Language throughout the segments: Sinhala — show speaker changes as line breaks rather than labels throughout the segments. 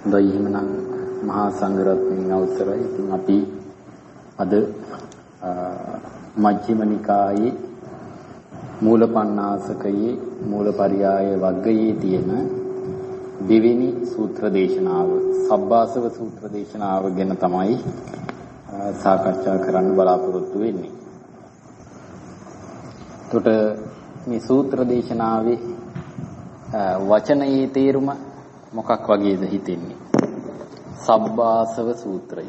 දෛහිමනම් මහා සංඝරත්නයන් අවසරයි. ඉතින් අපි අද මජ්ක්‍ධිම නිකායේ මූලපණ්ණාසකයේ මූලපරියාය වග්ගයේ තියෙන දෙවෙනි සූත්‍ර දේශනාව සබ්බාසව සූත්‍ර දේශනාව ගැන තමයි සාකච්ඡා කරන්න බලාපොරොත්තු වෙන්නේ. එතකොට මේ සූත්‍ර දේශනාවේ වචනයේ තේරුම මොකක් වගේද හිතෙන්නේ? සබ්බාසව සූත්‍රය.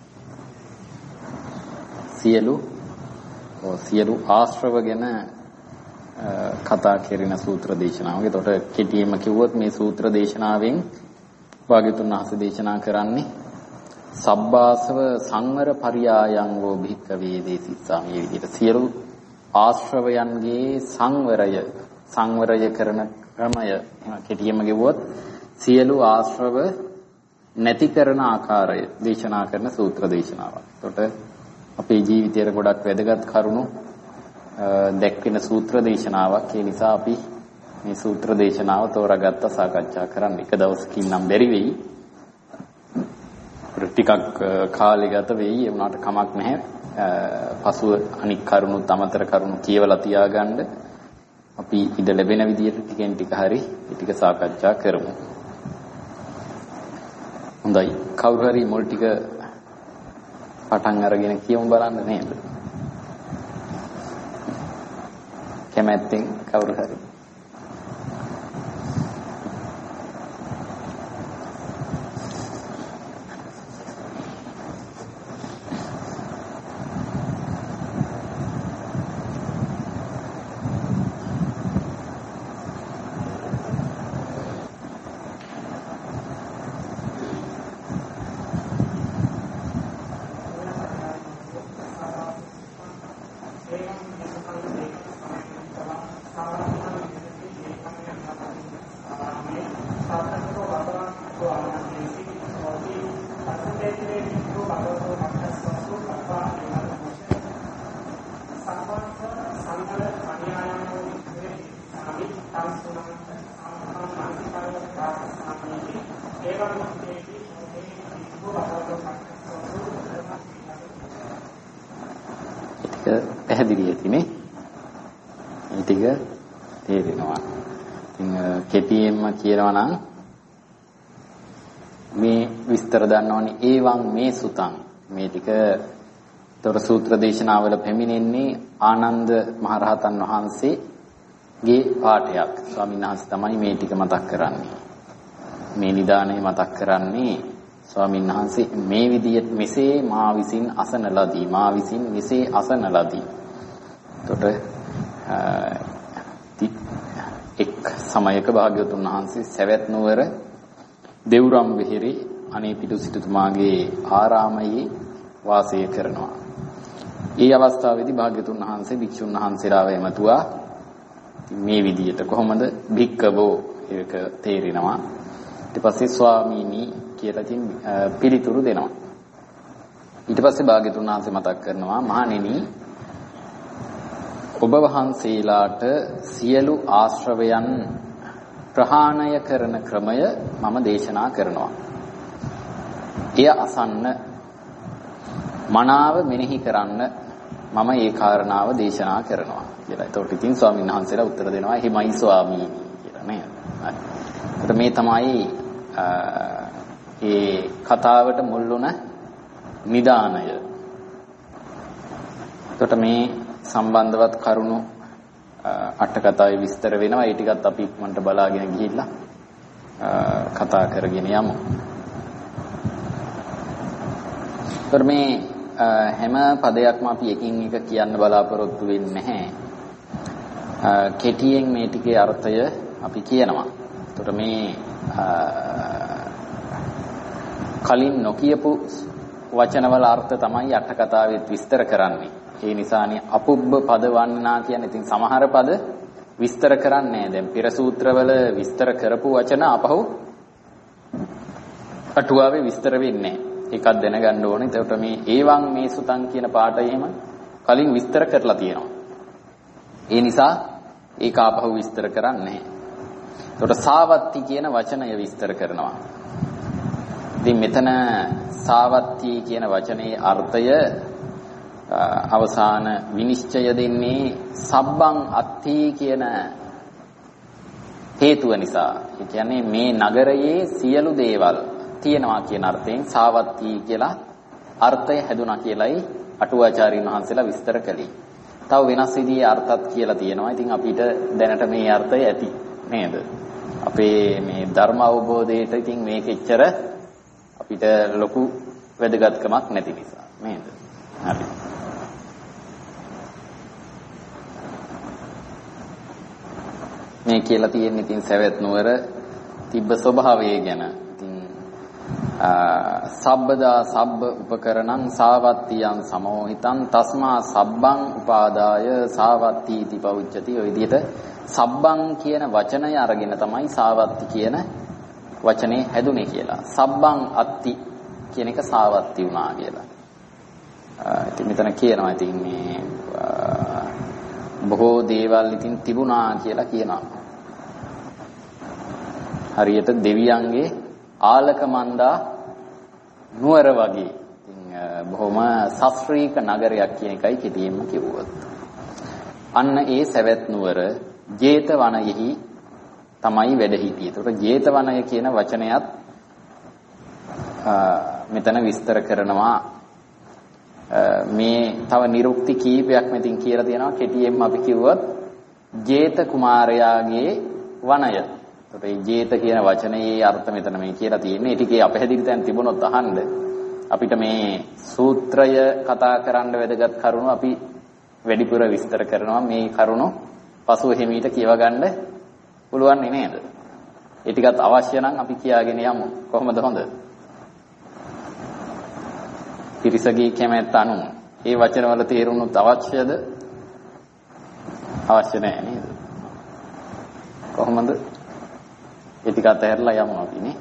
සියලු ආශ්‍රව ගැන කතා කරන සූත්‍ර දේශනාවක්. එතකොට කෙටියෙන්ම කිව්වොත් මේ සූත්‍ර දේශනාවෙන් භාග්‍යවතුන් වහන්සේ දේශනා කරන්නේ සබ්බාසව සංවර පරියායං වූ භික්ඛවේ දේසිස්සාමි. මේ විදිහට සියලු ආශ්‍රවයන්ගේ සංවරය කරන ක්‍රමය කෙටියෙන්ම කිව්වොත් සියලු ආශ්‍රව නැති කරන ආකාරය දේශනා කරන සූත්‍ර දේශනාවක්. එතකොට අපේ ජීවිතයේ ගොඩක් වැදගත් කරුණු දැක්වෙන සූත්‍ර දේශනාවක්. ඒ නිසා අපි මේ සූත්‍ර දේශනාව තෝරාගත්ත සාකච්ඡා කරන්න. එක දවසකින් නම් බැරි වෙයි. ටිකක් කාලය ගත වෙයි. ඒ වුණාට කමක් නැහැ. පසුව අනික් කරුණුත් අමතර කරුණු කියවලා තියාගන්න අපි ඉඩ ලැබෙන විදිහට ටිකෙන් ටික හරි ටික සාකච්ඡා කරමු. හොඳයි. කවුරු හරි මුල් ටික පටන් අරගෙන කියමු බලන්න නේද? කැමැත්තෙන් කවුරු හරි. පැහැදිලි ඇතිනේ. මේ ටික තේරෙනවා. ඉතින් කෙටියෙන්ම කියනවා නම් මේ විස්තර දන්නවනේ ඒවං මේ සුතං. මේ ටික තොර සූත්‍ර දේශනාවල පැමිණෙන්නේ ආනන්ද මහරහතන් වහන්සේගේ පාඨයක්. ස්වාමීන් වහන්සේ තමයි මේ ටික මතක් කරන්නේ. මේ නිදාණය මතක් කරන්නේ ස්වාමීන් වහන්සේ මේ විදියට මෙසේ මා විසින් අසන ලදී. මා විසින් මෙසේ අසන ලදී. එතකොට එක් සමයක භාග්‍යවතුන් වහන්සේ සවැත් නුවර දෙව්රම් විහෙරේ අනේපිඬු සිටුතුමාගේ ආරාමයේ වාසය කරනවා. ඒ අවස්ථාවේදී භාග්‍යවතුන් වහන්සේ භික්ෂුන් වහන්සේලාව එමතුවා මේ විදියට කොහොමද භික්කවෝ ඒක තේරෙනවා. ඊට පස්සේ ස්වාමීනි කියලා තින් පිළිතුරු දෙනවා. ඊට පස්සේ භාග්‍යවතුන් වහන්සේ මතක් කරනවා මහණෙනි ඔබ වහන්සේලාට සියලු ආශ්‍රවයන් ප්‍රහාණය කරන ක්‍රමය මම දේශනා කරනවා. එය අසන්න මනාව මෙනෙහි කරන්න මම ඒ කාරණාව දේශනා කරනවා කියලා. ඒතකොට ඉතින් ස්වාමීන් වහන්සේලා උත්තර දෙනවා හිමයි ස්වාමීනි කියලා නේද? හරි. මේ තමයි ඒ කතාවට මුල් වුණ නිදානය. එතකොට මේ සම්බන්ධවත් කරුණු අට කතාවේ විස්තර වෙනවා. ඒ ටිකත් අපි ඉක්මනට බලාගෙන ගිහිල්ලා කතා කරගෙන යමු. ඒතර මේ හැම පදයක්ම අපි එකින් එක කියන්න බලාපොරොත්තු වෙන්නේ නැහැ. කෙටියෙන් මේ ටිකේ අර්ථය අපි කියනවා. ඒතර මේ කලින් නොකියපු වචනවල අර්ථ තමයි අට කතාවෙත් විස්තර කරන්නේ. ඒ නිසානේ අපුබ්බ පද වන්නා කියන්නේ. ඉතින් සමහර පද විස්තර කරන්නේ දැන් පෙර සූත්‍රවල විස්තර කරපු වචන අපහු අටුවාවේ විස්තර වෙන්නේ නැහැ. ඒකත් දැනගන්න ඕනේ. ඒකට මේ ඒවං මේ සුතං කියන පාඩය එහෙම කලින් විස්තර කරලා තියෙනවා. ඒ නිසා ඒක ආපහු විස්තර කරන්නේ නැහැ. ඒකට සාවත්ති කියන වචනය විස්තර කරනවා. ඉතින් මෙතන සාවත්ති කියන වචනේ අර්ථය අවසාන විනිශ්චය දෙන්නේ සබ්බං අත්ථි කියන හේතුව නිසා. ඒ කියන්නේ මේ නගරයේ සියලු දේවල් තියෙනවා කියන අර්ථයෙන් සාවත්ති කියලා අර්ථය හැදුනා කියලයි අටුවාචාර්යින් වහන්සේලා විස්තර කළේ. තව වෙනස් විදිහේ අර්ථත් කියලා තියෙනවා. ඉතින් අපිට දැනට මේ අර්ථය ඇති නේද? අපේ මේ ධර්ම අවබෝධයට ඉතින් මේක එච්චර අපිට ලොකු වැදගත්කමක් නැති නිසා නේද? හරි. මේ කියලා තියෙන්නේ ඉතින් සවැත් නුවර තිබ්බ ස්වභාවය ගැන. ඉතින් සබ්බදා සබ්බ උපකරණං සාවත්තියං සමෝහිතං තස්මා සබ්බං උපාදාය සාවත්තිති පෞච්චති. ඔය විදිහට සබ්බං කියන වචනය අරගෙන තමයි සාවත්ති කියන වචනේ හැදුනේ කියලා. සබ්බං අත්ති කියන එක සාවත්ති වුණා කියලා. ඉතින් මෙතන කියනවා ඉතින් මේ බොහෝ දේවල් ඉතින් තිබුණා කියලා කියනවා. හරියට දෙවියන්ගේ ආලක මන්දා නුවර වගේ. ඉතින් බොහොම ශාස්ත්‍රීය නගරයක් කියන එකයි කෙටියෙන්ම කිව්වොත්. අන්න ඒ සවැත් නුවර ජේතවනයෙහි තමයි වැඩ හිටියේ. ඒකට ජේතවනය කියන වචනයත් මෙතන විස්තර කරනවා. මේ තව නිරුක්ති කීපයක් මෙතින් කියලා තියෙනවා. කෙටියෙන්ම අපි කිව්වොත් ජේත කුමාරයාගේ වනය. ඒකට මේ ජේත කියන වචනේ අර්ථ මෙතන මේ කියලා තියෙන්නේ. ටිකේ අපහැදිලි තැන් තිබුණොත් අහන්න අපිට මේ සූත්‍රය කතා කරන්න වැදගත් කරුණු අපි වැඩිපුර විස්තර කරනවා. මේ කරුණු පසුව හිමීට කියව ගන්න පුළුවන් නේද? ඒ ටිකත් අවශ්‍ය නම් අපි කියාගෙන යමු. කොහොමද හොඳ? පිරිසගේ කැමැත්ත අනුව ඒ වචනවල තේරුණුත් අවශ්‍යද? අවශ්‍ය නැහැ නේද? කොහොමද? ඒ ටික අතහැරලා යමු අපි නේ.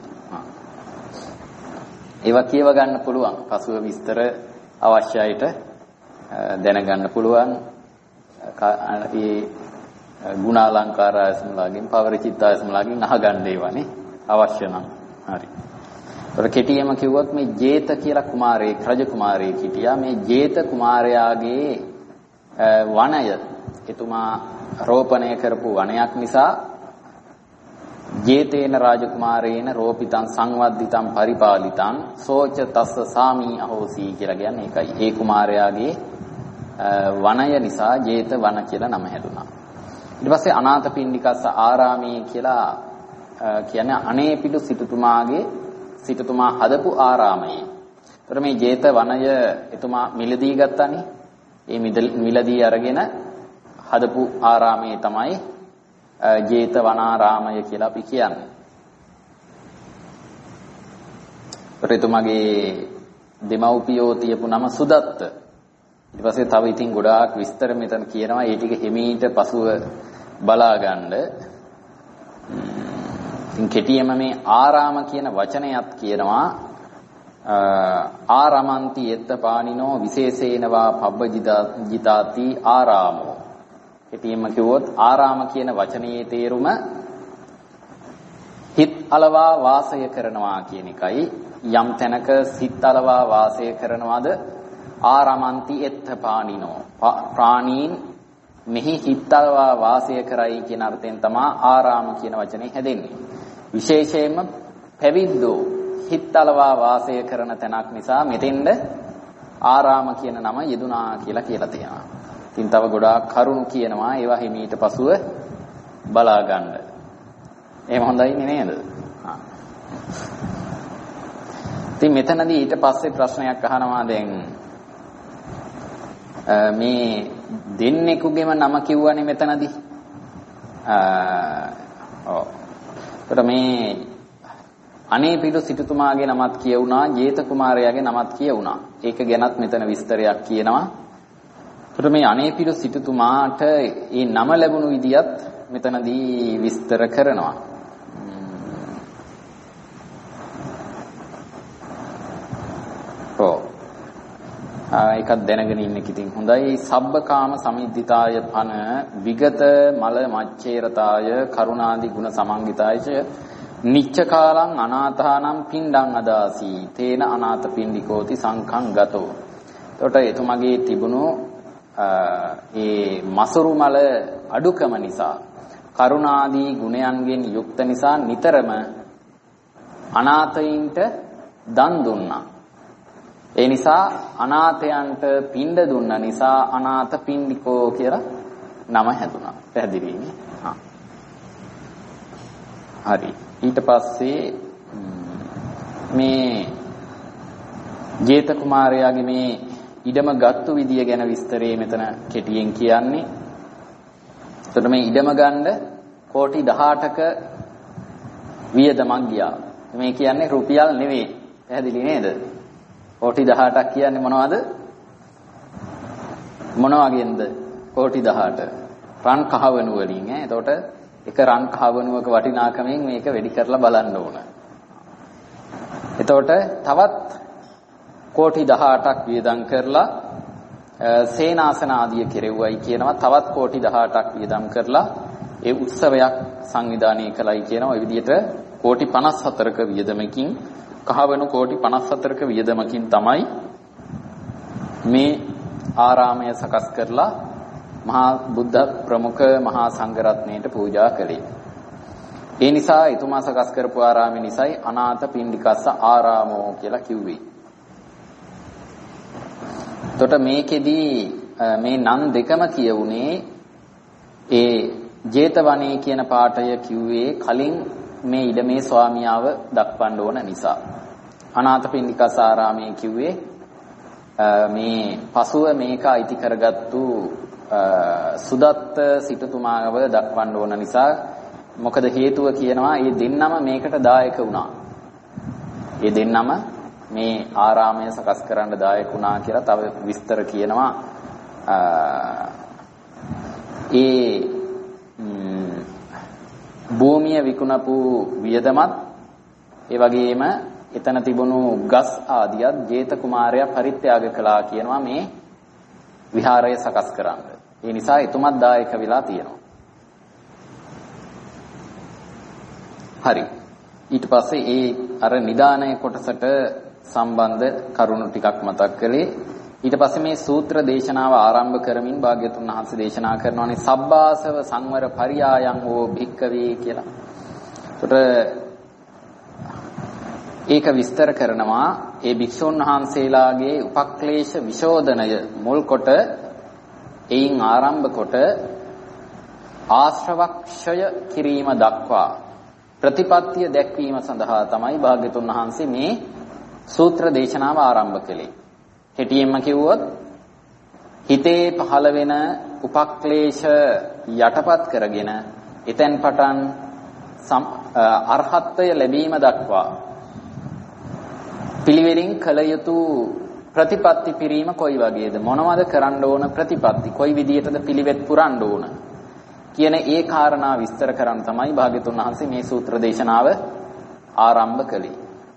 ඒවා කියව ගන්න පුළුවන්. පසුව විස්තර අවශ්‍යයිට දැනගන්න පුළුවන්. ඒ ගුණාලංකාර ආයසමලාගෙන් පවරචිත්ත ආයසමලාගෙන් අහගන්න ඒවානේ අවශ්‍ය නම්. හරි. ඒතර කෙටියෙම කිව්වොත් මේ ජේත කියලා කුමාරයෙක් රජ කුමාරයෙක් හිටියා. මේ ජේත කුමාරයාගේ වනය එතුමා රෝපණය කරපු වනයක් නිසා ජේතේන රාජකුමාරේන රෝපිතං සංවද්දිතං පරිපාලිතං සෝච තස්ස සාමී අහෝසි කියලා කියන්නේ ඒකයි. ඒ කුමාරයාගේ වනය නිසා ජේත වන කියලා නම හැදුනා. ඊට පස්සේ අනාථපිණ්ඩිකස්ස ආරාමී කියලා කියන්නේ අනේපිඩු සිටුතුමා හදපු ආරාමයේ. ඒතර මේ ජේත වනය එතුමා මිලදී ගත්තානේ. ඒ මිලදී අරගෙන හදපු ආරාමයේ තමයි ජේත වනාරාමය කියලා අපි කියන්නේ. එතුමාගේ දෙමව්පියෝ තියපු නම සුදත්ත. ඊට පස්සේ තව ඉතින් ගොඩාක් විස්තර මෙතන කියනවා. ඒ ටික හිමීට පසුව බලා ගන්න. ඉතින් කෙටියෙම මේ ආරාම කියන වචනයත් කියනවා ආරමන්ති එත්ත පානිනෝ විශේෂේනවා පබ්බජිතාති ආරාමෝ. කෙටියෙන්ම කිව්වොත් ආරාම කියන වචනේ තේරුම හිත් අලවා වාසය කරනවා කියන එකයි. යම් තැනක සිත් අලවා වාසය කරනවාද ආරමන්ති එත්ත පානිනෝ. ප්‍රාණීන් මෙහි හිත් අලවා වාසය කරයි කියන අර්ථයෙන් තමයි ආරාම කියන වචනේ හැදෙන්නේ. විශේෂයෙන්ම පැවිද්දෝ හිත් අලවා වාසය කරන තැනක් නිසා මෙතෙන්ද ආරාම කියන නම යෙදුනා කියලා තියෙනවා. ඉතින් තව ගොඩාක් කරුණු කියනවා. ඒවා හිමීට පසුව බලා ගන්න. එහෙම හොඳයි නේද? ඉතින් මෙතනදී ඊට පස්සේ ප්‍රශ්නයක් අහනවා දැන් මේ දෙන්නෙකුගේම නම කිව්වනේ මෙතනදී. ඔව්. මේ අනේපිඩු සිටුතුමාගේ නමත් කියවුණා, ජේත කුමාරයාගේ නමත් කියවුණා. ඒක ගැනත් මෙතන විස්තරයක් කියනවා. ඒකට මේ අනේපිඩු සිටුතුමාට මේ නම ලැබුණු විදියත් මෙතනදී විස්තර කරනවා. ඒකත් දැනගෙන ඉන්න කිතින් හොඳයි. සබ්බකාම සමිද්ධිතාය පන විගත මල මච්ඡේරතාය කරුණාදි ගුණ සමන්විතායච නිච්චකාලං අනාථානම් පිණ්ඩං අදාසි තේන අනාථ පිණ්ඩිකෝති සංඛං ගතෝ. එතකොට එතුමගේ තිබුණු ඒ මසුරු මල අඩුකම නිසා කරුණාදී ගුණයන්ගෙන් යුක්ත නිසා නිතරම අනාථයින්ට දන් දුන්නා. ඒ නිසා අනාථයන්ට පිණ්ඩ දුන්න නිසා අනාථ පිණ්ඩිකෝ කියලා නම හැදුනා. පැහැදිලිනේ? හරි. ඊට පස්සේ මේ ජේත කුමාරයාගේ මේ ඉඩම ගත්තු විදිය ගැන විස්තරේ මෙතන කෙටියෙන් කියන්නේ. එතකොට මේ ඉඩම ගන්න කෝටි 18ක වියදමක් ගියා. මේ කියන්නේ රුපියල් නෙවෙයි. පැහැදිලි නේද? කෝටි 18ක් කියන්නේ මොනවද? මොන වගේන්ද? කෝටි 18. රන් කහවණු වලින් ඈ. එතකොට එක රන් කහවණුවක වටිනාකමෙන් මේක වැඩි කරලා බලන්න ඕන. එතකොට තවත් කෝටි 18ක් වියදම් කරලා සේනාසන ආදිය කෙරෙව්වයි කියනවා. තවත් කෝටි 18ක් වියදම් කරලා ඒ උත්සවයක් සංවිධානය කළයි කියනවා. ඒ විදිහට කෝටි 54ක වියදමකින් කහවණු කෝටි 54ක වියදමකින් තමයි මේ ආරාමය සකස් කරලා මහා බුද්ධ ප්‍රමුඛ මහා සංඝරත්නයට පූජා කළේ. ඒ නිසා එතුමා සකස් කරපු ආරාමය නිසායි අනාථ පිණ්ඩිකස්ස ආරාමෝ කියලා කිව්වේ. එතකොට මේකෙදී මේ නම් දෙකම කියුනේ ඒ ජේතවනේ කියන පාඨය කිව්වේ කලින් මේ ඉඩමේ ස්වාමියාව දක්වන්න ඕන නිසා. අනාථ පිණ්ඩිකස්ස ආරාමයේ කිව්වේ මේ පසුව මේක අයිති කරගත්තු සුදත්ත සිටුතුමාව දක්වන්න ඕන නිසා. මොකද හේතුව කියනවා මේ දෙන්නම මේකට දායක වුණා. මේ දෙන්නම මේ ආරාමය සකස් කරන්න දායක වුණා කියලා තව විස්තර කියනවා. ඒ භූමිය විකුණපු වියදමත් ඒ වගේම එතන තිබුණු ගස් ආදියත් ජේත කුමාරයා පරිත්‍යාග කළා කියනවා මේ විහාරය සකස් කරන්න. ඒ නිසා එතුමත් දායක වෙලා තියෙනවා. හරි. ඊට පස්සේ ඒ අර නිදානය කොටසට සම්බන්ධ කරුණු ටිකක් මතක් කළේ. ඊට පස්සේ මේ සූත්‍ර දේශනාව ආරම්භ කරමින් භාග්‍යතුන් වහන්සේ දේශනා කරනවානේ සබ්බාසව සංවර පරියායං වූ භික්කවේ කියලා. ඒකට ඒක විස්තර කරනවා ඒ භික්ෂුන් වහන්සේලාගේ උපක්ලේශ විශෝධනය මුල් කොට එයින් ආරම්භ කොට ආශ්‍රවක්ෂය කිරීම දක්වා ප්‍රතිපත්තිය දැක්වීම සඳහා තමයි භාග්‍යතුන් වහන්සේ මේ සූත්‍ර දේශනාව ආරම්භ කළේ. කෙටියෙන්ම කිව්වොත් හිතේ පහළ වෙන උපක්ලේශ යටපත් කරගෙන එතෙන් පටන් අරහත්ත්වය ලැබීම දක්වා පිළිවෙලින් කළ යුතු ප්‍රතිපත්ති පිරීම කොයි වගේද මොනවද කරන්න ඕන ප්‍රතිපත්ති කොයි විදියටද පිළිවෙත් පුරන්න ඕන කියන ඒ කාරණා විස්තර කරන් තමයි භාග්‍යතුන් වහන්සේ මේ සූත්‍ර දේශනාව ආරම්භ කළේ.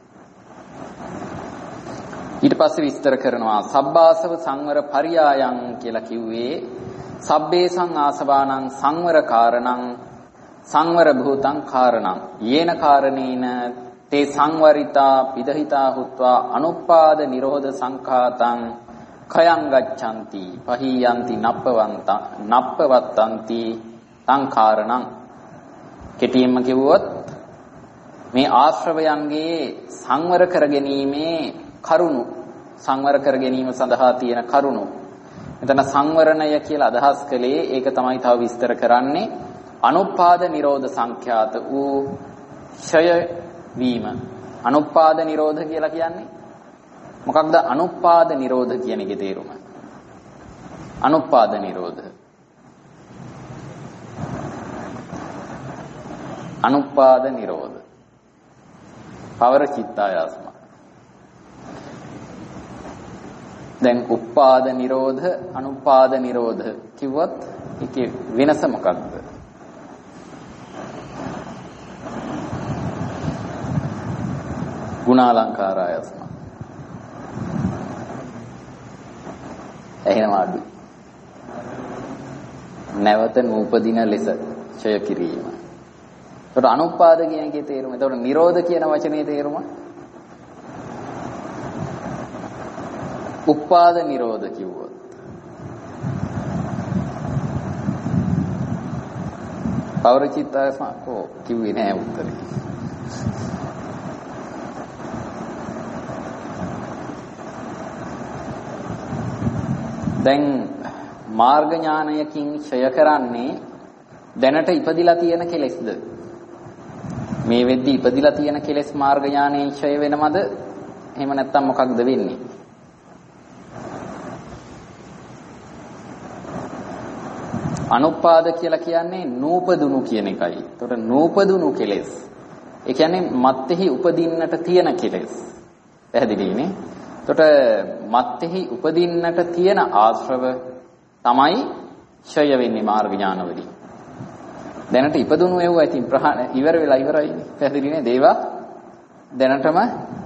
ඊට පස්සේ විස්තර කරනවා සබ්බාසව සංවර පරියායන් කියලා කිව්වේ සබ්බේසං ආසවානං සංවර කාරණං සංවර භූතං කාරණං යේන කාරණේන තේ සංවරිතා පිදහිතා හුත්වා අනුප්පාද නිරෝධ සංඛාතං khයං ගච්ඡanti පහියන්ති නප්පවත්තන්ති තං කාරණං. කෙටියෙන්ම කිව්වොත් මේ ආශ්‍රවයන්ගේ සංවර කර ගැනීමේ කරුණු සංවර කර ගැනීම සඳහා තියෙන කරුණු. මෙතන සංවරණය කියලා අදහස් කළේ ඒක තමයි තව විස්තර කරන්නේ අනුප්පාද නිරෝධ සංඛ්‍යාත වූ ඡය වීම. අනුප්පාද නිරෝධ කියලා කියන්නේ මොකක්ද? අනුප්පාද නිරෝධ කියන එකේ තේරුම. අනුප්පාද නිරෝධ. අනුප්පාද නිරෝධ. පවර චිත්තායාස්ම. දැන් උප්පාද නිරෝධ අනුපාද නිරෝධ කිව්වොත් ඒකේ වෙනස මොකක්ද? ගුණාලංකාරයස්ම. එහෙනම් අඩු. නැවත නූපදින ලෙස ඡය කිරීම. ඒකට අනුපාද කියන එකේ තේරුම. ඒකට නිරෝධ කියන වචනේ තේරුම උපාද නිරෝධ කිව්වොත්. පෞරචිත්තසකෝ කිව්වේ නෑ උත්තරේ. දැන් මාර්ග ඥානයකින් ක්ෂය කරන්නේ දැනට ඉපදිලා තියෙන කෙලෙස්ද? මේ වෙද්දි ඉපදිලා තියෙන කෙලෙස් මාර්ග ඥානයෙන් ක්ෂය වෙනවද? එහෙම නැත්නම් මොකක්ද වෙන්නේ? අනුපාද කියලා කියන්නේ නූපදුණු කියන එකයි. ඒතකොට නූපදුණු කෙලෙස්. ඒ කියන්නේ මත්ෙහි උපදින්නට තියෙන කෙලෙස්. පැහැදිලිනේ? එතකොට මත්ෙහි උපදින්නට තියෙන ආශ්‍රව තමයි ක්ෂය වෙන්නේ මාර්ග ඥානවලින්. දැනට ඉපදුණු ඒවා ඉතින් ප්‍රහාණය ඉවර වෙලා ඉවරයිනේ. පැහැදිලිනේ? දේවා දැනටම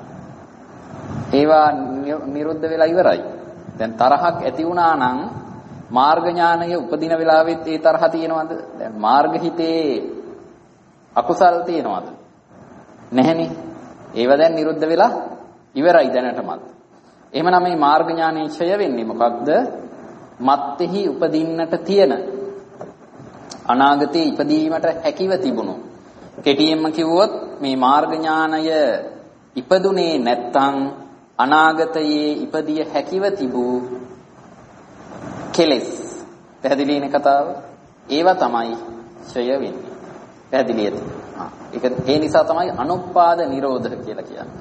ඒවා නිරුද්ධ වෙලා ඉවරයි. දැන් තරහක් ඇති වුණා නම් මාර්ග ඥානය උපදින වෙලාවෙත් ඒ තරහ තියෙනවද? දැන් මාර්ග හිතේ අකුසල් තියෙනවද? නැහැනේ. ඒව දැන් නිරුද්ධ වෙලා ඉවරයි දැනටමත්. එහෙමනම් මේ මාර්ග ඥානයේ ක්ෂය වෙන්නේ මොකක්ද? මත්ෙහි උපදින්නට තියෙන අනාගතයේ ඉපදීමට හැකිව තිබුණු. කෙටියෙන්ම කිව්වොත් මේ මාර්ග ඥානය ඉපදුනේ නැත්තම් අනාගතයේ ඉපදිය හැකිව තිබූ කෙලෙස්. පැහැදිලිනේ කතාව? ඒවා තමයි ක්ෂය වෙන්නේ. පැහැදිලිද? ඒක ඒ නිසා තමයි අනුපාද නිරෝධ කියලා කියන්නේ.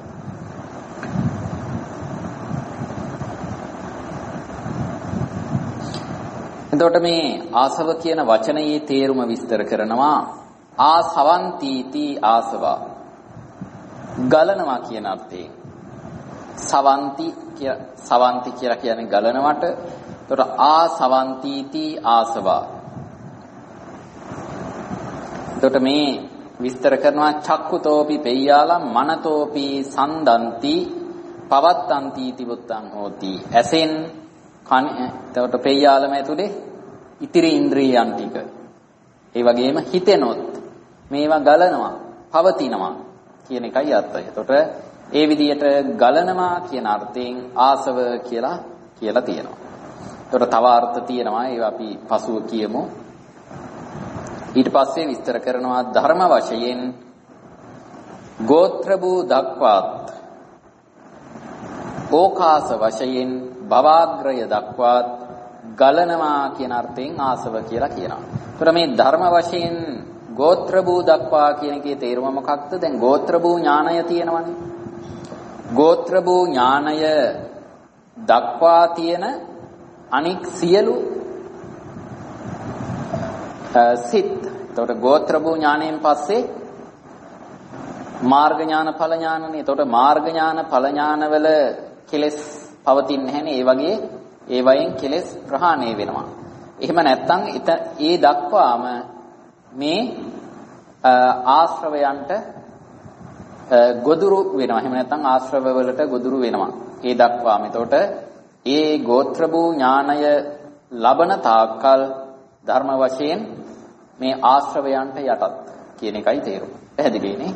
එතකොට මේ ආසව කියන වචනයේ තේරුම විස්තර කරනවා ආසවන්තිති ආසවා ගලනවා කියන අර්ථයෙන්. සවන්ති කියලා කියන්නේ ගලනවට. එතකොට ආසවන්තිති ආසවා. එතකොට මේ විස්තර කරනවා චක්කුතෝපි පෙය්‍යාලම් මනතෝපි සන්දන්ති පවත්තන්ති තිබුත්තං හෝති. ඇසෙන් කන එතකොට පෙය්‍යාලම ඇතුලේ ඉතිරි ඉන්ද්‍රියයන් ටික. ඒ වගේම හිතෙනොත් මේවා ගලනවා, පවතිනවා කියන එකයි අර්ථය. එතකොට ඒ විදිහට ගලනවා කියන අර්ථයෙන් ආසව කියලා තියෙනවා. එතකොට තව අර්ථ තියෙනවා. ඒවා අපි පසුව කියමු. ඊට පස්සේ විස්තර කරනවා ධර්ම වශයෙන් ගෝත්‍ර භූ දක්වාත් ඕකාස වශයෙන් භවග්‍රය දක්වාත් ගලනවා කියන අර්ථයෙන් ආසව කියලා කියනවා. ඒතර මේ ධර්ම වශයෙන් ගෝත්‍ර භූ දක්වා කියන එකේ තේරුම මොකක්ද? දැන් ගෝත්‍ර භූ ඥානය තියෙනවනේ. ගෝත්‍ර භූ ඥානය දක්වා තියෙන අනික් සියලු සිත්. එතකොට ගෝත්‍ර භූ ඥානයෙන් පස්සේ මාර්ග ඥාන ඵල ඥානනේ. එතකොට මාර්ග ඥාන ඵල ඥානවල කෙලෙස් පවතින්නේ නැහැනේ. ඒ වගේ ඒ වයින් කෙලෙස් ප්‍රහාණය වෙනවා. එහෙම නැත්නම් ඒ දක්වාම මේ ආශ්‍රවයන්ට ගොදුරු වෙනවා. එහෙම නැත්නම් ආශ්‍රව වලට ගොදුරු වෙනවා. ඒ දක්වාම. එතකොට ඒ ගෝත්‍ර භූ ඥානය ලබන තාක්කල් ධර්ම වශයෙන් මේ ආශ්‍රවයන්ට යටත් කියන එකයි තේරුම. පැහැදිලිනේ?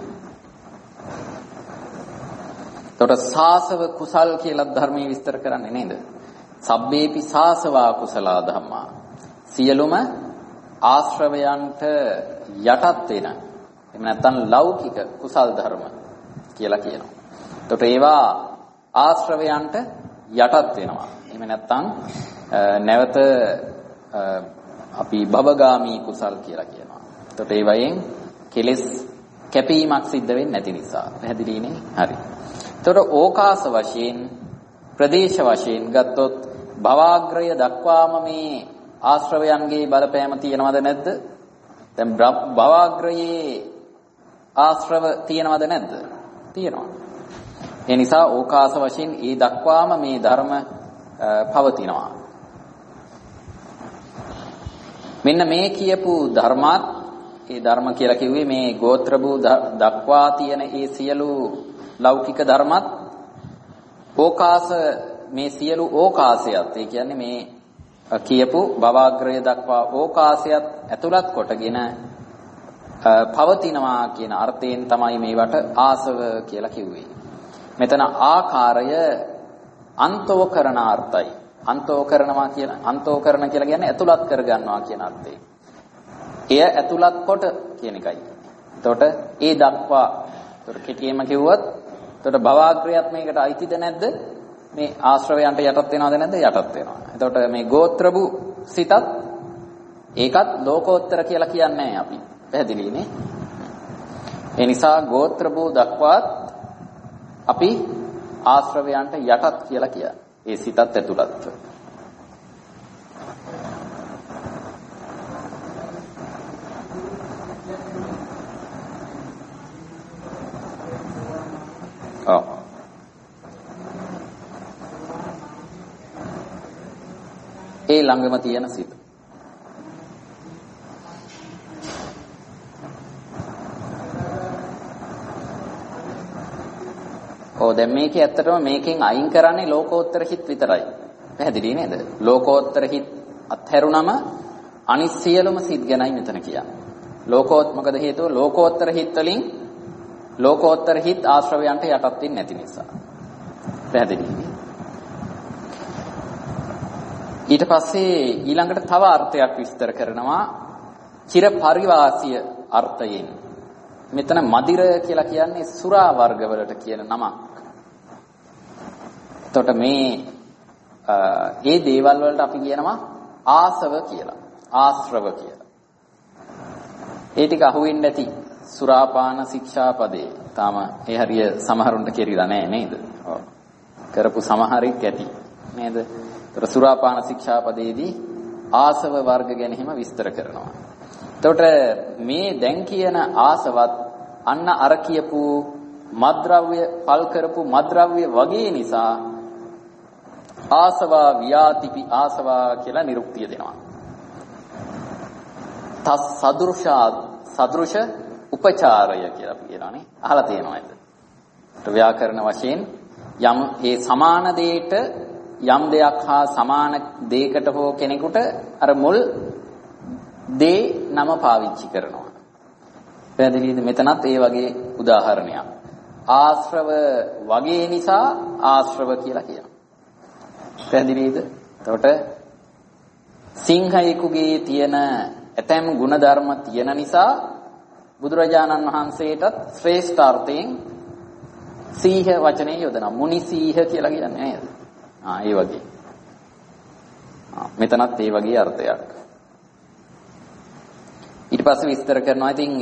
එතකොට සාසව කුසල් කියලා ධර්මයේ විස්තර කරන්නේ නේද? සබ්බේපි සාසවා කුසලා ධම්මා. සියලුම ආශ්‍රවයන්ට යටත් වෙන. එහෙම නැත්නම් ලෞකික කුසල් ධර්ම කියලා කියනවා. එතකොට ඒවා ආශ්‍රවයන්ට යටත් වෙනවා. එහෙම නැත්නම් නැවත අපි භවගාමී කුසල් කියලා කියනවා. එතකොට ඒ වයින් කෙලෙස් කැපීමක් සිද්ධ වෙන්නේ නැති නිසා. පැහැදිලිනේ? හරි. එතකොට ඕකාස වශයෙන් ප්‍රදේශ වශයෙන් ගත්තොත් භවග්‍රය දක්වාම මේ ආශ්‍රවයන්ගේ බලපෑම තියෙනවද නැද්ද? දැන් භවග්‍රයේ ආශ්‍රව තියෙනවද නැද්ද? තියෙනවා. ඒ නිසා ඕකාස වශයෙන් ඒ දක්වාම මේ ධර්ම පවතිනවා. මෙන්න මේ කියපු ධර්මات ඒ ධර්ම කියලා කිව්වේ මේ ගෝත්‍ර භූ දක්වා තියෙන ඒ සියලු ලෞකික ධර්මات ඕකාස මේ සියලු ඕකාසයත් ඒ කියන්නේ මේ කියපු භවග්‍රය දක්වා ඕකාසයත් ඇතුළත් කොටගෙන පවතිනවා කියන අර්ථයෙන් තමයි මේවට ආසව කියලා කිව්වේ. මෙතන ආකාරය අන්තෝකරණාර්ථයි. අන්තෝකරණ කියලා කියන්නේ ඇතුළත් කර ගන්නවා කියන අර්ථය. එය ඇතුළත් කොට කියන එකයි. එතකොට ඒ දක්වා එතකොට කෙටියෙන්ම කිව්වොත් එතකොට භවග්‍රයත් මේකට අයිතිද නැද්ද? මේ ආශ්‍රවයන්ට යටත් වෙනවද නැද්ද? යටත් වෙනවා. එතකොට මේ ගෝත්‍රභු සිතත් ඒකත් ලෝකෝත්තර කියලා කියන්නේ අපි. පැහැදිලිනේ? ඒ නිසා ගෝත්‍රභු දක්වාත් අපි ආශ්‍රවයන්ට යටත් කියලා කියන්නේ. ඒ සිතත් ඇතුළත්. ඒ ළඟම තියෙන සිත. දැන් මේකේ ඇත්තටම මේකෙන් අයින් කරන්නේ ලෝකෝත්තර හිත් විතරයි. පැහැදිලි නේද? ලෝකෝත්තර හිත් අත්හැරුණම අනිත් සියලුම සිත් ගැනයි මෙතන කියන්නේ. මොකද හේතුව ලෝකෝත්තර හිත් වලින් ලෝකෝත්තර හිත් ආශ්‍රවයන්ට යටත් වෙන්නේ නැති නිසා. පැහැදිලි. ඊට පස්සේ ඊළඟට තව අර්ථයක් විස්තර කරනවා චිර පරිවාසීය අර්ථයෙන්. මෙතන මදිර කියලා කියන්නේ සුරා වර්ග වලට කියන නමක්. එතකොට මේ දේවල් වලට අපි කියනවා ආසව කියලා. ආශ්‍රව කියලා. ඒ ටික අහුවෙන්නේ නැති සුරාපාන ශික්ෂාපදේ. තාම ඒ හරිය සමහරුන්ට කෙරිලා නැහැ නේද? ඔව්. කරපු සමහරෙක් ඇති නේද? ඒතර සුරාපාන ශික්ෂාපදේදී ආසව වර්ග ගැන හිම විස්තර කරනවා. එතකොට මේ දැන් කියන ආසවත් අන්න අර කියපු මද්ද්‍රව්‍ය පල් කරපු මද්ද්‍රව්‍ය වගේ නිසා ආසවා වියාතිපි ආසවා කියලා නිරුක්තිය දෙනවා. තස් සදෘශ උපචාරය කියලා අපි කියනවානේ. අහලා තියෙනවා නේද? ව්‍යාකරණ වශයෙන් යම් ඒ සමාන දෙයට යම් දෙයක් හා සමාන දෙයකට හෝ කෙනෙකුට අර මුල් දේ නම පාවිච්චි කරනවා. පැහැදිලිද? මෙතනත් ඒ වගේ උදාහරණයක්. ආශ්‍රව වගේ නිසා ආශ්‍රව කියලා කියනවා. පැහැදිලිද? එතකොට සිංහයෙකුගේ තියෙන ඇතැම් ගුණධර්ම තියෙන නිසා බුදුරජාණන් වහන්සේටත් ශ්‍රේෂ්ඨාර්ථයෙන් සීහ වචනේ යොදනවා. මුනි සීහ කියලා කියන්නේ නේද? ඒ වගේ. මෙතනත් ඒ වගේ අර්ථයක්. ඊට පස්සේ විස්තර කරනවා ඉතින්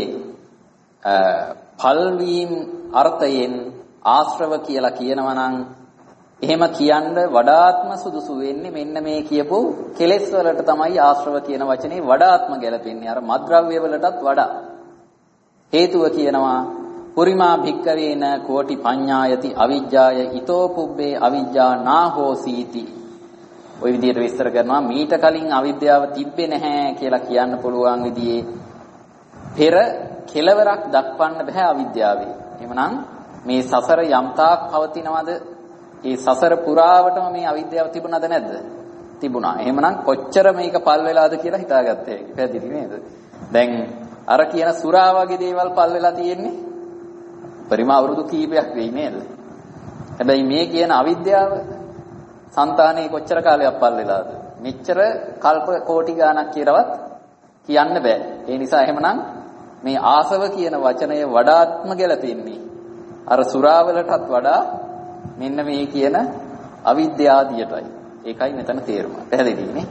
පල්වීම් අර්ථයෙන් ආශ්‍රව කියලා කියනවා නම් එහෙම කියන්න වඩාත්ම සුදුසු වෙන්නේ මෙන්න මේ කියපු කෙලෙස් වලට තමයි ආශ්‍රව කියන වචනේ වඩාත්ම ගැලපෙන්නේ. අර මද්ද්‍රව්‍ය වලටත් වඩා. හේතුව කියනවා පුරිමා භික්කවේන කෝටි පඤ්ඤායති අවිජ්ජාය ඊතෝ පුබ්බේ අවිජ්ජා නාහෝසීති. ওই විදිහට විස්තර කරනවා මීට කලින් අවිද්‍යාව තිබ්බේ නැහැ කියලා කියන්න පුළුවන් විදිහේ පෙර කෙලවරක් දක්වන්න බෑ අවිද්‍යාවේ. එහෙමනම් මේ සසර යම්තාක් පවතිනවද? ඒ සසර පුරාවටම මේ අවිද්‍යාව තිබුණාද නැද්ද? තිබුණා. එහෙමනම් කොච්චර මේක පල් වෙලාද කියලා හිතාගත්තේ. පැහැදිලි නේද? දැන් අර කියන සුරා වගේ දේවල් පල් වෙලා තියෙන්නේ පරිම අවුරුදු කීපයක් වෙයි නේද? හැබැයි මේ කියන අවිද්‍යාව సంతානේ කොච්චර කාලයක් පල් වෙලාද? මෙච්චර කල්ප කෝටි ගාණක් කියලාවත් කියන්න බෑ. ඒ නිසා එහෙමනම් මේ ආසව කියන වචනය වඩාත්ම ගැලපෙන්නේ අර සුරාවලටත් වඩා මෙන්න මේ කියන අවිද්‍යාදියටයි. ඒකයි මෙතන තේරුම. පැහැදිලිනේ?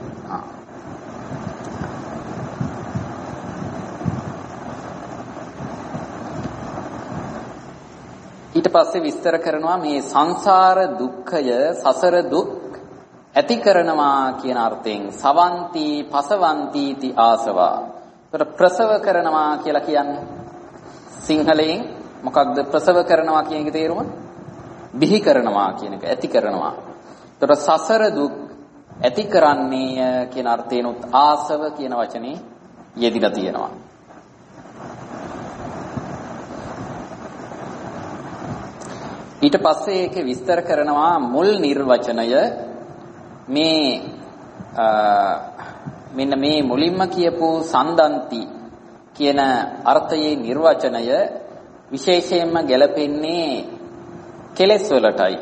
ඊට පස්සේ විස්තර කරනවා මේ සංසාර දුක්ඛය සසර දුක් ඇති කරනවා කියන අර්ථයෙන් සවන්ති පසවන්ති ති ආසවා. ඒතර ප්‍රසව කරනවා කියලා කියන්නේ සිංහලයෙන් මොකක්ද ප්‍රසව කරනවා කියන එකේ තේරුම? බිහි කරනවා කියන එක ඇති කරනවා. ඒතර සසර දුක් ඇති කරන්නේ කියන අර්ථයෙන්ුත් ආසව කියන වචනේ යෙදිලා තියෙනවා. ඊට පස්සේ ඒකේ විස්තර කරනවා මුල් නිර්වචනය මෙන්න මේ මුලින්ම කියපු සන්දන්ති කියන අර්ථයේ නිර්වචනය විශේෂයෙන්ම ගැලපෙන්නේ කෙලෙස් වලටයි.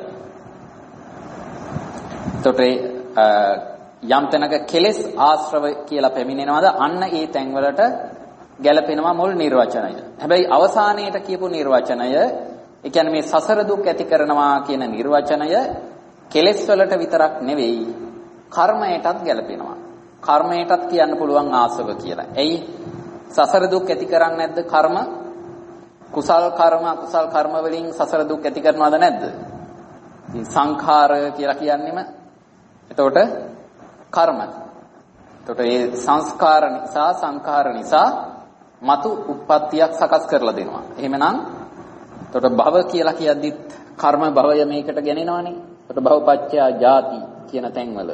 එතකොට යම් තැනක කෙලෙස් ආශ්‍රව කියලා පැමිණෙනවද අන්න ඒ තැන් වලට ගැලපෙනවා මුල් නිර්වචනය. හැබැයි අවසානයේට කියපු නිර්වචනය, ඒ කියන්නේ මේ සසර දුක් ඇති කරනවා කියන නිර්වචනය කෙලෙස් වලට විතරක් නෙවෙයි කර්මයටත් ගැලපෙනවා. කර්මයටත් කියන්න පුළුවන් ආසව කියලා. එයි සසර දුක් ඇති කරන්නේ නැද්ද කර්ම? කුසල් කර්ම අකුසල් කර්ම වලින් සසර දුක් ඇති කරනවද නැද්ද? ඉතින් සංඛාර කියලා කියන්නේම එතකොට කර්ම. එතකොට මේ සංස්කාර නිසා සංඛාර නිසා මතු උප්පත්තියක් සකස් කරලා දෙනවා. එහෙමනම් එතකොට භව කියලා කියද්දිත් කර්ම භවය මේකට ගෙනෙනවනේ. එතකොට භවපච්චයා ජාති කියන තැන්වල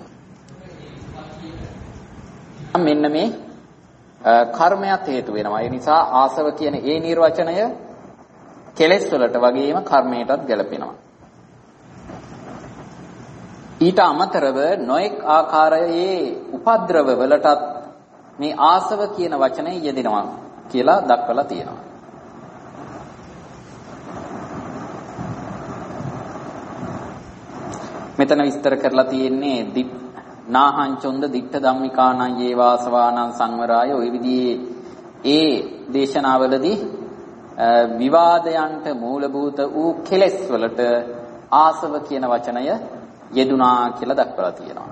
මෙන්න මේ කර්මයක් හේතු වෙනවා. ඒ නිසා ආසව කියන ඒ නිර්වචනය කෙලෙස් වලට වගේම කර්මයටත් ගැලපෙනවා. ඊට අමතරව නොඑක් ආකාරයේ උපද්‍රව වලටත් මේ ආසව කියන වචනේ යෙදෙනවා කියලා දක්වලා තියෙනවා. මෙතන විස්තර කරලා තියෙන්නේ නාහං චොන්ද දිට්ඨ ධම්මිකානං යේ වාසවානං සංවරාය ඔය විදිහේ ඒ දේශනාවලදී විවාදයන්ට මූලභූත වූ කෙලෙස් වලට ආසව කියන වචනය යෙදුනා කියලා දක්වලා තියෙනවා.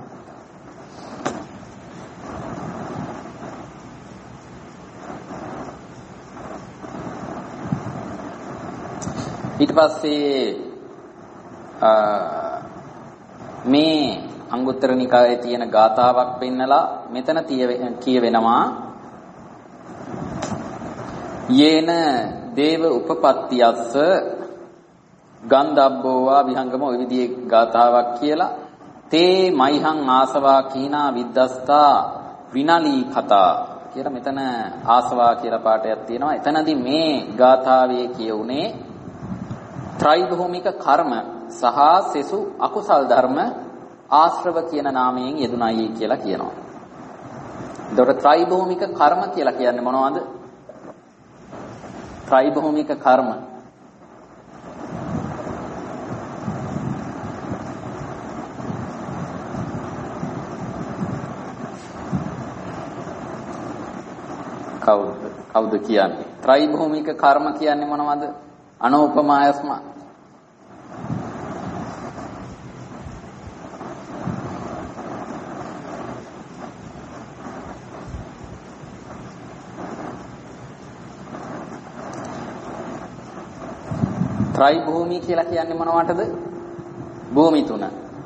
ඊට පස්සේ මේ අංගුත්තර නිකායේ තියෙන ගාථාවක් පෙන්නලා මෙතන කියවෙනවා යේන දේව උපපත්තියස්ස ගන්ධබ්බෝවා විහංගම ඔය විදිහේ ගාථාවක් කියලා තේ මයිහං ආසවා කීනා විද්දස්තා විනලී කතා කියලා මෙතන ආසවා කියලා පාඩයක් තියෙනවා. එතනදී මේ ගාථාවේ කියුනේ ත්‍රිභූමික කර්ම සහ සෙසු අකුසල් ධර්ම ආශ්‍රව කියන නාමයෙන් යෙදුණයි කියලා කියනවා. එතකොට ත්‍රිභූමික කර්ම කියලා කියන්නේ මොනවද? ත්‍රිභූමික කර්ම කවුද කියන්නේ? ත්‍රිභූමික කර්ම කියන්නේ මොනවද? අනෝපමායස්ම ත්‍රිභූමි කියලා කියන්නේ මොනවටද? භූමි තුන.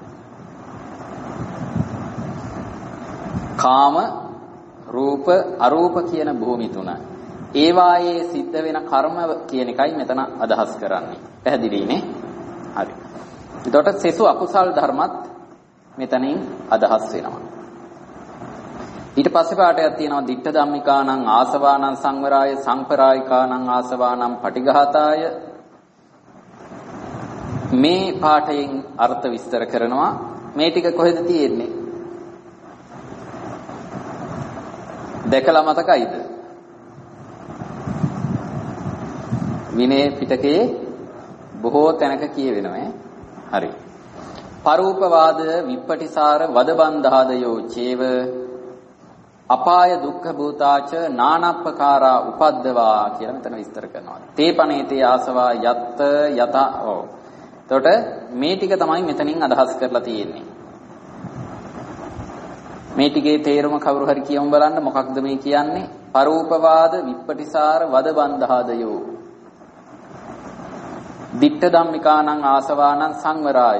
කාම, රූප, අරූප කියන භූමි තුන. ඒ වායේ සිද්ධ වෙන කර්ම කියන එකයි මෙතන අදහස් කරන්නේ. පැහැදිලිනේ? හරි. එතකොට සෙසු අකුසල් ධර්මත් මෙතනින් අදහස් වෙනවා. ඊට පස්සේ පාඩයක් තියෙනවා දිට්ඨ ධම්මිකානං ආසවානං සංවරාය සංපරායිකානං ආසවානං පටිඝාතාය. මේ පාඩයෙන් අර්ථ විස්තර කරනවා. මේ ටික කොහෙද තියෙන්නේ? දැකලා මතකයිද? විනය පිටකේ බොහෝ තැනක කියවෙනවා. හරි. පරූපවාද විප්පටිසාර වදබන්ධාදයෝ චේව අපාය දුක්ඛ භූතාච නානප්පකාරා උපද්දවා කියලා මෙතන විස්තර කරනවා. තේපනේතේ ආසවා යත්ත යත එතකොට මේ ටික තමයි මෙතනින් අදහස් කරලා තියෙන්නේ. මේ ටිකේ තේරුම කවුරු හරි කියමු බලන්න මොකක්ද මේ කියන්නේ? පරූපවාද විප්පටිසාර වදබන්ධාදයෝ දිට්ඨ ධම්මිකානං ආසවානං සංවරාය.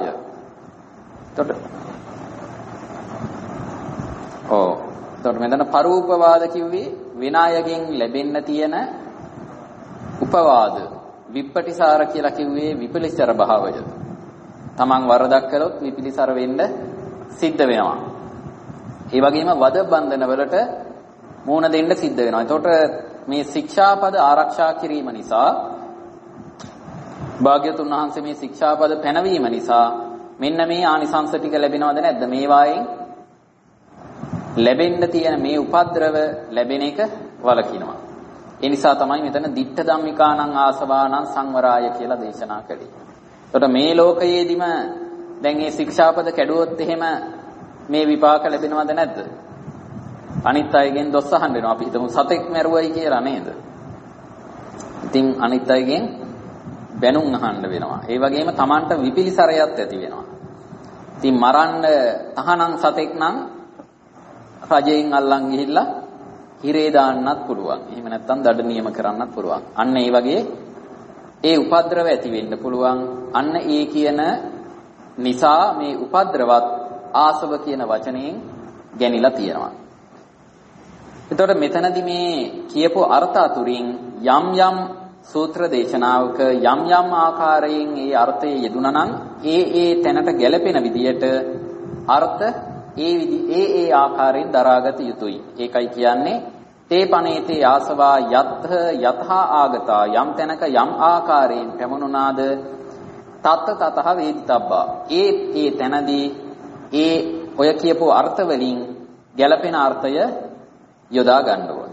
එතකොට මෙතන පරූපවාද කිව්වේ විනායකෙන් ලැබෙන්න තියෙන උපවාද. විප්පටිසාර කියලා කිව්වේ විපිලිසර භාවය. තමන් වරදක් කළොත් විපිලිසර වෙන්න සිද්ධ වෙනවා. ඒ වගේම වද බන්ධන වලට මූණ දෙන්න සිද්ධ වෙනවා. එතකොට මේ ශික්ෂාපද ආරක්ෂා කිරීම නිසා භාග්‍යතුන් වහන්සේ මේ ශික්ෂාපද පැනවීම නිසා මෙන්න මේ ආනිසංස ටික ලැබෙනවද නැද්ද? මේ වායෙන් ලැබෙන්න තියෙන මේ උපද්‍රව ලැබෙන එක වළකිනවා. ඒ නිසා තමයි මෙතන ditta dhammikanan ආසවානං සංවරාය කියලා දේශනා කළේ. එතකොට මේ ලෝකයේදීම දැන් මේ ශික්ෂාපද කැඩුවොත් එහෙම මේ විපාක ලැබෙනවද නැද්ද? අනිත් අයගෙන් දොස් අහන්න වෙනවා. අපි හිතමු සතෙක් මැරුවයි කියලා නේද? ඉතින් අනිත් අයගෙන් බැනුම් අහන්න වෙනවා. ඒ වගේම Tamanට විපිලිසරයක් ඇති වෙනවා. ඉතින් මරන්න තහනම් සතෙක් නම් රජයෙන් අල්ලන් ගිහිල්ලා හිරේ දාන්නත් පුළුවන්. එහෙම නැත්නම් දඩ නියම කරන්නත් පුළුවන්. අන්න ඒ වගේ ඒ උපද්‍රව ඇති වෙන්න පුළුවන්. අන්න ඒ කියන නිසා මේ උපද්‍රවත් ආසව කියන වචනයෙන් ගැනිලා තියෙනවා. එතකොට මෙතනදී මේ කියපු අර්ථ අතුරින් යම් යම් සූත්‍ර දේශනාවක යම් යම් ආකාරයෙන් ඒ අර්ථය යෙදුණා නම් ඒ තැනට ගැලපෙන විදියට අර්ථ ඒ ආකාරයෙන් දරාගත යුතුයි. ඒකයි කියන්නේ තේ පනේතේ ආසවා යත්ථ යතහා ආගතා යම් තැනක යම් ආකාරයෙන් පැමුණුනාද තත්ත තතහ වේදිතබ්බා. ඒ තැනදී ඒ ඔය කියපු අර්ථ වලින් ගැලපෙන අර්ථය යොදා ගන්න ඕන.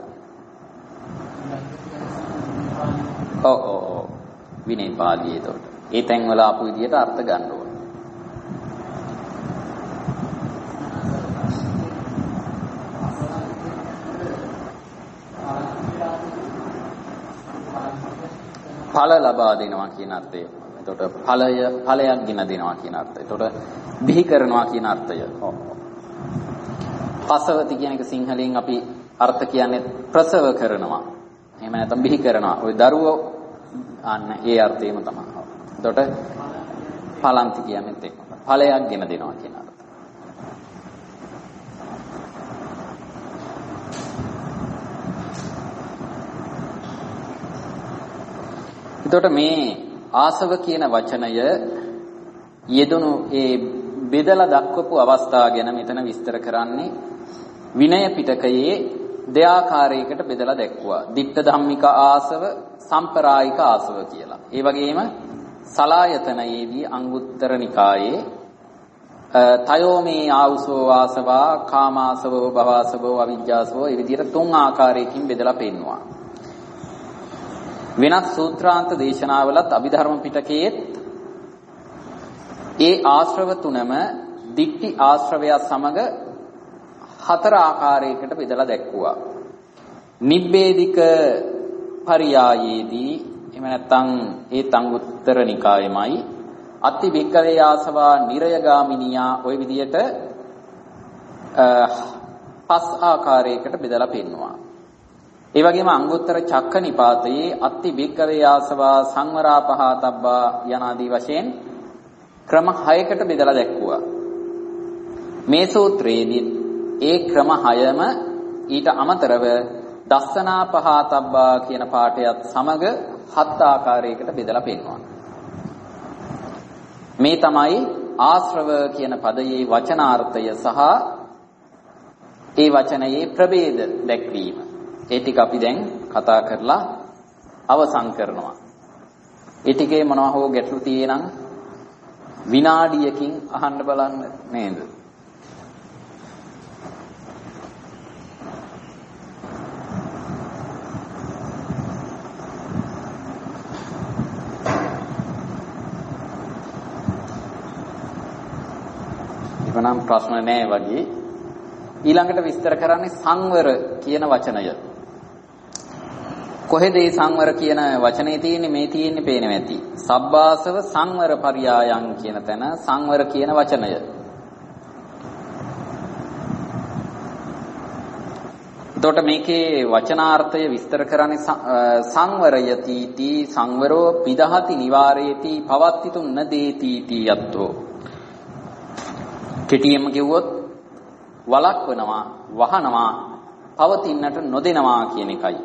ඔව් විනය පාළියේ එතකොට. ඒ තැන් වල ආපු විදියට අර්ථ ගන්න ඕන. ඵල ලබා දෙනවා කියන අර්ථය. එතකොට ඵලයක් ගෙන දෙනවා කියන අර්ථය. එතකොට බිහි කරනවා කියන අර්ථය. ඔව්. පසවති කියන එක සිංහලෙන් අපි අර්ථ කියන්නේ ප්‍රසව කරනවා. එහෙම නැත්නම් බිහි කරනවා. ওই දරුවෝ අන්න ඒ අර්ථයම තමයි. එතකොට පලන්ති කියන්නේත් ඒක. ඵලයක් ගෙන දෙනවා කියන අර්ථය. එතකොට මේ ආසව කියන වචනය යෙදුණු ඒ බෙදලා දක්වපු අවස්ථාව ගැන මෙතන විස්තර කරන්නේ විනය පිටකයේ දෙආකාරයකට බෙදලා දැක්වුවා. ditta dhammika ආසව, සම්ප්‍රායික ආසව කියලා. ඒ වගේම සලායතනයේදී අංගුත්තර නිකායේ තයෝ මේ ආවුසෝ ආසවා, කාමාසවෝ, භවාසවෝ, අවිජ්ජාසවෝ මේ විදිහට තුන් ආකාරයකින් බෙදලා පෙන්වුවා. වෙනත් සූත්‍රාන්ත දේශනාවලත් අභිධර්ම පිටකයේත් ඒ ආශ්‍රව තුනම දික්ටි ආශ්‍රවය සමග හතර ආකාරයකට බෙදලා දැක්වුවා. නිබ්බේධික පරියායේදී එහෙම නැත්නම් ඒ තංගුත්තර නිකායෙමයි අති වික්කවේ ආසවා නිරයගාමිනියා ওই විදියට පස් ආකාරයකට බෙදලා පෙන්වුවා. ඒ වගේම අංගුත්තර චක්ක නිපාතයේ අති වික්කවේ ආසවා සංවරාපහතබ්බා යනාදී වශයෙන් ක්‍රම 6කට බෙදලා දැක්වුවා. මේ සූත්‍රයේදී ඒ ක්‍රම 6ම ඊට අමතරව දස්සනා පහතබ්බා කියන පාඩයත් සමග 7 ආකාරයකට බෙදලා පෙන්වනවා. මේ තමයි ආශ්‍රව කියන පදයේ වචනාර්ථය සහ ඒ වචනයේ ප්‍රභේද දැක්වීම. ඒ ටික අපි දැන් කතා කරලා අවසන් කරනවා. ඒ ටිකේ මොනවා හෝ ගැටලු තියෙනම් විනාඩියකින් අහන්න බලන්න නේද? එවනම් ප්‍රශ්න නැහැ වගේ. ඊළඟට විස්තර කරන්නේ සංවර කියන වචනය. කොහෙද මේ සංවර කියන වචනේ තියෙන්නේ? මේ තියෙන්නේ පේන්නේ නැති. සබ්බාසව සංවර පරියායන් කියන තැන සංවර කියන වචනය. එතකොට මේකේ වචනාර්ථය විස්තර කරන්නේ සංවරයති තී සංවරෝ පිදහති නිවාරේති පවත්තිතු නදේති තී යත්තෝ. කෙටියෙන්ම කිව්වොත් වළක්වනවා, වහනවා, පවතින්නට නොදෙනවා කියන එකයි.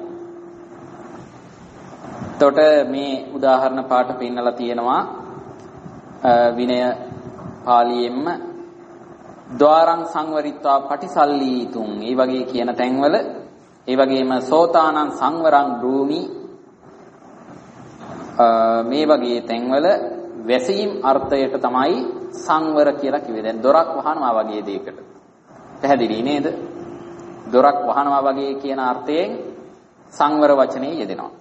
එතකොට මේ උදාහරණ පාඩ පෙන්නලා තියෙනවා විනය පාළියෙන්ම ద్వාරං සංවරිත්වා පටිසල්ලීතුන් ඒ වගේ කියන තැන්වල ඒ වගේම සෝතානං සංවරං භූමි මේ වගේ තැන්වල වැසීම් අර්ථයට තමයි සංවර කියලා කිව්වේ. දැන් දොරක් වහනවා වගේ දෙයකට. පැහැදිලි නේද? දොරක් වහනවා වගේ කියන අර්ථයෙන් සංවර වචනේ යෙදෙනවා.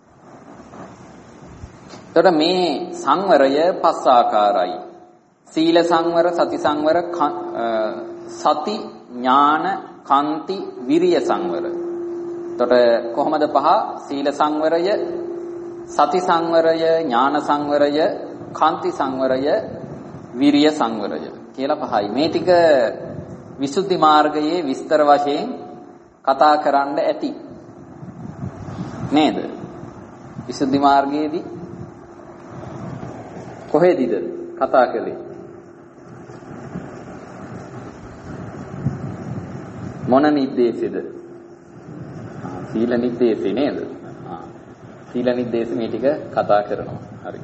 එතකොට මේ සංවරය පස් ආකාරයි. සීල සංවර, සති සංවර, සති ඥාන, කාන්ති, විරිය සංවර. එතකොට කොහොමද පහ? සීල සංවරය, සති සංවරය, ඥාන සංවරය, කාන්ති සංවරය, විරිය සංවරය කියලා පහයි. මේ ටික විසුද්ධි මාර්ගයේ විස්තර වශයෙන් කතා කරන්න ඇති. නේද? විසුද්ධි මාර්ගයේදී කොහෙදීද කතා කළේ? මොන නිर्देशෙද? සීල නිर्देशේ නේද? සීල නිर्देश මේ ටික කතා කරනවා. හරි.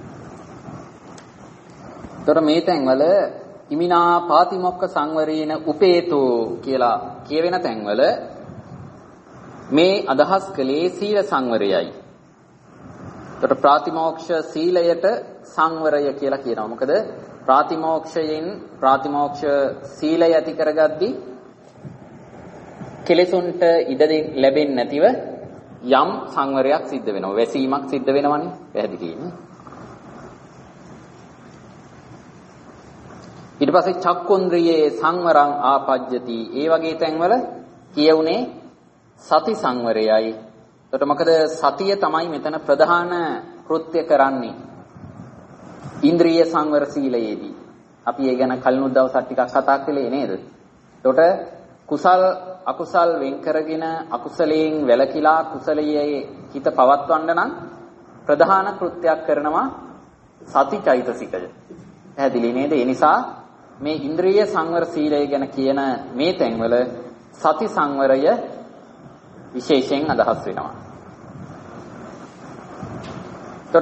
ତොර මේ තැන්වල ඉමිනා පාතිමොක්ඛ සංවරේන උපේතෝ කියලා කියවෙන තැන්වල මේ අදහස් කළේ සීල සංවරයයි. ତොර ප්‍රාතිමෝක්ෂ සීලයට සංවරය කියලා කියනවා. මොකද ප්‍රාතිමෝක්ෂ සීලය ඇති කරගද්දී කෙලෙසුන්ට ඉඩ ලැබෙන්නේ නැතිව යම් සංවරයක් සිද්ධ වෙනවා. වැසීමක් සිද්ධ වෙනවනේ. පැහැදිලිනේ. ඊට පස්සේ චක්කුන්ද්‍රියේ සංවරං ආපජ්ජති. ඒ වගේ තැන්වල කියුනේ සති සංවරයයි. එතකොට මොකද සතිය තමයි මෙතන ප්‍රධාන කෘත්‍ය කරන්නේ. ඉන්ද්‍රිය සංවර සීලයේදී. අපි ඒ ගැන කලිනුත් දවස් ටිකක් කතා කළේ නේද? එතකොට කුසල් අකුසල් වෙන් කරගෙන අකුසලයෙන් වැළකීලා කුසලයේ හිත පවත්වන්න නම් ප්‍රධාන කෘත්‍යයක් කරනවා සති චෛතසිකය. පැහැදිලි නේද? ඒ නිසා මේ ඉන්ද්‍රිය සංවර සීලය ගැන කියන මේ තැන්වල සති සංවරය විශේෂයෙන් අදහස් වෙනවා. ତොර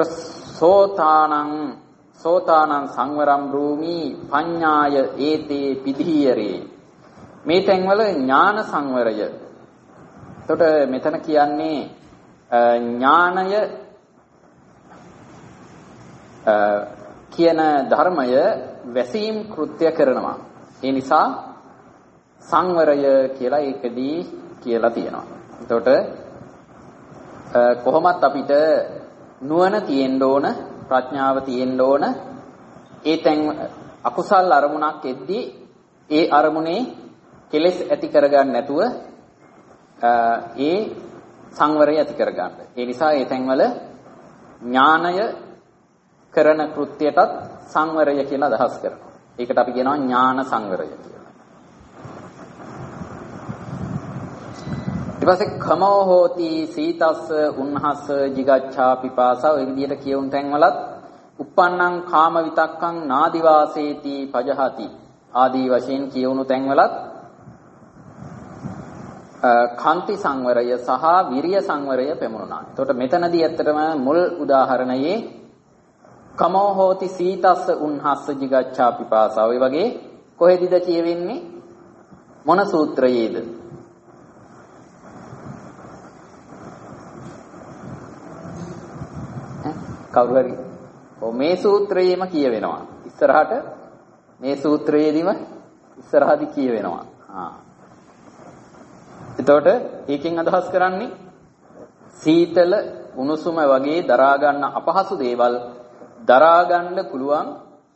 සෝතානං සංවරම් රූමි පඤ්ඤාය ඒතේ පිධීයරේ. මේ තැන්වල ඥාන සංවරය. එතකොට මෙතන කියන්නේ ඥානය කියන ධර්මය වැසීම් කෘත්‍ය කරනවා. ඒ නිසා සංවරය කියලා ඒකදී කියලා තියෙනවා. එතකොට කොහොමත් අපිට නුවණ තියෙන්න ඕන, ප්‍රඥාව තියෙන්න ඕන. ඒ තැන් අකුසල් අරමුණක් එද්දී ඒ අරමුණේ කෙලෙස් ඇති කරගන්න නැතුව ඒ සංවරය ඇති කරගන්න. ඒ නිසා ඒ තැන්වල ඥානය කරන කෘත්‍යයටත් සංවරය කියලා අදහස් කරනවා. ඒකට අපි කියනවා ඥාන සංවරය කියලා. ඊට පස්සේ khamo hoti සීතස්ස උන්හස්ස jigaccha pipasa ඔය විදිහට කියවුන් තැන්වලත් uppannam kama vitakkam nadivaseeti pajahati ආදී වශයෙන් කියවුණු තැන්වලත් කාන්ති සංවරය සහ විරිය සංවරය පෙමුණා. එතකොට මෙතනදී ඇත්තටම මුල් උදාහරණයේ කමෝ හෝති සීතස්ස උන්හස්ස jigaccha pipasa ඔය වගේ කොහෙදද කියවෙන්නේ? මොන සූත්‍රයේද? කවුරු හරි මේ සූත්‍රයේම කියවෙනවා. ඉස්සරහට මේ සූත්‍රයේදීම ඉස්සරහදී කියවෙනවා. එතකොට ඒකෙන් අදහස් කරන්නේ සීතල උණුසුම වගේ දරා ගන්න අපහසු දේවල් දරා ගන්න පුළුවන්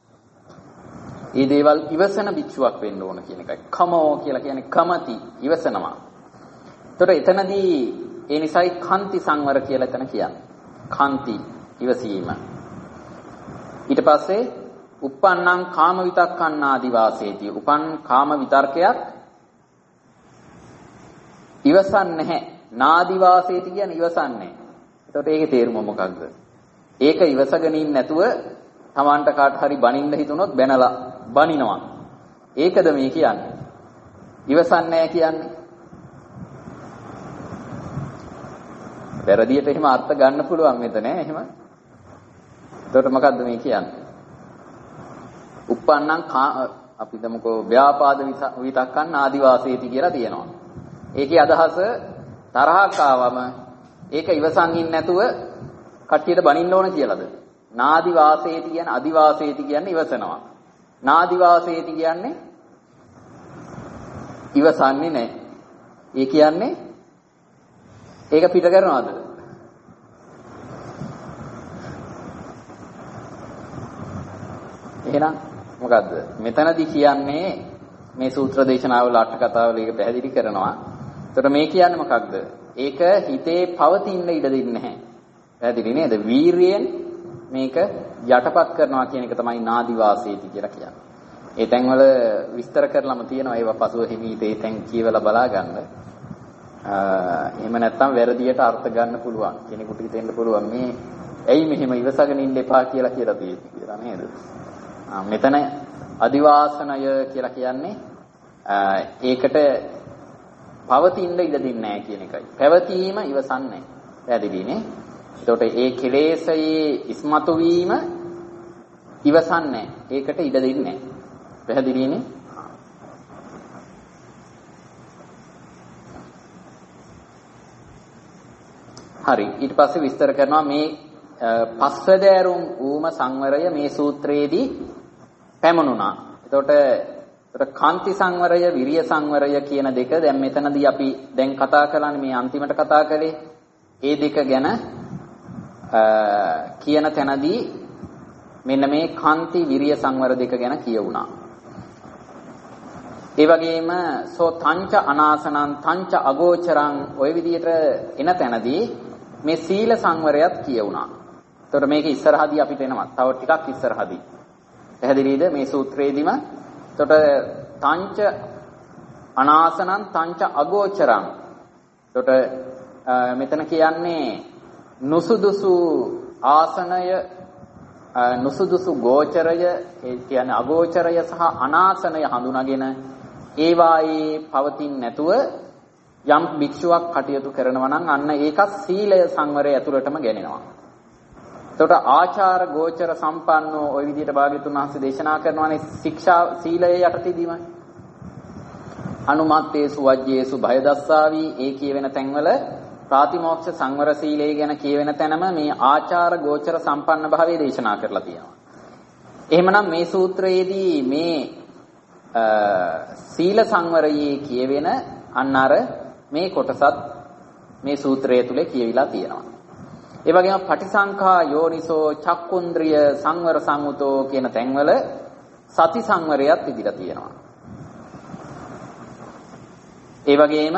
ඒ දේවල් ඉවසන භික්ෂුවක් වෙන්න ඕන කියන එකයි. කමෝ කියලා කියන්නේ කමති ඉවසනවා. එතකොට එතනදී ඒ නිසායි කාන්ති සංවර කියලා එතන කියන්නේ. කාන්ති ඉවසීම. ඊට පස්සේ uppannam kama vitakkannaadi vaseeti. උපන් කාම විතර්කයක් ඉවසන්නේ නැහැ. නාදි වාසේති කියන්නේ ඉවසන්නේ. එතකොට ඒකේ තේරුම මොකක්ද? ඒක ඉවසගෙන ඉන්න නැතුව Tamanට කාට හරි බනින්න හිතුනොත් බැනලා බනිනවා. ඒකද මේ කියන්නේ. ඉවසන්නේ නැහැ කියන්නේ. වැරදියට එහෙම අර්ථ ගන්න පුළුවන් මෙතන ඈ එහෙම. එතකොට මොකද්ද මේ කියන්නේ? uppannam අපි දමුකෝ ව්‍යාපාද විතක්කන් ආදිවාසීති කියලා තියෙනවා. ඒකේ අදහස තරහක් ආවම ඒක ඉවසන් ඉන්න නැතුව කට්ටියට බනින්න ඕන කියලාද? නාදි වාසේති කියන්නේ අදි වාසේති කියන්නේ ඉවසනවා. නාදි වාසේති කියන්නේ ඉවසන්නේ නැහැ. ඒ කියන්නේ ඒක පිට කරනවද? එහෙනම් මොකද්ද? මෙතනදී කියන්නේ මේ සූත්‍ර දේශනාවල අට කතාවල ඒක පැහැදිලි කරනවා. එතකොට මේ කියන්නේ මොකක්ද? ඒක හිතේ පවතින්න ඉඩ දෙන්නේ නැහැ. පැහැදිලි නේද? වීරියෙන් මේක යටපත් කරනවා කියන එක තමයි නාදි වාසේති කියලා කියන්නේ. ඒ තැන්වල විස්තර කරලම තියෙනවා. ඒවා පසුව හිමීට ඒ තැන් කියවලා බලා ගන්න. එහෙම නැත්නම් වැරදියට අර්ථ ගන්න පුළුවන්. කෙනෙකුට හිතෙන්න පුළුවන් මේ ඇයි මෙහෙම ඉවසගෙන ඉන්න එපා කියලා තියෙන්නේ කියලා නේද? මෙතන අදිවාසනය කියලා කියන්නේ ඒකට පවතින්න ඉඩ දෙන්නේ නැහැ කියන එකයි. පැවතීම ඉවසන්නේ. පැහැදිලිනේ? එතකොට ඒ කෙලෙසයේ ඉස්මතු වීම ඉවසන්නේ. ඒකට ඉඩ දෙන්නේ නැහැ. පැහැදිලිනේ? හරි. ඊට පස්සේ විස්තර කරනවා මේ පස්වැදෑරුම් ඌම සංවරය මේ සූත්‍රයේදී පැමුණුණා. එතකොට කාන්ති සංවරය, විරිය සංවරය කියන දෙක දැන් මෙතනදී අපි දැන් කතා කරන්නේ මේ අන්තිමට කතා කළේ. ඒ දෙක ගැන කියන තැනදී මෙන්න මේ කාන්ති විරිය සංවර දෙක ගැන කියවුණා. ඒ වගේම සෝ තංච අනාසනං තංච අගෝචරං ඔය විදිහට එන තැනදී මේ සීල සංවරයත් කියවුණා. එතකොට මේක ඉස්සරහදී අපිට එනවා. තව ටිකක් ඉස්සරහදී. පැහැදිලිද මේ සූත්‍රයේදීම? එතකොට තංච අනාසනං තංච අගෝචරං. එතකොට මෙතන කියන්නේ නුසුදුසු ආසනය, නුසුදුසු ගෝචරය, ඒ කියන්නේ අගෝචරය සහ අනාසනය හඳුනාගෙන ඒවායේ පවතින් නැතුව යම් භික්ෂුවක් කටයුතු කරනවා නම් අන්න ඒකත් සීලය සංවරය ඇතුළටම ගෙනෙනවා. එතකොට ආචාර ගෝචර සම්පන්නෝ ওই විදිහට භාග්‍යතුන් වහන්සේ දේශනා කරනවානේ ශික්ෂා සීලයේ යටතේදීමයි. අනුමත්තේසු වජ්ජේසු භය දස්සාවි ඒ කියවෙන තැන්වල ප්‍රාතිමෝක්ෂ සංවර සීලය ගැන කියවෙන තැනම මේ ආචාර ගෝචර සම්පන්න භාවය දේශනා කරලා තියෙනවා. එහෙමනම් මේ සූත්‍රයේදී මේ සීල සංවරයේ කියවෙන අන්න අර මේ කොටසත් මේ සූත්‍රය තුල කියවිලා තියෙනවා. ඒ වගේම පටිසංඛා යෝනිසෝ චක්කුන්ද්‍රිය සංවර සංවුතෝ කියන තැන්වල සති සංවරයත් ඉදිරියට තියෙනවා. ඒ වගේම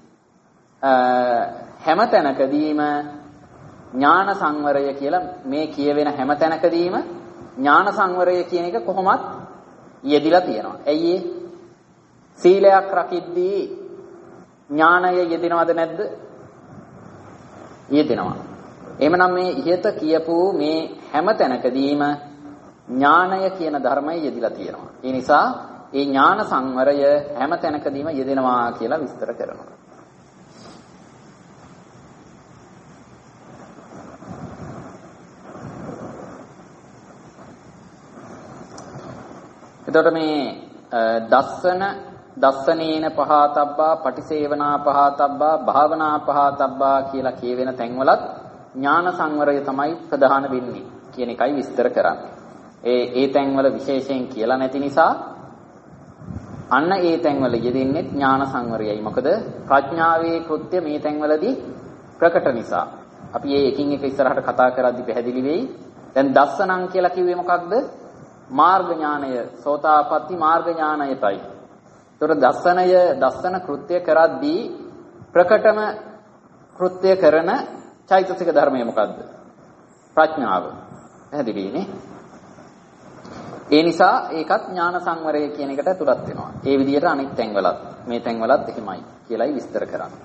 හැම තැනකදීම ඥාන සංවරය කියලා මේ කියවෙන හැම තැනකදීම ඥාන සංවරය කියන එක කොහොමත් යෙදිලා තියෙනවා. ඇයි සීලයක් රකිද්දී ඥානය යෙදෙනවද නැද්ද? යෙදෙනවා. එහෙමනම් මේ ඉහත කියපු මේ හැම තැනකදීම ඥානය කියන ධර්මය යෙදිලා තියෙනවා. ඒ නිසා ඒ ඥාන සංවරය හැම තැනකදීම යෙදෙනවා කියලා විස්තර කරනවා. එතකොට මේ දස්සනේන පහතබ්බා පටිසේවනා පහතබ්බා භාවනා පහතබ්බා කියලා කියවෙන තැන්වලත් ඥාන සංවරය තමයි ප්‍රධාන වෙන්නේ කියන එකයි විස්තර කරන්නේ. ඒ තැන්වල විශේෂයෙන් කියලා නැති නිසා අන්න ඒ තැන්වල යෙදෙන්නේ ඥාන සංවරයයි. මොකද ප්‍රඥාවේ කෘත්‍ය මේ තැන්වලදී ප්‍රකට නිසා. අපි මේ එකින් එක ඉස්සරහට කතා කරද්දී පැහැදිලි වෙයි. දැන් දස්සනං කියලා කිව්වේ මොකක්ද? මාර්ග ඥානය, සෝතාපට්ටි මාර්ග ඥානයයි. ඒතර දස්සන කෘත්‍ය කරද්දී ප්‍රකටම කෘත්‍ය කරන චෛතසික ධර්මය මොකද්ද? ප්‍රඥාව. පැහැදිලිනේ? ඒ නිසා ඒකත් ඥාන සංවරය කියන එකට ඇතුළත් වෙනවා. ඒ විදිහට අනිත් තැන්වලත් මේ තැන්වලත් එහෙමයි කියලායි විස්තර කරන්නේ.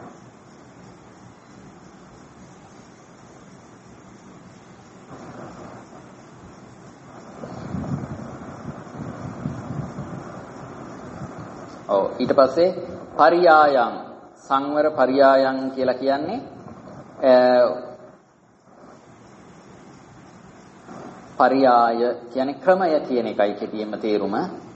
ඊට පස්සේ පරියායන් සංවර පරියායන් කියලා කියන්නේ පරියාය කියන්නේ ක්‍රමය කියන එකයි කෙටියෙන්ම තේරුම.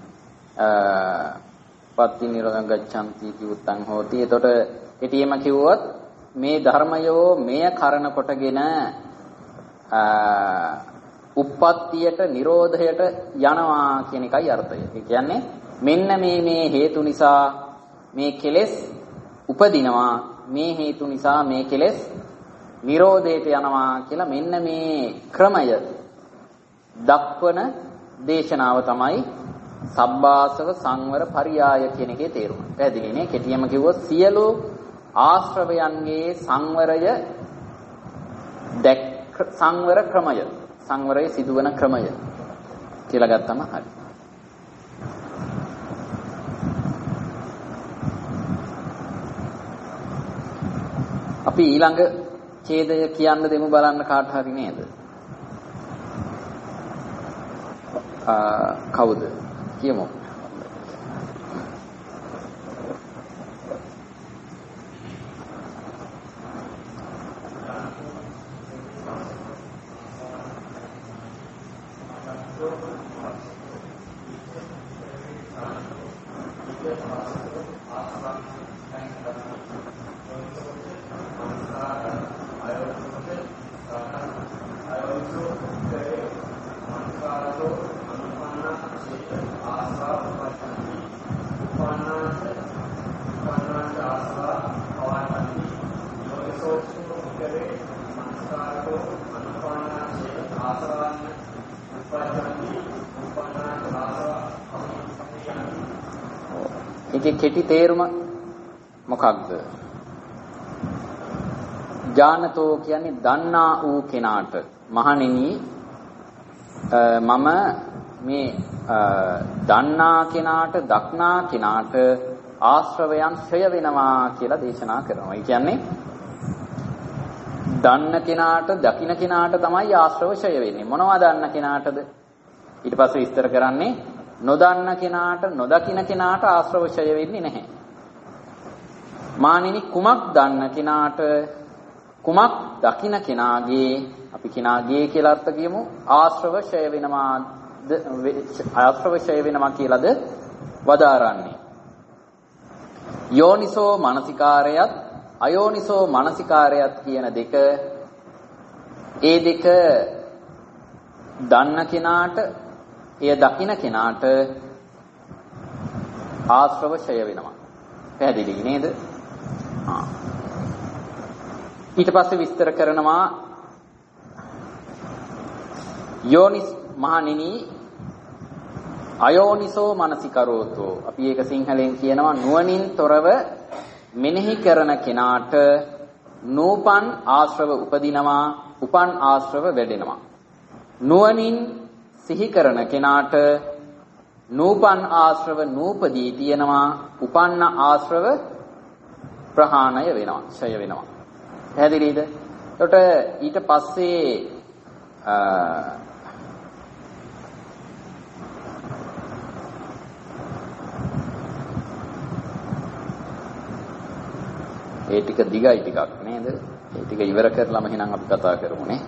පත්ති නිරෝධං ගච්ඡanti කිව්වොත් හොති. එතකොට කෙටියෙන්ම කිව්වොත් මේ ධර්මයෝ මෙය කරන කොටගෙන උප්පත්තියට නිරෝධයට යනවා කියන එකයි අර්ථය. ඒ කියන්නේ මෙන්න මේ හේතු නිසා මේ කෙලෙස් උපදිනවා මේ හේතු නිසා මේ කෙලෙස් නිරෝධයට යනවා කියලා මෙන්න මේ ක්‍රමය දක්වන දේශනාව තමයි සබ්බාසව සංවර පරියාය කියන එකේ තේරුම. පැහැදිලි නේ? කෙටියම කිව්වොත් සියලු ආශ්‍රවයන්ගේ සංවරය සංවර ක්‍රමය, සංවරයේ සිදුවන ක්‍රමය කියලා ගත්තම හරි. අපි ඊළඟ ඡේදය කියන්න දෙමු බලන්න කාට හරි නේද? කවුද? කියමු. ඒකේ කෙටි තේරුම මොකක්ද? ඥානතෝ කියන්නේ දන්නා වූ කෙනාට මහණෙනි මම මේ දන්නා කෙනාට දක්නා කෙනාට ආශ්‍රවයන් ක්ෂය වෙනවා කියලා දේශනා කරනවා. ඒ කියන්නේ දන්න කෙනාට දකින්න කෙනාට තමයි ආශ්‍රව ක්ෂය වෙන්නේ. මොනවා දන්න කෙනාටද? ඊට පස්සේ විස්තර කරන්නේ නොදන්න කෙනාට නොදකින්න කෙනාට ආශ්‍රව ක්ෂය වෙන්නේ නැහැ. මානිනි කුමක් දන්න කෙනාට කුමක් දකින්න කෙනාගේ අපි කෙනාගේ කියලා අර්ථ කියමු ආශ්‍රව ක්ෂය වෙනවා ආශ්‍රව ක්ෂය වෙනවා කියලාද වදාරන්නේ. යෝනිසෝ මනසිකාරයත් අයෝනිසෝ මනසිකාරයත් කියන දෙක ඒ දෙක දන්න කෙනාට එය දකින්න කෙනාට ආශ්‍රව ක්ෂය වෙනවා. පැහැදිලි නේද? ඊට පස්සේ විස්තර කරනවා යෝනිස් මහණෙනි අයෝනිසෝ මනසිකරෝතෝ අපි ඒක සිංහලෙන් කියනවා නුවණින් තොරව මෙනෙහි කරන කෙනාට නූපන් ආශ්‍රව උපදිනවා උපන් ආශ්‍රව වැඩෙනවා. නුවණින් සිහි කරන කෙනාට නූපන් ආශ්‍රව නූපදී තියෙනවා උපන්න ආශ්‍රව ප්‍රහාණය වෙනවා ක්ෂය වෙනවා. පැහැදිලිද? එතකොට ඊට පස්සේ ඒ ටික දිගයි ටිකක් නේද? ඒ ටික ඉවර කරලාම එහෙනම් අපි කතා කරමු නේ.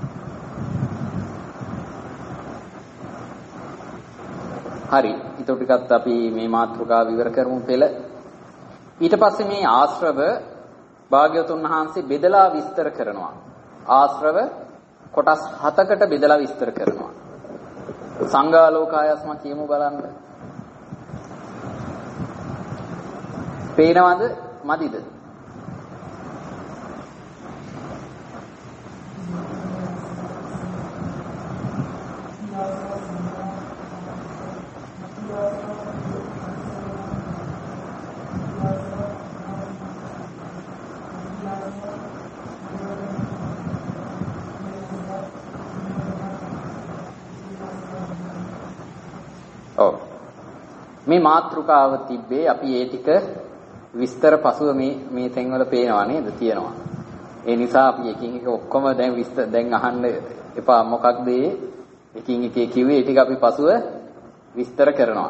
හරි. ඊට ටිකත් අපි මේ මාතෘකාව ඉවර කරමු පෙළ. ඊට පස්සේ මේ ආශ්‍රව භාග්‍යවතුන් වහන්සේ බෙදලා විස්තර කරනවා. ආශ්‍රව කොටස් 7කට බෙදලා විස්තර කරනවා. සංඝාලෝකායස්ම කියමු බලන්න. පේනවද? මදිද? මේ මාතෘකාව තිබ්බේ අපි ඒ ටික විස්තර පසුව මේ තැන්වල පේනවා නේද? තියෙනවා. ඒ නිසා අපි එකින් එක ඔක්කොම දැන් අහන්න එපා. මොකක්ද ඒ එකින් එක කිව්වේ? ඒ ටික අපි පසුව විස්තර කරනවා.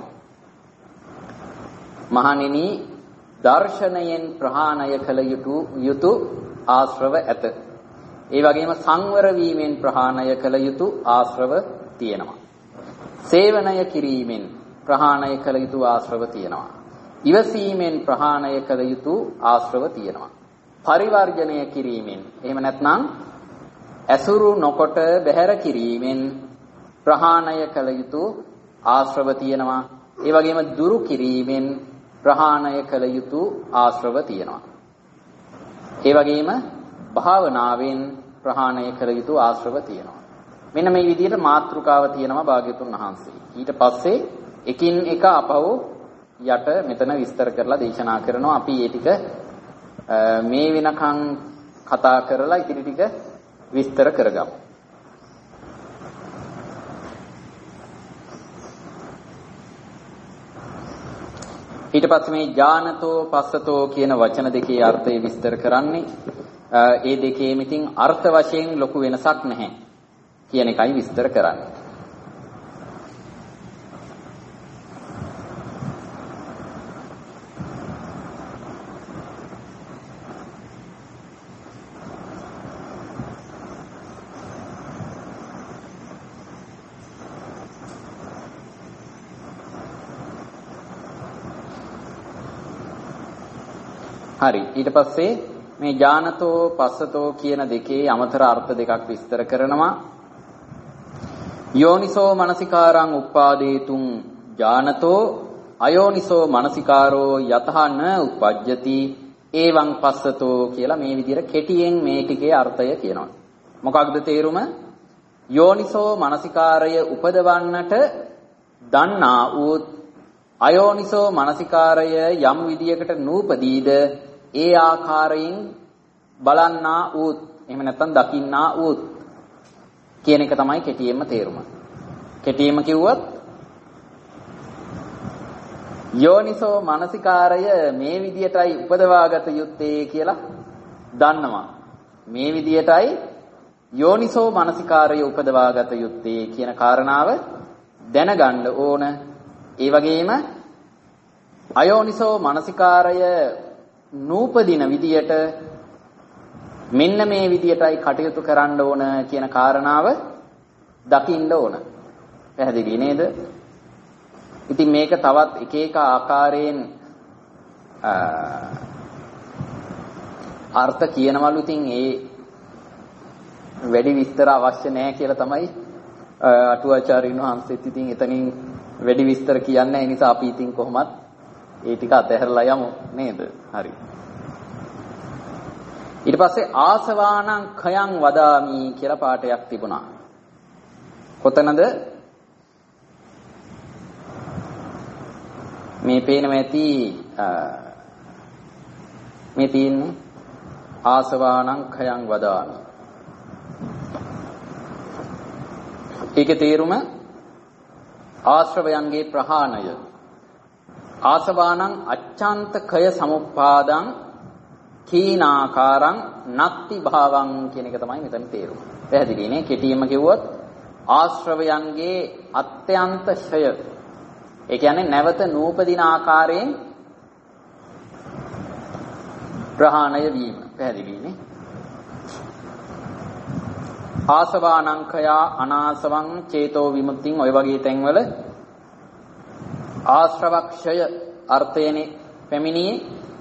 මහණෙනි දර්ශනයෙන් ප්‍රහාණය කළ යුතු ආශ්‍රව ඇත. ඒ වගේම සංවර වීමෙන් ප්‍රහාණය කළ යුතු ආශ්‍රව තියෙනවා. සේවනය කිරීමෙන් ප්‍රහාණය කළ යුතු ආශ්‍රව තියෙනවා. ඉවසීමෙන් ප්‍රහාණය කළ යුතු ආශ්‍රව තියෙනවා. පරිවර්ජණය කිරීමෙන් එහෙම නැත්නම් ඇසුරු නොකොට බැහැර කිරීමෙන් ප්‍රහාණය කළ යුතු ආශ්‍රව තියෙනවා. ඒ වගේම දුරු කිරීමෙන් ප්‍රහාණය කළ යුතු ආශ්‍රව තියෙනවා. ඒ වගේම භාවනාවෙන් ප්‍රහාණය කළ යුතු ආශ්‍රව තියෙනවා. මෙන්න මේ විදිහට මාතෘකාව තියෙනවා භාග්‍යතුන් වහන්සේ. ඊට පස්සේ එකින් එක අපව යට මෙතන විස්තර කරලා දේශනා කරනවා. අපි ඒ ටික මේ වෙනකන් කතා කරලා ඉතිරි ටික විස්තර කරගමු. ඊට පස්සේ මේ ඥානතෝ පස්සතෝ කියන වචන දෙකේ අර්ථය විස්තර කරන්නේ ඒ දෙකේම ඉතින් අර්ථ වශයෙන් ලොකු වෙනසක් නැහැ කියන එකයි විස්තර කරන්නේ. හරි ඊට පස්සේ මේ ඥානතෝ පස්සතෝ කියන දෙකේ අමතර අර්ථ දෙකක් විස්තර කරනවා. යෝනිසෝ මනසිකාරං උප්පාදේතුං ඥානතෝ අයෝනිසෝ මනසිකාරෝ යතහන උපජ්ජති එවං පස්සතෝ කියලා මේ විදිහට කෙටියෙන් මේ ටිකේ අර්ථය කියනවා. මොකක්ද තේරුම? යෝනිසෝ මනසිකාරය උපදවන්නට දන්නා වූ අයෝනිසෝ මනසිකාරය යම් විදියකට නූපදීද ඒ ආකාරයෙන් බලන්නා වූත් එහෙම නැත්නම් දකින්නා වූත් කියන එක තමයි කෙටියෙන්ම තේරුම. කෙටියෙන්ම කිව්වොත් යෝනිසෝ මනසිකාරය මේ විදියටයි උපදවාගත යුත්තේ කියලා දන්නවා. මේ විදියටයි යෝනිසෝ මනසිකාරය උපදවාගත යුත්තේ කියන කාරණාව දැනගන්න ඕන. ඒ වගේම අයෝනිසෝ මනසිකාරය නූපදින විදියට මෙන්න මේ විදියටයි කටයුතු කරන්න ඕන කියන කාරණාව දකින්න ඕන. පැහැදිලි නේද? ඉතින් මේක තවත් එක එක ආකාරයෙන් අර්ථ කියනවලු. ඉතින් ඒ වැඩි විස්තර අවශ්‍ය නැහැ කියලා තමයි අටුවාචාර්යින් වහන්සේත් ඉතින් එතනින් වැඩි විස්තර කියන්නේ. ඒ නිසා අපි ඉතින් කොහොමත් ඒ ටික අතහැරලා යමු නේද? හරි. ඊට පස්සේ ආසවානං khයං වදාමි කියලා පාඩයක් තිබුණා. කොතනද? මේ පේනම ඇති මේ තියෙන්නේ ආසවානං khයං වදාමි. ඒකේ තේරුම ආශ්‍රවයන්ගේ ප්‍රහාණය. ආසවානං අච්ඡාන්ත khය සමුප්පාදං කීනාකාරං නක්ති භාවං කියන එක තමයි මෙතන තේරුම. පැහැදිලි නේ? කෙටියෙන්ම කිව්වොත් ආශ්‍රවයන්ගේ අත්‍යන්ත ඡය. ඒ කියන්නේ නැවත නූපදින ආකාරයෙන් ප්‍රහාණය වීම. පැහැදිලි නේ? ආසවානං khයා අනාසවං චේතෝ විමුක්තිං ඔය වගේ තැන්වල ආශ්‍රවක්ෂය අර්ථයනේ පැමිණියේ.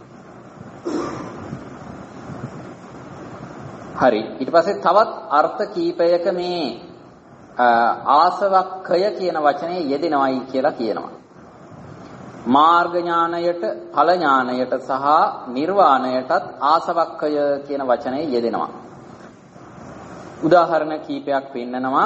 හරි. ඊට පස්සේ තවත් අර්ථ කීපයක මේ ආසවක්ඛය කියන වචනේ යෙදෙනවයි කියලා කියනවා. මාර්ග ඥානයට, ඵල ඥානයට සහ නිර්වාණයටත් ආසවක්ඛය කියන වචනේ යෙදෙනවා. උදාහරණ කීපයක් පෙන්නනවා.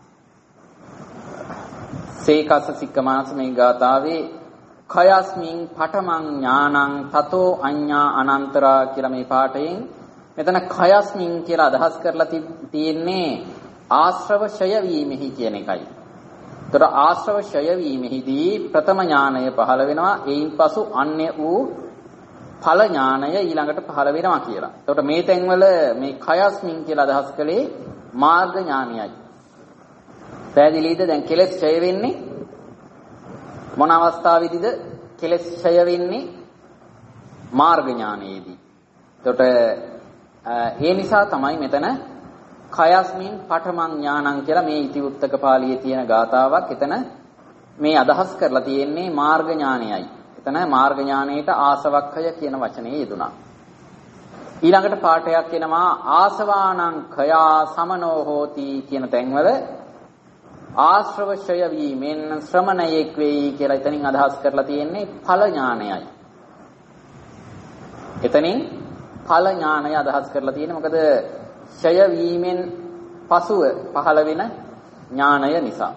සේකස සික්කමාස මේ ගාථාවේ khයස්මින් පඨමං ඥානං තතෝ අඤ්ඤා අනන්තරා කියලා මේ පාඨයෙන් මෙතන khයස්මින් කියලා අදහස් කරලා තියෙන්නේ ආශ්‍රව ඡය වීමෙහි කියන එකයි. ඒතර ආශ්‍රව ඡය වීමෙහිදී ප්‍රථම ඥානය පහළ වෙනවා. එයින් පසු අන්‍ය වූ ඵල ඥානය ඊළඟට පහළ වෙනවා කියලා. එතකොට මේ තැන්වල මේ khයස්මින් කියලා අදහස් කළේ මාර්ග ඥානයයි. පැහැදිලිද? දැන් කෙලෙස් ඡය වෙන්නේ මොන අවස්ථාවේදීද? කෙලෙස් ඡය වෙන්නේ මාර්ග ඥානයේදී. එතකොට ඒ නිසා තමයි මෙතන khයස්මින් පඨමං ඥානං කියලා මේ ඉතිඋත්තක පාළියේ තියෙන ගාතාවක්. එතන මේ අදහස් කරලා තියෙන්නේ මාර්ග ඥානයයි. එතන මාර්ග ඥානයේට ආසවක්ඛය කියන වචනේ යෙදුණා. ඊළඟට පාඩයක් එනවා ආසවානං khයා සමනෝ හෝති කියන තැන්වල ආශ්‍රව ඡය වීමෙන් ශ්‍රමණයෙක් වෙයි කියලා එතනින් අදහස් කරලා තියෙන්නේ ඵල ඥානයයි. එතනින් ඵල ඥානය අදහස් කරලා තියෙන්නේ. මොකද ඡය වීමෙන් පසුව පහළ වෙන ඥානය නිසා.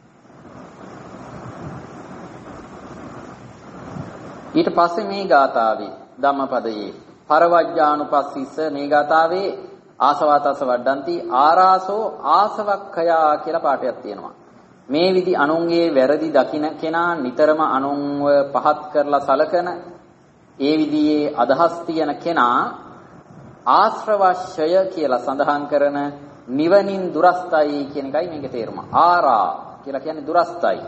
ඊට පස්සේ මේ ගාථාවේ ධම්මපදයේ පරවජ්ජානුපස්සිස මේ ගාථාවේ ආසවාතස වඩ්ඩಂತಿ ආරාසෝ ආසවක්ඛයා කියලා පාඩයක් තියෙනවා. මේ විදි අනුන්ගේ වැරදි දකින කෙනා නිතරම අනුන්ව පහත් කරලා සලකන ඒ විදිහේ අදහස් තියෙන කෙනා ආශ්‍රවශය කියලා සඳහන් කරන නිවනින් දුරස්තයි කියන එකයි මේකේ තේරුම. ආරා කියලා කියන්නේ දුරස්තයි.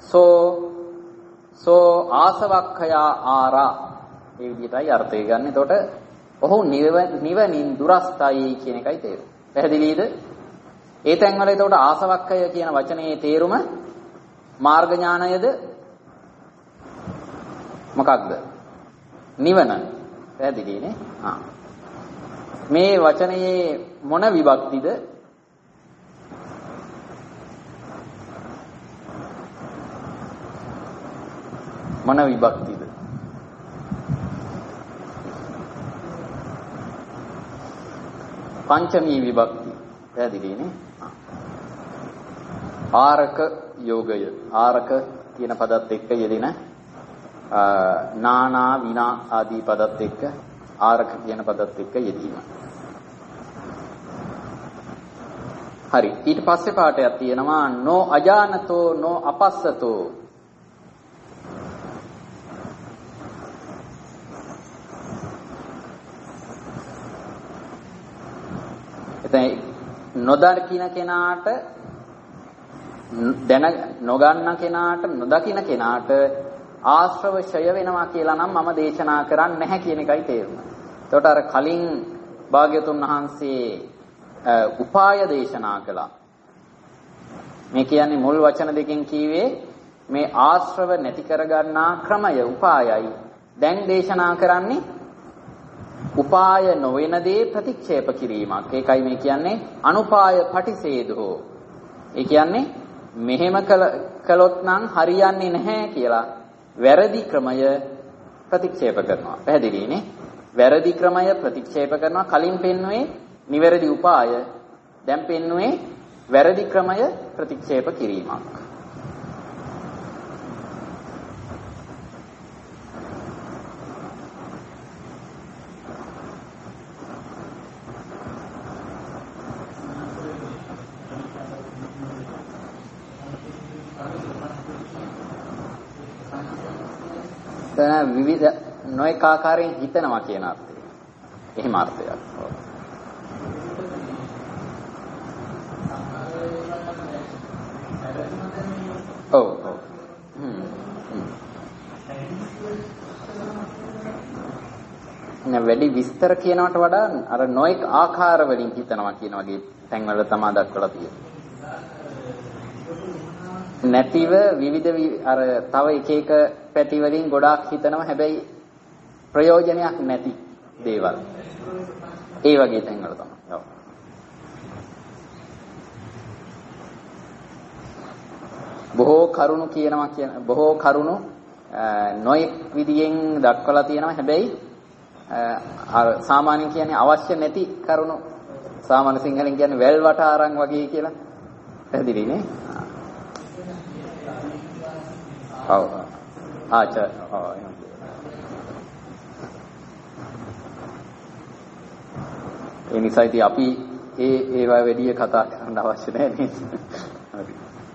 සෝ ආසවක්ඛයා ආරා ඒ විදිහටයි අර්ථය ගන්න. එතකොට ඔහු නිවනින් දුරස්තයි කියන එකයි තේරුම. පැහැදිලිද? ඒ තැන්වල එතකොට ආසවක්ඛය කියන වචනේ තේරුම මාර්ග ඥානයද මොකක්ද? නිවන. පැහැදිලිනේ? මේ වචනේ මොන විභක්තිද? මොන විභක්තිද? පංචමී විභක්ති. පැහැදිලිනේ? ආරක යෝගය. ආරක කියන පදත් එක්ක යෙදෙන නානා විනා ආදී පදත් එක්ක ආරක කියන පදත් එක්ක යෙදීම. හරි. ඊට පස්සේ පාඩයක් තියෙනවා නෝ අජානතෝ නෝ අපස්සතෝ. එතන නොදකින කෙනාට නොගන්න කෙනාට නොදකින කෙනාට ආශ්‍රව ඡය වෙනවා කියලා නම් මම දේශනා කරන්නේ නැහැ කියන එකයි තේරුම. එතකොට අර කලින් භාග්‍යතුන් වහන්සේ උපාය දේශනා කළා. මේ කියන්නේ මුල් වචන දෙකෙන් කීවේ මේ ආශ්‍රව නැති කරගන්නා ක්‍රමය උපායයි. දැන් දේශනා කරන්නේ උපාය නොවන දේ ප්‍රතික්ෂේප කිරීමක්. ඒකයි මේ කියන්නේ අනුපාය පටිසේධෝ. ඒ කියන්නේ මෙහෙම කළොත් නම් හරියන්නේ නැහැ කියලා වැරදි ක්‍රමය ප්‍රතික්ෂේප කරනවා. පැහැදිලිනේ? වැරදි ක්‍රමය ප්‍රතික්ෂේප කරනවා. කලින් පෙන්වුවේ නිවැරදි උපාය. දැන් පෙන්වුවේ වැරදි ක්‍රමය ප්‍රතික්ෂේප කිරීමක්. විවිධ නොඑක ආකාරයෙන් හිතනවා කියන අර්ථය. එහෙම අර්ථයක්. ඔව්. වැඩි විස්තර කියනවට වඩා අර නොඑක ආකාර වලින් හිතනවා කියන වගේ තැන්වල තමයි දක්වලා තියෙන්නේ. නැතිව විවිධ අර තව එක එක පැති වලින් ගොඩාක් හිතනවා හැබැයි ප්‍රයෝජනයක් නැති දේවල්. ඒ වගේ තැන්වල තමයි. ඔව්. බොහෝ කරුණු කියනවා කියන බොහෝ කරුණු නොයෙක් විදියෙන් දක්වලා තියෙනවා හැබැයි අර සාමාන්‍යයෙන් කියන්නේ අවශ්‍ය නැති කරුණු සාමාන්‍ය සිංහලෙන් කියන්නේ වැල් වට ආරං වගේ කියලා. පැහැදිලිනේ? ඔව්. ඒ නිසා ඉතින් අපි ඒවා වැඩි කතා කරන්න අවශ්‍ය නැහැ නේද? හරි.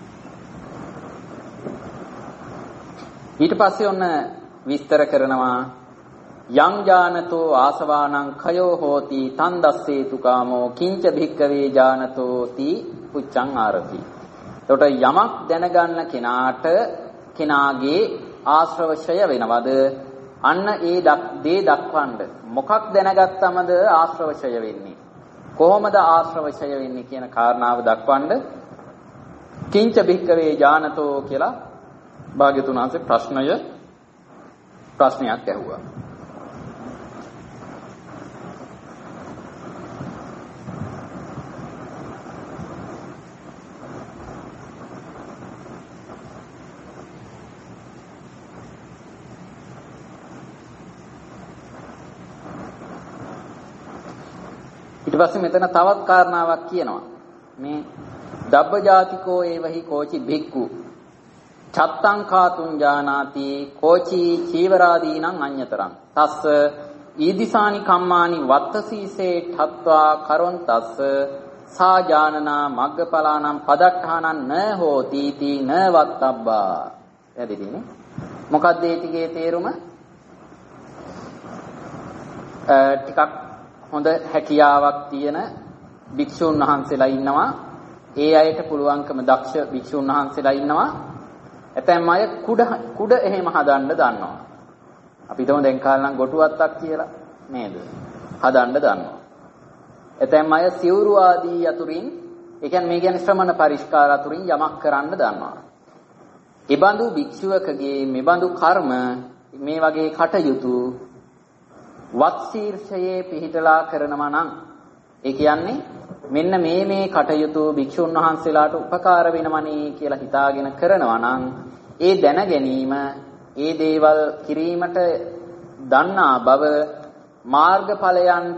ඊට පස්සේ ඔන්න විස්තර කරනවා යං ඥානතෝ ආසවානං khයෝ හෝති තන් දස්සේතු කාමෝ කිංච භික්කවේ ඥානතෝති උච්චං ආරති. එතකොට යමක් දැනගන්න කෙනාගේ ආශ්‍රවශය වෙනවද? අන්න ඒ දේ දක්වන්න. මොකක් දැනගත්තමද ආශ්‍රවශය වෙන්නේ? කොහොමද ආශ්‍රවශය වෙන්නේ කියන කාරණාව දක්වන්න කිංච භික්කවේ ඥානතෝ කියලා භාග්‍යතුන් වහන්සේ ප්‍රශ්නයක් ඇහුවා. ඊට පස්සේ මෙතන තවත් කාරණාවක් කියනවා. මේ දබ්බජාතිකෝ ඒවහි කෝචි භික්ඛු චත්තං කාතුං ජානාති කෝචි චීවරාදීනං අඤ්‍යතරං තස්ස ඊදිසානි කම්මානි වත්තසීසේ ඨත්වා කරොන් තස්ස සා ජානනා මග්ගඵලානම් පදට්ඨානං න හෝති තී න වත්තබ්බා. එදිනේ මොකක්ද ඒ ටිකේ තේරුම? ටිකක් හොඳ හැකියාවක් තියෙන භික්ෂුන් වහන්සේලා ඉන්නවා. ඒ අයට පුළුවන්කම දක්ෂ භික්ෂුන් වහන්සේලා ඉන්නවා. ඇතැම් අය කුඩ එහෙම හදන්න දන්නවා. අපි හිතමු දැන් කාලේ නම් ගොටුවත්තක් කියලා නේද? හදන්න දන්නවා. ඇතැම් අය සිවුරු ආදී අතුරින්, ඒ කියන්නේ මේ කියන්නේ ශ්‍රමණ පරිස්කාර අතුරින් යමක් කරන්න දන්නවා. ඒබඳු භික්ෂුවකගේ මේබඳු කර්ම මේ වගේ කටයුතු වත් ශීර්ෂයේ පිහිටලා කරනවා නම්, ඒ කියන්නේ මෙන්න මේ කටයුතු භික්ෂුන් වහන්සේලාට උපකාර වෙනවනේ කියලා හිතාගෙන කරනවා නම් ඒ දැන ගැනීම, ඒ දේවල් කිරීමට දන්නා බව මාර්ගඵලයන්ට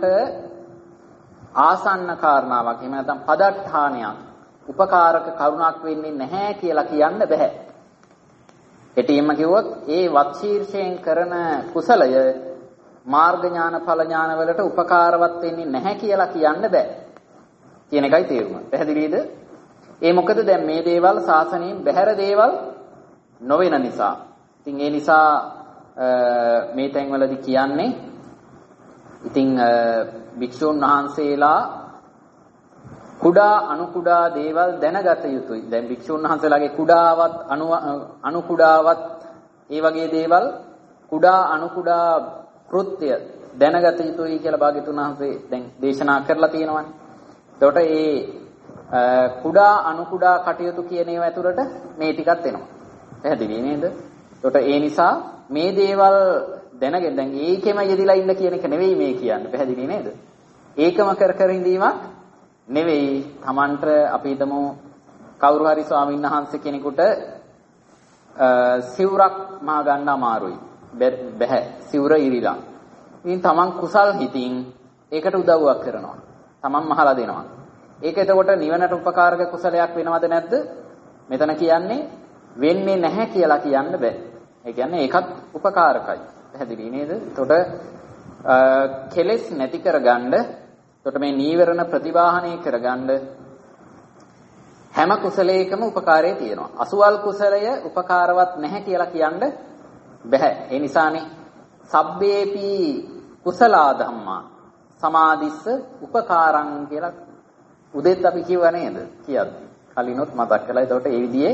ආසන්න කාරණාවක්. එහෙම නැත්නම් පදට්ඨානයක්, උපකාරක කරුණක් වෙන්නේ නැහැ කියලා කියන්න බෑ. එටින්ම කිව්වොත් ඒ වත් ශීර්ෂයෙන් කරන කුසලය මාර්ග ඥාන ඵල ඥාන වලට උපකාරවත් වෙන්නේ නැහැ කියලා කියන්න බෑ කියන එකයි තේරුම. පැහැදිලිද? ඒ මොකද දැන් මේ දේවල් සාසනයෙන් බැහැර දේවල් නොවන නිසා. ඉතින් ඒ නිසා මේ තැන්වලදී කියන්නේ ඉතින් භික්ෂුන් වහන්සේලා කුඩා අනු කුඩා දේවල් දැනගත යුතුයි. දැන් භික්ෂුන් වහන්සේලාගේ කුඩාවත් අනු කුඩාවත් ඒ වගේ දේවල් කුඩා අනු කුඩා කෘත්‍ය දැනගත යුතුයි කියලා භාග්‍යතුන් වහන්සේ දැන් දේශනා කරලා තියෙනවානේ. එතකොට ඒ කුඩා අනු කුඩා කටයුතු කියන ඒවා ඇතුළට මේ ටිකත් එනවා. පැහැදිලි නේද? එතකොට ඒ නිසා මේ දේවල් දැනගෙන දැන් ඒකෙම යෙදිලා ඉන්න කියන එක නෙවෙයි මේ කියන්නේ. පැහැදිලි නේද? ඒකම කර ඉඳීමක් නෙවෙයි. Tamanට අපි හිතමු කවුරු හරි ස්වාමීන් වහන්සේ කෙනෙකුට සිවුරක් මා ගන්න අමාරුයි. බැහැ. සිවුර ඉරිලා. ඉතින් Taman කුසල් හිතින් ඒකට උදව්වක් කරනවා. Taman මහලා දෙනවා. ඒක එතකොට නිවනට උපකාරක කුසලයක් වෙනවද නැද්ද? මෙතන කියන්නේ වෙන්නේ නැහැ කියලා කියන්න බෑ. ඒ කියන්නේ ඒකත් උපකාරකයි. පැහැදිලි නේද? එතකොට කෙලෙස් නැති කරගන්න, එතකොට මේ නීවරණ ප්‍රතිවාහනය කරගන්න හැම කුසලයකම උපකාරය තියෙනවා. අසුවල් කුසලය උපකාරවත් නැහැ කියලා කියන්න බෑ. ඒ නිසානේ සබ්බේපි කුසලා ධම්මා සමාදිස්ස උපකාරං කියලා උදෙත් අපි කිව්වා නේද? කියද්දි කලිනොත් මතක් කළා. එතකොට ඒ විදිහේ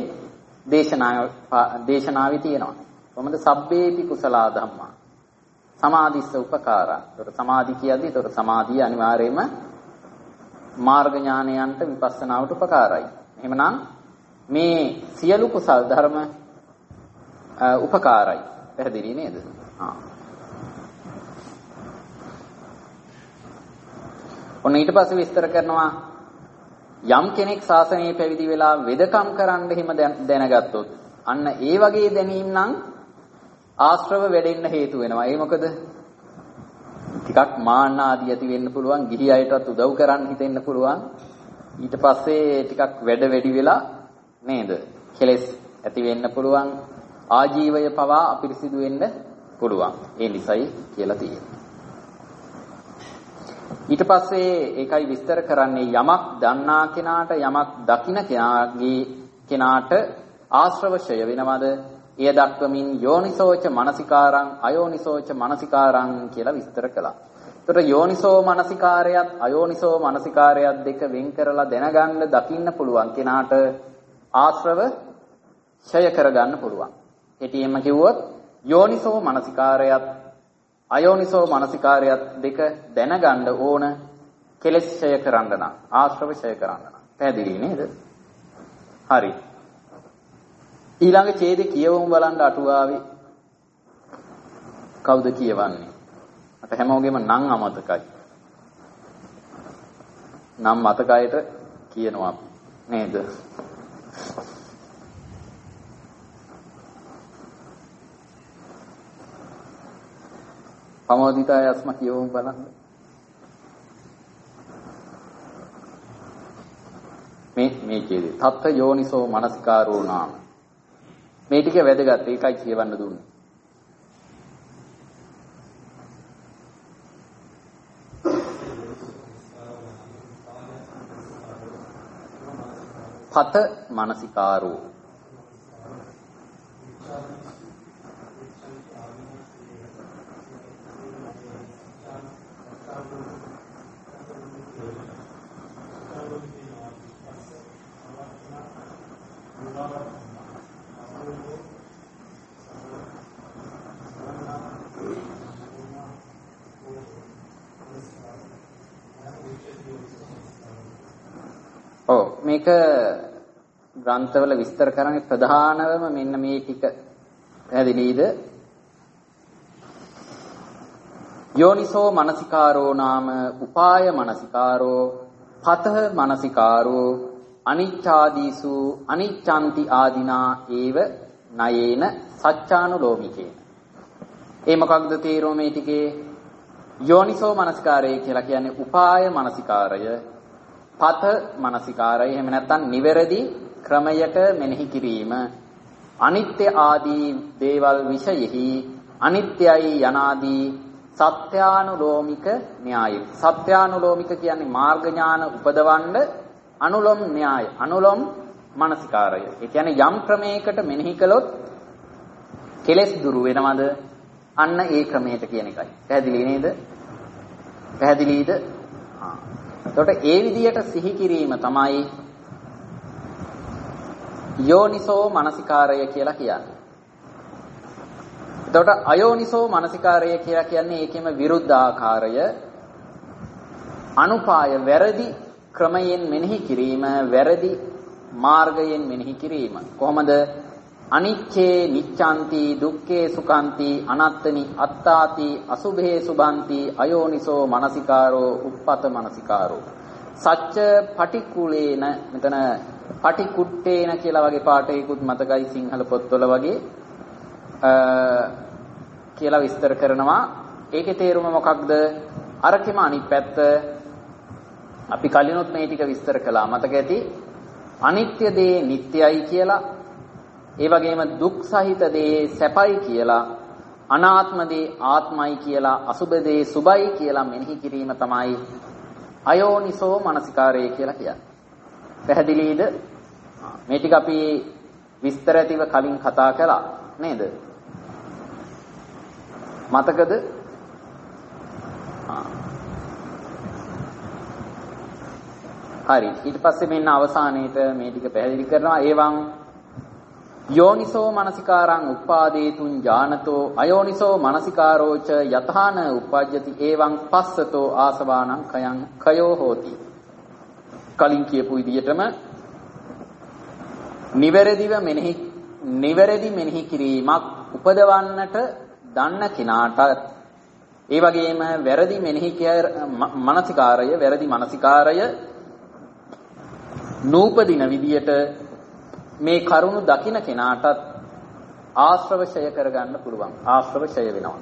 දේශනාවේ තියෙනවා. කොහොමද සබ්බේපි කුසලා ධම්මා සමාදිස්ස උපකාරං. එතකොට සමාධි කියද්දි එතකොට සමාධිය අනිවාර්යයෙන්ම මාර්ග ඥානයන්ට විපස්සනාවට උපකාරයි. එහෙමනම් මේ සියලු කුසල් ධර්ම උපකාරයි. පැහැදිලි නේද? ඔන්න ඊට පස්සේ විස්තර කරනවා යම් කෙනෙක් ශාසනයේ පැවිදි වෙලා වෙදකම් කරන්න හිම දැනගත්තොත් අන්න ඒ වගේ දැනීම් නම් ආශ්‍රව වැඩෙන්න හේතු වෙනවා. ඒ මොකද ටිකක් මාන්න ආදී ඇති වෙන්න පුළුවන්, ගිහි අයටත් උදව් කරන්න හිතෙන්න පුළුවන්. ඊට පස්සේ ටිකක් වැඩි වෙලා නේද? කෙලෙස් ඇති වෙන්න පුළුවන්. ආජීවය පවා අපිරිසිදු වෙන්න පුළුවන්. ඒ නිසයි කියලා තියෙනවා. ඊට පස්සේ ඒකයි විස්තර කරන්නේ යමක් දන්නා කෙනාට යමක් දකින කෙනාට ආශ්‍රවශය වෙනවද? එය දක්වමින් යෝනිසෝච මනසිකාරං අයෝනිසෝච මනසිකාරං කියලා විස්තර කළා. ඒතර යෝනිසෝ මනසිකාරයත් අයෝනිසෝ මනසිකාරයත් දෙක වෙන් කරලා දැනගන්න දකින්න පුළුවන් කෙනාට ආශ්‍රව ඡය කරගන්න පුළුවන්. කෙටියෙන්ම කිව්වොත් යෝනිසෝ මනසිකාරයත් අයෝනිසෝ මනසිකාරයත් දෙක දැනගන්න ඕන කෙලෙස් ඡය කරන්න නම්, ආශ්‍රව ඡය කරන්න නම්. පැහැදිලි නේද? හරි. ඊළඟ ඡේදේ කියවමු බලන්න අටුවාවේ. කවුද කියවන්නේ? මට හැමෝගෙම නම් අමතකයි. නම් මතකයට කියනවා නේද? පමෝදිතා යස්ම කියවමු බලන්න. මේකේදී. තත්ත යෝනිසෝ මනසිකාරෝ නාම. මේ ටික වැදගත්. ඒකයි කියවන්න දුන්නේ. පත මනසිකාරෝ මේක ග්‍රන්ථවල විස්තර කරන්නේ ප්‍රධානවම මෙන්න මේ ටික පැහැදිලිද? යෝනිසෝ මනසිකාරෝ නාම උපාය මනසිකාරෝ පතහ මනසිකාරෝ අනිච්ඡාදීසු අනිච්ඡන්ති ආදිනා ඒව නයේන සත්‍යානුලෝමිකේන. ඒ මොකක්ද තේරුම මේ ටිකේ? යෝනිසෝ මනසිකාරය කියලා කියන්නේ උපාය මනසිකාරය, පත මනසිකාරය, එහෙම නැත්නම් නිවැරදි ක්‍රමයට මෙනෙහි කිරීම, අනිත්‍ය ආදී දේවල් විෂයෙහි අනිත්‍යයි යනාදී සත්‍යානුලෝමික න්‍යාය. සත්‍යානුලෝමික කියන්නේ මාර්ග ඥාන උපදවන්න අනුලොම් න්‍යාය, අනුලොම් මනසිකාරය. ඒ කියන්නේ යම් ක්‍රමයකට මෙනෙහි කළොත් කෙලෙස් දුරු වෙනවද? අන්න ඒ ක්‍රමයට කියන එකයි. පැහැදිලි නේද? පැහැදිලිද? එතකොට ඒ විදියට සිහි කිරීම තමයි යෝනිසෝ මනසිකාරය කියලා කියන්නේ. එතකොට අයෝනිසෝ මනසිකාරය කියලා කියන්නේ ඒකෙම විරුද්ධාකාරය, අනුපාය වැරදි ක්‍රමයෙන් මෙනෙහි කිරීම, වැරදි මාර්ගයෙන් මෙනෙහි කිරීම. කොහොමද? අනිච්චේ නිච්ඡanti දුක්ඛේ සුඛanti අනත්තනි අත්තාති අසුභේ සුභanti අයෝනිසෝ මනසිකාරෝ උප්පත මනසිකාරෝ. සච්ච පටිකුලේන, මෙතන පටිකුට්ටේන කියලා වගේ පාඨයකුත් මතකයි සිංහල පොත්වල වගේ කියලා විස්තර කරනවා. ඒකේ තේරුම මොකක්ද? අරකෙම අනිත් පැත්ත අපි කලිනුත් මේ ටික විස්තර කළා, මතක ඇති. අනිත්‍ය දේ නිට්ටයයි කියලා, ඒ වගේම දුක් සහිත දේ සැපයි කියලා, අනාත්ම දේ ආත්මයි කියලා, අසුබ දේ සුබයි කියලා මෙනෙහි කිරීම තමයි අයෝනිසෝ මනසිකාරය කියලා කියන්නේ. පැහැදිලිද? මේ ටික අපි විස්තර ඇතිව කලින් කතා කළා නේද? මතකද? හරි. ඊට පස්සේ මෙන්න අවසානයේට මේ ටික පැහැදිලි කරනවා. ඒවං යෝනිසෝ මනසිකාරං උපාදේතුං ඥානතෝ අයෝනිසෝ මනසිකාරෝච යතහාන උපජ්ජති ඒවං පස්සතෝ ආසවානං කයං කයෝ හෝති. කලින් කියපු විදිහටම නිවැරදි මෙනෙහි කිරීමක් උපදවන්නට දන්න කෙනාට, ඒ වගේම වැරදි වැරදි මනසිකාරය නූපදින විදියට මේ කරුණු දකින කෙනාටත් ආශ්‍රව ඡය කරගන්න පුළුවන්. ආශ්‍රව ඡය වෙනවා.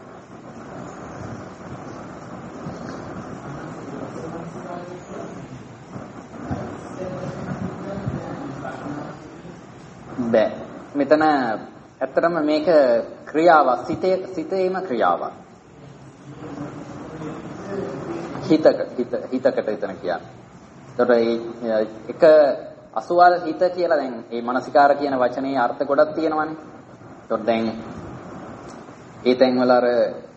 බෑ. මෙතන ඇත්තටම මේක ක්‍රියාවක්, සිතේම ක්‍රියාවක්. හිතකට එතන කියන්නේ. එතකොට එක අසුවල් හිත කියලා දැන් මේ මනසිකාර කියන වචනේ අර්ථ ගොඩක් තියෙනවානේ. එතකොට දැන් ඒ තැන්වල අර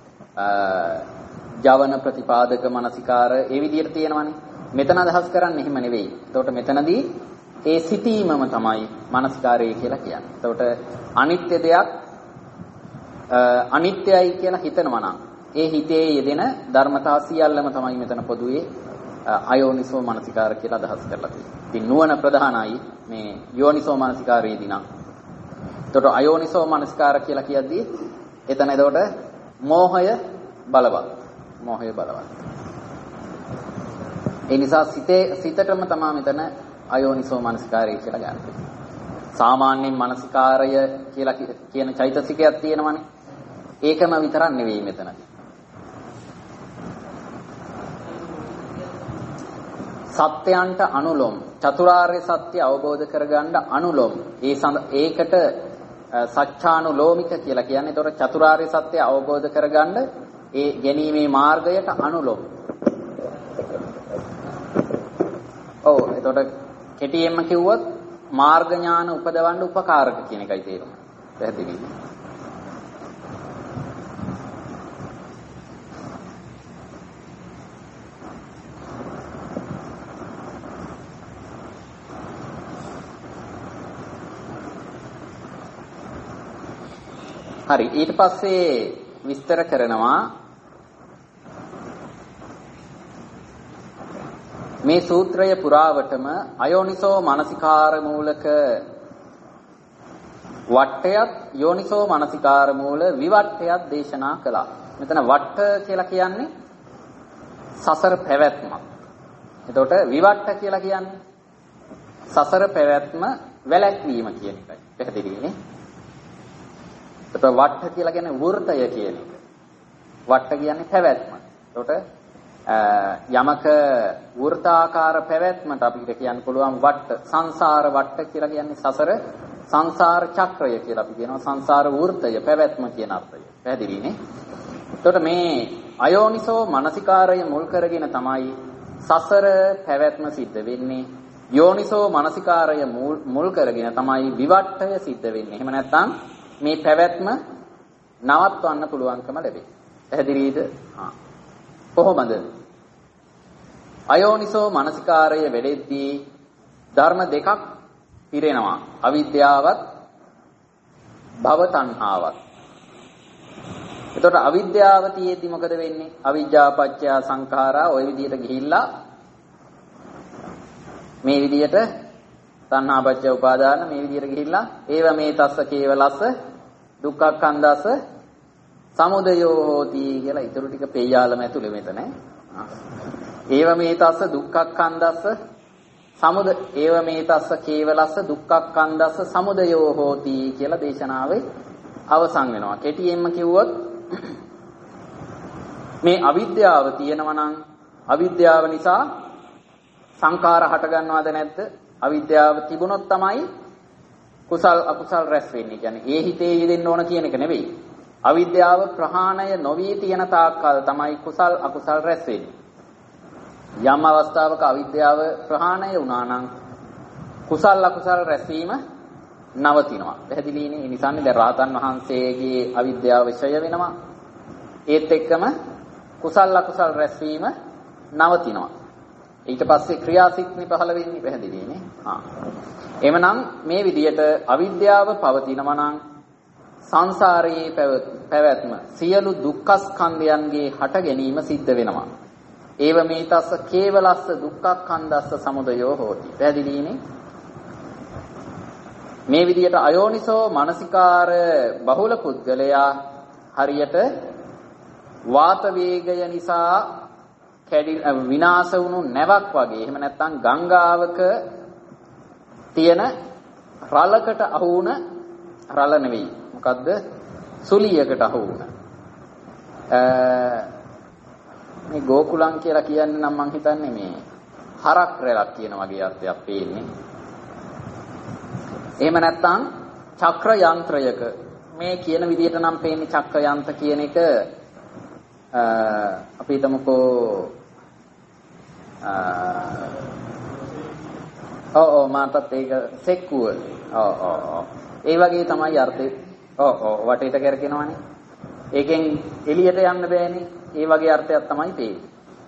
ජවන ප්‍රතිපාදක මනසිකාර ඒ විදිහට තියෙනවානේ. මෙතන අදහස් කරන්නේ එහෙම නෙවෙයි. එතකොට මෙතනදී ඒ සිටීමම තමයි මනසිකාරය කියලා කියන්නේ. එතකොට අනිත්‍ය දෙයක් අනිත්‍යයි කියලා හිතනවා නම් ඒ හිතේ යෙදෙන ධර්මතා සියල්ලම තමයි මෙතන පොදුවේ අයෝනිසෝ මනසිකාර කියලා අදහස් කරලා තියෙන්නේ. ඉතින් නුවණ ප්‍රධානයි මේ යෝනිසෝ මනසිකාරයේදී නම්. එතකොට අයෝනිසෝ මනසිකාර කියලා කියද්දී එතන එතකොට මෝහය බලවත්. ඒ නිසා සිතටම තමයි මෙතන අයෝනිසෝ මනසිකාරය කියලා ගන්න. සාමාන්‍යයෙන් මනසිකාරය කියලා කියන චෛතසිකයක් තියෙනවනේ. ඒකම විතරක් නෙවෙයි මෙතනදී. සත්‍යයන්ට අනුලොම් චතුරාර්ය සත්‍ය අවබෝධ කරගන්න අනුලොම් ඒකට සත්‍යානුලෝමික කියලා කියන්නේ. ඒතකොට චතුරාර්ය සත්‍ය අවබෝධ කරගන්න ඒ ගැනීමේ මාර්ගයට අනුලොම්. ඔව් එතකොට කෙටියෙන්ම කිව්වොත් මාර්ග ඥාන උපදවන්න උපකාරක කියන එකයි තේරුම. පැහැදිලිද? හරි ඊට පස්සේ විස්තර කරනවා මේ සූත්‍රය පුරාවටම අයෝනිසෝ මනසිකාර මූලක වට්ටයත් යෝනිසෝ මනසිකාර මූල විවට්ටයත් දේශනා කළා. මෙතන වට්ට කියලා කියන්නේ සසර පැවැත්ම. එතකොට විවට්ට කියලා කියන්නේ සසර පැවැත්ම වැළැක්වීම කියන එකයි. පැහැදිලිනේ? එතකොට වට්ට කියලා කියන්නේ වෘතය කියන එක. වට්ට කියන්නේ පැවැත්ම. එතකොට යමක වෘතාකාර පැවැත්මට අපිට කියන්න පුළුවන් වට්ට. සංසාර වට්ට කියලා කියන්නේ සසර සංසාර චක්‍රය කියලා අපි කියනවා. සංසාර වෘතය පැවැත්ම කියන අර්ථය. පැහැදිලිනේ? එතකොට මේ අයෝනිසෝ මනසිකාරය මුල් කරගෙන තමයි සසර පැවැත්ම සිද්ධ වෙන්නේ. යෝනිසෝ මනසිකාරය මුල් කරගෙන තමයි විවට්ටය සිද්ධ වෙන්නේ. එහෙම නැත්නම් මේ පැවැත්ම නවත්වන්න පුළුවන්කම ලැබේ. පැහැදිලිද? කොහොමද? අයෝනිසෝ මනසිකාරය වැඩෙද්දී ධර්ම දෙකක් පිරෙනවා. අවිද්‍යාවත් භව තණ්හාවත්. එතකොට අවිද්‍යාව තියෙද්දි මොකද වෙන්නේ? අවිජ්ජා පත්‍ය සංඛාරා ওই විදිහට ගිහිල්ලා මේ විදිහට තණ්හා පත්‍ය උපාදාන මේ විදිහට ගිහිල්ලා ඒව මේ තස්ස කේවලස්ස දුක්ඛක්ඛන්දස්ස සමුදයෝ හෝති කියලා ඊටු ටික පෙయ్యාලම ඇතුලේ මෙතන. ඒව මේ තස්ස දුක්ඛක්ඛන්දස්ස ඒව මේ තස්ස කේවලස්ස දුක්ඛක්ඛන්දස්ස සමුදයෝ හෝති කියලා දේශනාවේ අවසන් වෙනවා. කෙටියෙන්ම කිව්වොත් මේ අවිද්‍යාව තියෙනවා නම් අවිද්‍යාව නිසා සංඛාර හට ගන්නවද නැද්ද? අවිද්‍යාව තිබුණොත් තමයි කුසල් අකුසල් රැස් වෙන්නේ. කියන්නේ ඒ හිතේ යෙදෙන්න ඕන කියන එක නෙවෙයි. අවිද්‍යාව ප්‍රහාණය නොවී තියෙන තාක්කල් තමයි කුසල් අකුසල් රැස් වෙන්නේ. යම් අවස්ථාවක අවිද්‍යාව ප්‍රහාණය වුණා නම් කුසල් අකුසල් රැස්වීම නවතිනවා. පැහැදිලිනේ? ඒ නිසානේ දැන් රහතන් වහන්සේගේ අවිද්‍යාව ඡය වෙනවා. ඒත් එක්කම කුසල් අකුසල් රැස්වීම නවතිනවා. ඊට පස්සේ ක්‍රියාසිට්නි පහළ වෙන්නේ. පැහැදිලිනේ? එමනම් මේ විදියට අවිද්‍යාව පවතිනවා නම් සංසාරයේ පැවැත්ම සියලු දුක්ඛ ස්කන්ධයන්ගේ හට ගැනීම සිද්ධ වෙනවා. ඒව මේ තස්ස කේවලස්ස දුක්ඛක්ඛන්දස්ස සමුදයෝ හෝති. පැහැදිලිනේ? මේ විදියට අයෝනිසෝ මනසිකාර බහුල පුද්ගලයා හරියට වාත වේගය නිසා විනාශ වුණු නැවක් වගේ. එහෙම නැත්නම් ගංගාවක තියෙන රළකට අහු වුණ රළ නෙවෙයි. මොකද්ද? සුලියකට අහු වුණ. මේ ගෝකුලං කියලා කියන්නේ නම් මං හිතන්නේ මේ හරක් රැලක් කියන වගේ අර්ථයක් පේන්නේ. එහෙම නැත්නම් චක්‍ර යන්ත්‍රයක මේ කියන විදිහට නම් පේන්නේ චක්‍ර යන්ත්‍ර කියන එක අපි හිතමුකෝ මාතත් ඒක සෙක්කුව. ඒ වගේ තමයි අර්ථය. වටේට කරකිනවනේ. ඒකෙන් එළියට යන්න බෑනේ. ඒ වගේ අර්ථයක් තමයි තියෙන්නේ.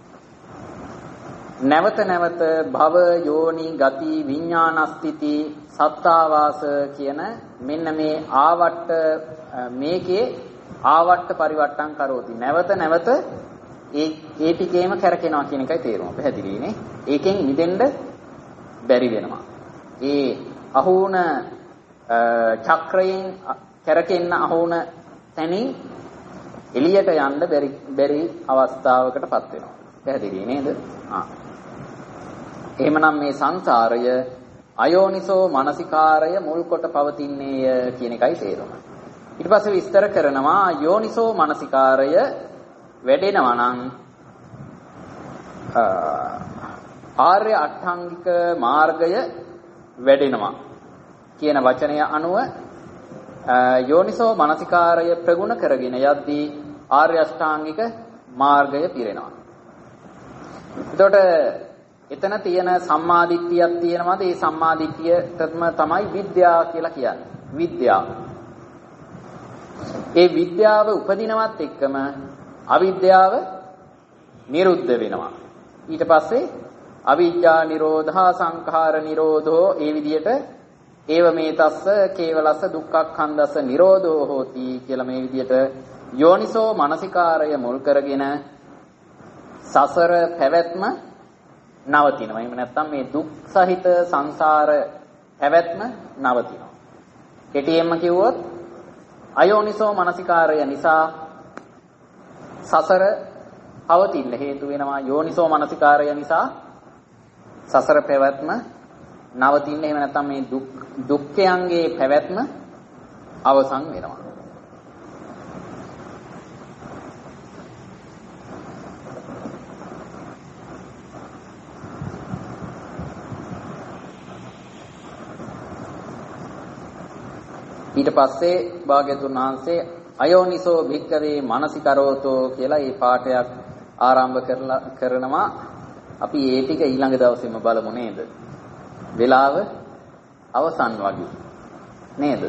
නැවත නැවත භව යෝනි ගති විඥානස්තිති සත්තාවාස කියන මෙන්න මේ ආවට්ට මේකේ ආවට්ට පරිවට්ටම් කරෝති. නැවත නැවත ඒ ටිකේම කරකිනවා කියන එකයි තේරුම. පැහැදිලිනේ? ඒකෙන් මිදෙන්න බැරි වෙනවා. ඒ අහුණ චක්‍රයෙන් කරකෙන්න අහුණ තැනින් එළියට යන්න බැරි අවස්ථාවකටපත් වෙනවා. පැහැදිලි නේද? එහෙමනම් මේ සංසාරය අයෝනිසෝ මනසිකාරය මුල් කොට පවතින්නේය කියන එකයි තේරුම. ඊට පස්සේ විස්තර කරනවා යෝනිසෝ මනසිකාරය වැඩෙනවා නම් ආර්ය අෂ්ටාංගික මාර්ගය වැඩෙනවා කියන වචනය අනුව යෝනිසෝ මනසිකාරය ප්‍රගුණ කරගෙන යද්දී ආර්ය අෂ්ටාංගික මාර්ගය පිරෙනවා. එතකොට එතන තියෙන සම්මාදිට්ඨියක් තියෙනවාද? ඒ සම්මාදිට්ඨියටම තමයි විද්‍යාව කියලා කියන්නේ. විද්‍යාව. ඒ විද්‍යාව උපදිනවත් එක්කම අවිද්‍යාව නිරුද්ධ වෙනවා. ඊට පස්සේ අවිජ්ජා නිරෝධා සංඛාර නිරෝධෝ ඒ විදිහට ඒව මේ තස්ස කේවලස්ස දුක්ඛක්ඛන්දස්ස නිරෝධෝ හෝති කියලා මේ විදිහට යෝනිසෝ මනසිකාරය මුල් කරගෙන සසර පැවැත්ම නවතිනවා. එහෙම නැත්නම් මේ දුක් සහිත සංසාර පැවැත්ම නවතිනවා. කෙටියෙන්ම කිව්වොත් අයෝනිසෝ මනසිකාරය නිසා සසර පවතින්න හේතු වෙනවා. යෝනිසෝ මනසිකාරය නිසා සසර පැවැත්ම නවතින්න. එහෙම නැත්නම් මේ දුක්ඛයන්ගේ පැවැත්ම අවසන් වෙනවා. ඊට පස්සේ භාග්‍යතුන් වහන්සේ අයෝනිසෝ භික්ඛවේ මනසිකරෝතෝ කියලා මේ පාඩයක් ආරම්භ කරනවා. අපි ඒ ටික ඊළඟ දවසේම බලමු නේද? වෙලාව අවසන් වගේ නේද?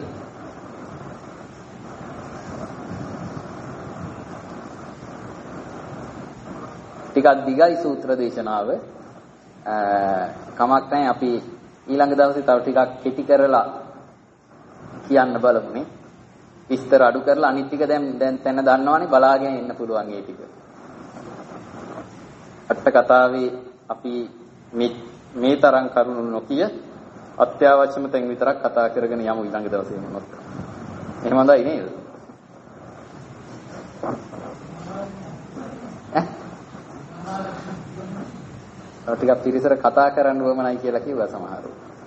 ටිකක් දිගයි සූත්‍ර දේශනාව. කමක් නැහැ අපි ඊළඟ දවසේ තව ටිකක් කෙටි කරලා කියන්න බලමුනේ. විස්තර අඩු කරලා අනිත් ටික දැන් තැන දන්නවනේ බලාගෙන ඉන්න පුළුවන් ඒ ටික. අට කතාවේ අපි මේ තරම් කරුණු නොකිය අත්‍යවශ්‍යම තැන් විතරක් කතා කරගෙන යමු ඊළඟ දවසේ මොනවද. එහෙම හොඳයි නේද? ඈ? ටිකක් පිරිසර කතා කරන්න උවමනයි කියලා කිව්වා සමහරව.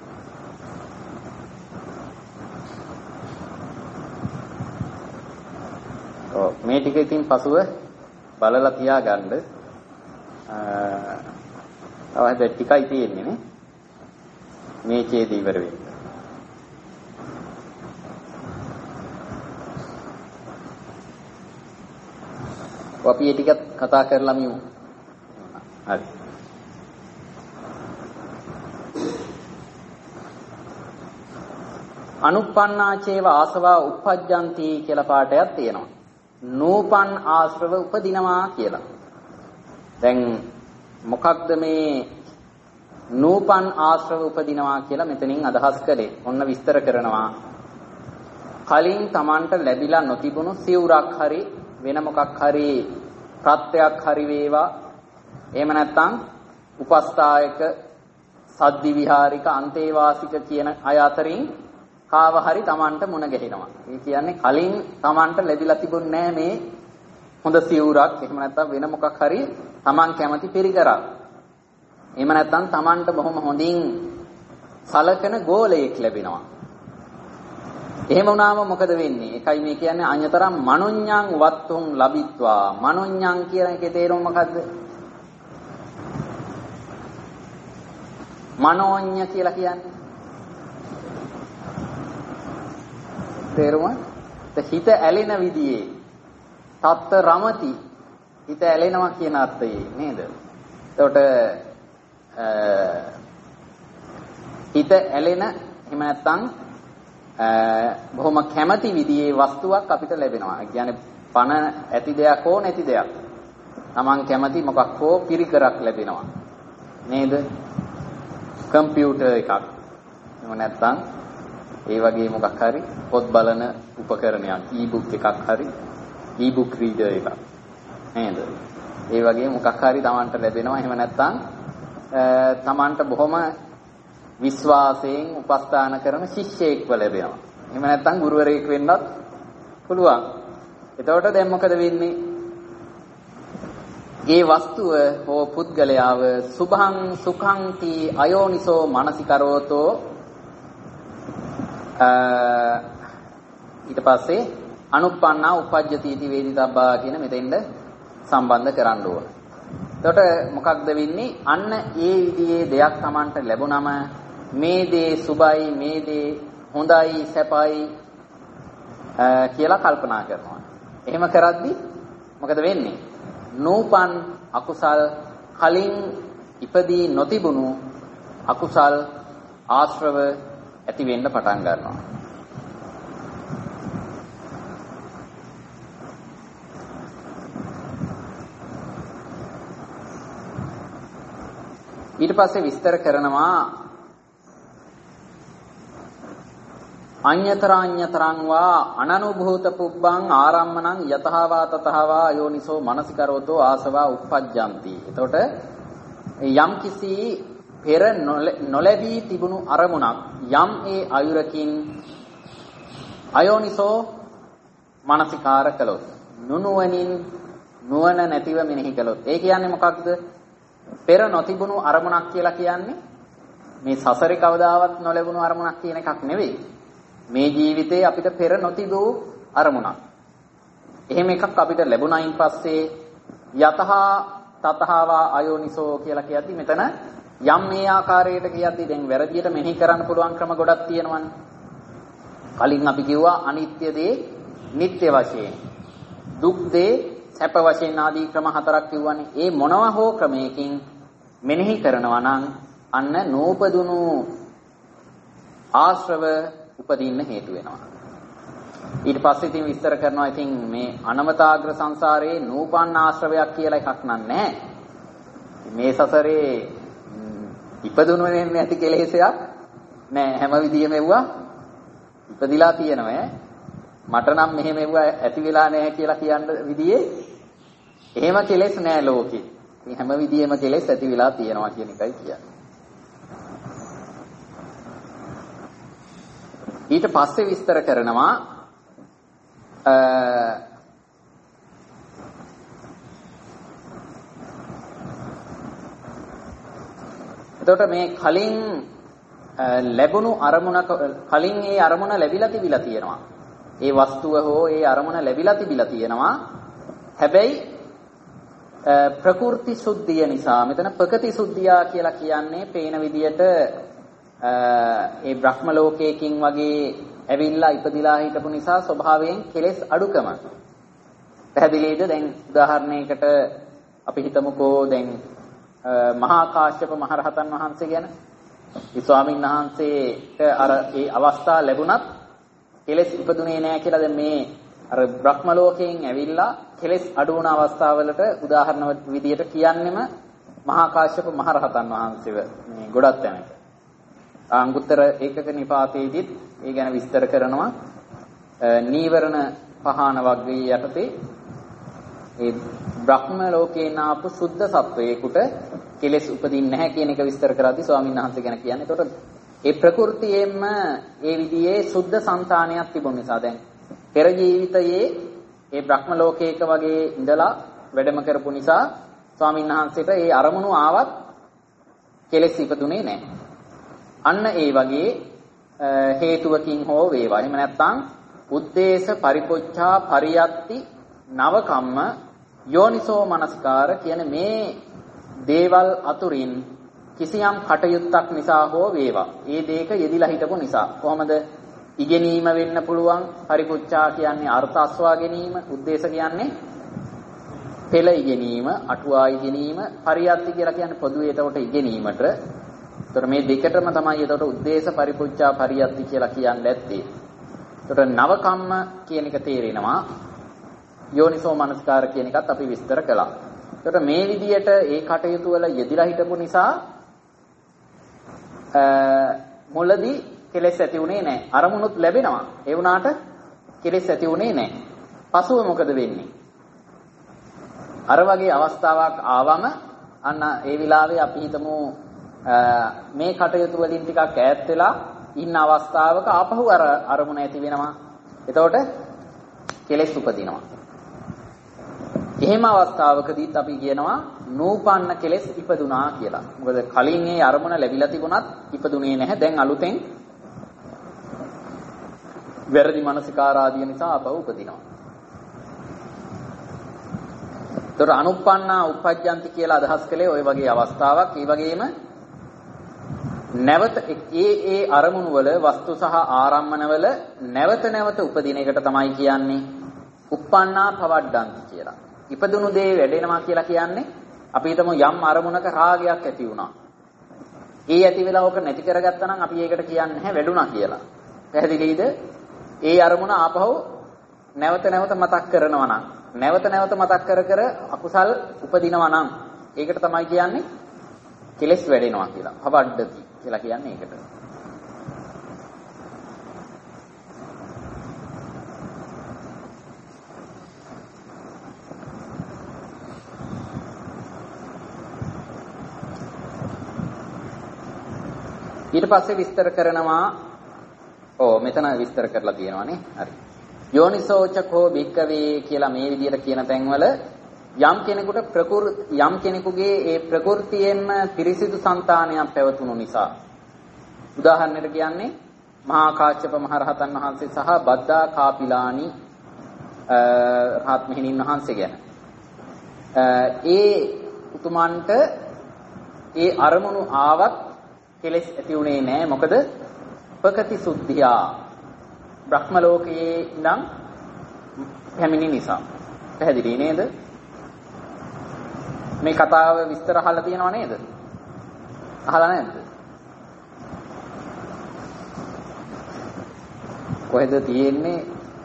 මේ ටික ඉතින් පසුව බලලා තියාගන්න. අවශ්‍ය ටිකයි තියෙන්නේ නේ. මේ ඡේදය ඉවර වෙන්න. අපි මේ ටික කතා කරලා මියමු. හරි. අනුප්පන්නාචේව ආසවා උප්පජ්ජಂತಿ කියලා පාඩයක් තියෙනවා. නූපන් ආශ්‍රව උපදිනවා කියලා. දැන් මොකක්ද මේ නූපන් ආශ්‍රව උපදිනවා කියලා මෙතනින් අදහස් කරේ? ඔන්න විස්තර කරනවා. කලින් Tamanට ලැබිලා නොතිබුණු සිවුරක් හරි වෙන මොකක් හරි ප්‍රත්‍යක් හරි වේවා. එහෙම නැත්නම් උපස්ථායක සද්දි විහාරික අන්තේවාසික කියන අය අතරින් කාව හරි Tamanට මුණ ගැහෙනවා. ඒ කියන්නේ කලින් Tamanට ලැබිලා තිබුණේ නැහැ මේ හොඳ සිවුරක්. එහෙම නැත්නම් වෙන මොකක් හරි Taman කැමති පිරිකරක්. එහෙම නැත්නම් Tamanට බොහොම හොඳින් සලකන ගෝලයක් ලැබෙනවා. එහෙම වුණාම මොකද වෙන්නේ? එකයි මේ කියන්නේ අඤ්‍යතරම් මනොඤ්ඤං වත්තුම් ලබිත්වා. මනොඤ්ඤං කියන එකේ තේරුම මොකද්ද? මනෝඤ්ඤ කියලා කියන්නේ තේරුම? හිත ඇලෙන විදිහේ තත්ත රමති හිත ඇලෙනවා කියන අර්ථයේ නේද? එතකොට හිත ඇලෙන එහෙම නැත්නම් බොහොම කැමැති විදිහේ වස්තුවක් අපිට ලැබෙනවා. ඒ කියන්නේ පණ ඇති දෙයක් හෝ නැති දෙයක්. Taman කැමැති මොකක් හෝ පිරිකරක් ලැබෙනවා. නේද? කම්පියුටර් එකක්. එහෙම නැත්නම් ඒ වගේ මොකක් හරි පොත් බලන උපකරණයක්, ඊ-බුක් එකක් හරි, ඊ-බුක් රීඩර් එකක්. නේද? ඒ වගේ මොකක් හරි Tamanට ලැබෙනවා. එහෙම නැත්නම් Tamanට බොහොම විශ්වාසයෙන් උපස්ථාන කරන ශිෂ්‍යයෙක්ව ලැබෙනවා. එහෙම නැත්නම් ගුරුවරයෙක් වෙන්නත් පුළුවන්. එතකොට දැන් මොකද වෙන්නේ? ඒ වස්තුව හෝ පුද්ගලයාව සුභං සුඛංති අයෝනිසෝ මනසිකරෝතෝ ඊට පස්සේ අනුප්පන්නා උපජ්ජති इति වේදිතබ්බා කියන මෙතෙන්ද සම්බන්ධ කරන්න ඕන. එතකොට මොකක්ද වෙන්නේ? අන්න ඒ විදිහේ දෙයක් Tamanට ලැබුණම මේ දේ සුබයි, මේ දේ හොඳයි, සැපයි කියලා කල්පනා කරනවා. එහෙම කරද්දි මොකද වෙන්නේ? නූපන් අකුසල් කලින් ඉපදී නොතිබුණු අකුසල් ආශ්‍රව ඇති වෙන්න පටන් ගන්නවා. ඊට පස්සේ විස්තර කරනවා අඤ්‍යතරාඤ්‍යතරං වා අනනුභූත පුබ්බං ආරම්මණං යතහවා තතහවා යෝනිසෝ මනසිකරෝතෝ ආසවා උප්පජ්ජಂತಿ. එතකොට යම් කිසි පෙර නොලැබී තිබුණු අරමුණක් යම් ඒ අයුරකින් අයෝනිසෝ මනසිකාර කළොත් නුනුවණින් නුවණ නැතිව මෙනෙහි කළොත් ඒ කියන්නේ මොකක්ද? පෙර නොතිබුණු අරමුණක් කියලා කියන්නේ මේ සසරේ කවදාවත් නොලැබුණු අරමුණක් කියන එකක් නෙවෙයි. මේ ජීවිතේ අපිට පෙර නොතිබූ අරමුණක්. එහෙම එකක් අපිට ලැබුණයින් පස්සේ යතහා තතහවා අයෝනිසෝ කියලා කියද්දි මෙතන යම් මේ ආකාරයට කියද්දි දැන් වැරදියට මෙනෙහි කරන්න පුළුවන් ක්‍රම ගොඩක් තියෙනවානේ. කලින් අපි කිව්වා අනිත්‍ය දේ නිට්ටය වශයෙන්, දුක් දේ සැප වශයෙන් ආදී ක්‍රම හතරක් කිව්වනේ. ඒ මොනවා හෝ ක්‍රමයකින් මෙනෙහි කරනවා නම් අන්න නූපදුණු ආශ්‍රව උපදින්න හේතු වෙනවා. ඊට පස්සේ ඉතින් විස්තර කරනවා ඉතින් මේ අනවතාග්‍ර සංසාරයේ නූපන් ආශ්‍රවයක් කියලා එකක් නැහැ. මේ සසරේ ඉපදුණු වෙන්නේ නැති කෙලෙසයක් නෑ. හැම විදියෙම එවුවා ඉපදිලා තියෙනවා. මට නම් මෙහෙම එවුවා ඇති වෙලා නැහැ කියලා කියන්න විදියේ එහෙම කෙලෙස් නෑ ලෝකේ. ඉතින් හැම විදියෙම කෙලෙස් ඇති වෙලා තියෙනවා කියන එකයි කියන්නේ. ඊට පස්සේ විස්තර කරනවා එතකොට මේ කලින් ලැබුණු අරමුණක කලින් ඒ අරමුණ ලැබිලා තිබිලා තියෙනවා. ඒ වස්තුව හෝ ඒ අරමුණ ලැබිලා තිබිලා තියෙනවා. හැබැයි ප්‍රකෘති සුද්ධිය නිසා මෙතන ප්‍රකෘති සුද්ධිය කියලා කියන්නේ පේන විදියට ඒ බ්‍රහ්ම ලෝකයකින් වගේ ඇවිල්ලා ඉපදිලා හිටපු නිසා ස්වභාවයෙන් කෙලෙස් අඩුකම. පැහැදිලිද? දැන් උදාහරණයකට අපි හිතමුකෝ දැන් මහා කාශ්‍යප මහරහතන් වහන්සේ ගැන. ඒ ස්වාමීන් වහන්සේට අර ඒ අවස්ථාව ලැබුණත් කෙලෙස් ඉපදුනේ නැහැ කියලා දැන් මේ අර බ්‍රහ්ම ලෝකයෙන් ඇවිල්ලා කෙලෙස් අඩු වුණ අවස්ථාවලට උදාහරණ විදියට කියන්නෙම මහා කාශ්‍යප මහරහතන් වහන්සේව මේ ගොඩක් තැනක. අංගුත්තර ඒකක නිපාතයේදීත් ඒ ගැන විස්තර කරනවා. නීවරණ පහන වර්ගයේ යටතේ ඒ බ්‍රහ්ම ලෝකේන ආපු සුද්ධ සත්වයේකට කෙලෙස් උපදින්නේ නැහැ කියන එක විස්තර කරද්දී ස්වාමීන් වහන්සේ ගැන කියන්නේ. ඒතකොට ඒ ප්‍රകൃතියෙන්ම ඒ විදිහේ සුද්ධ సంతානයක් තිබුණ නිසා දැන් පෙර ජීවිතයේ ඒ බ්‍රහ්ම ලෝකයක වගේ ඉඳලා වැඩම කරපු නිසා ස්වාමීන් වහන්සේට ඒ අරමුණු ආවත් කෙලෙස් ඉපදුනේ නැහැ. අන්න ඒ වගේ හේතුවකින් හෝ වේවා. එහෙම නැත්නම් උද්දේශ පරිපොච්ඡා පරියත්ති නවකම්ම යෝනිසෝ මනස්කාර කියන මේ දේවල් අතුරින් කිසියම් කටයුත්තක් නිසා හෝ වේවා. ඒ දෙයක යෙදිලා හිටපු නිසා. කොහොමද? ඉගෙනීම වෙන්න පුළුවන්. පරිපොච්ඡා කියන්නේ අර්ථ අස්වා ගැනීම. උද්දේශ කියන්නේ පෙළ ඉගෙනීම, අටුවා ඉගෙනීම. පරියත්ති කියලා කියන්නේ පොදුවේ එතකොට ඉගෙනීමට. ඒතර මේ දෙකටම තමයි එතකොට උද්දේශ පරිපොච්ඡා පරියත්ති කියලා කියන්නේ නැත්තේ. ඒතර නවකම්ම කියන එක තේරෙනවා. යෝනිසෝ මනස්කාර කියන එකත් අපි විස්තර කළා. ඒතර මේ විදියට ඒ කටයුතු වල යෙදිලා හිටපු නිසා මුලදී කෙලෙස් ඇති උනේ නැහැ. අරමුණුත් ලැබෙනවා. ඒ වුණාට කෙලෙස් ඇති උනේ නැහැ. පසුව මොකද වෙන්නේ? අර වගේ අවස්ථාවක් ආවම අන්න ඒ විලාවේ අපි හිතමු මේ කටයුතු වලින් ටිකක් ඈත් වෙලා ඉන්න අවස්ථාවක ආපහු අර අරමුණ ඇති වෙනවා. එතකොට කෙලෙස් උපදිනවා. එහෙම අවස්ථාවකදීත් අපි කියනවා නූපන්න කෙලෙස් ඉපදුනා කියලා. මොකද කලින් ඒ අරමුණ ලැබිලා තිබුණත් ඉපදුනේ නැහැ. දැන් අලුතෙන් වැරදි මානසිකාර ආදිය නිසා ආපහු උපදිනවා. ඒතර අනුප්පන්නා උපජ්ජಂತಿ කියලා අදහස් කළේ ওই වගේ අවස්ථාවක්. ඒ වගේම නැවත ඒ අරමුණු වල වස්තු සහ ආරම්මන වල නැවත නැවත උපදින එකට තමයි කියන්නේ uppannā pavaddhanti කියලා. ඉපදුණු දේ වැඩෙනවා කියලා කියන්නේ අපි හිතමු යම් අරමුණක රාගයක් ඇති වුණා. ඒ ඇති වෙලා ඕක නැති කරගත්තා නම් අපි ඒකට කියන්නේ නැහැ වැඩුණා කියලා. පැහැදිලිද? ඒ අරමුණ ආපහු නැවත නැවත මතක් කරනවා නම් නැවත නැවත මතක් කර කර අකුසල් උපදිනවා නම් ඒකට තමයි කියන්නේ කෙලෙස් වැඩෙනවා කියලා. පවඩ්ඩති කියලා කියන්නේ ඒකට. ඊට පස්සේ විස්තර කරනවා මෙතන විස්තර කරලා තියෙනවානේ. හරි. යෝනිසෝචකෝ භික්කවේ කියලා මේ විදිහට කියන තැන්වල යම් කෙනෙකුගේ ඒ ප්‍රകൃතියෙන්ම පිරිසිදු సంతානයක් පැවතුණු නිසා උදාහරණයක් කියන්නේ මහා කාශ්‍යප මහ රහතන් වහන්සේ සහ බද්දා කාපිලානි රහත් මෙහෙණින් වහන්සේ ගැන ඒ උතුමන්ට ඒ අරමුණු ආවත් කෙලෙස් ඇති උනේ නැහැ. මොකද උපකති සුද්ධියා බ්‍රහ්ම ලෝකයේ ඉඳන් පැමිණි නිසා. පැහැදිලි නේද? මේ කතාව විස්තර අහලා තියෙනව නේද? අහලා නැද්ද? කොහෙද තියෙන්නේ?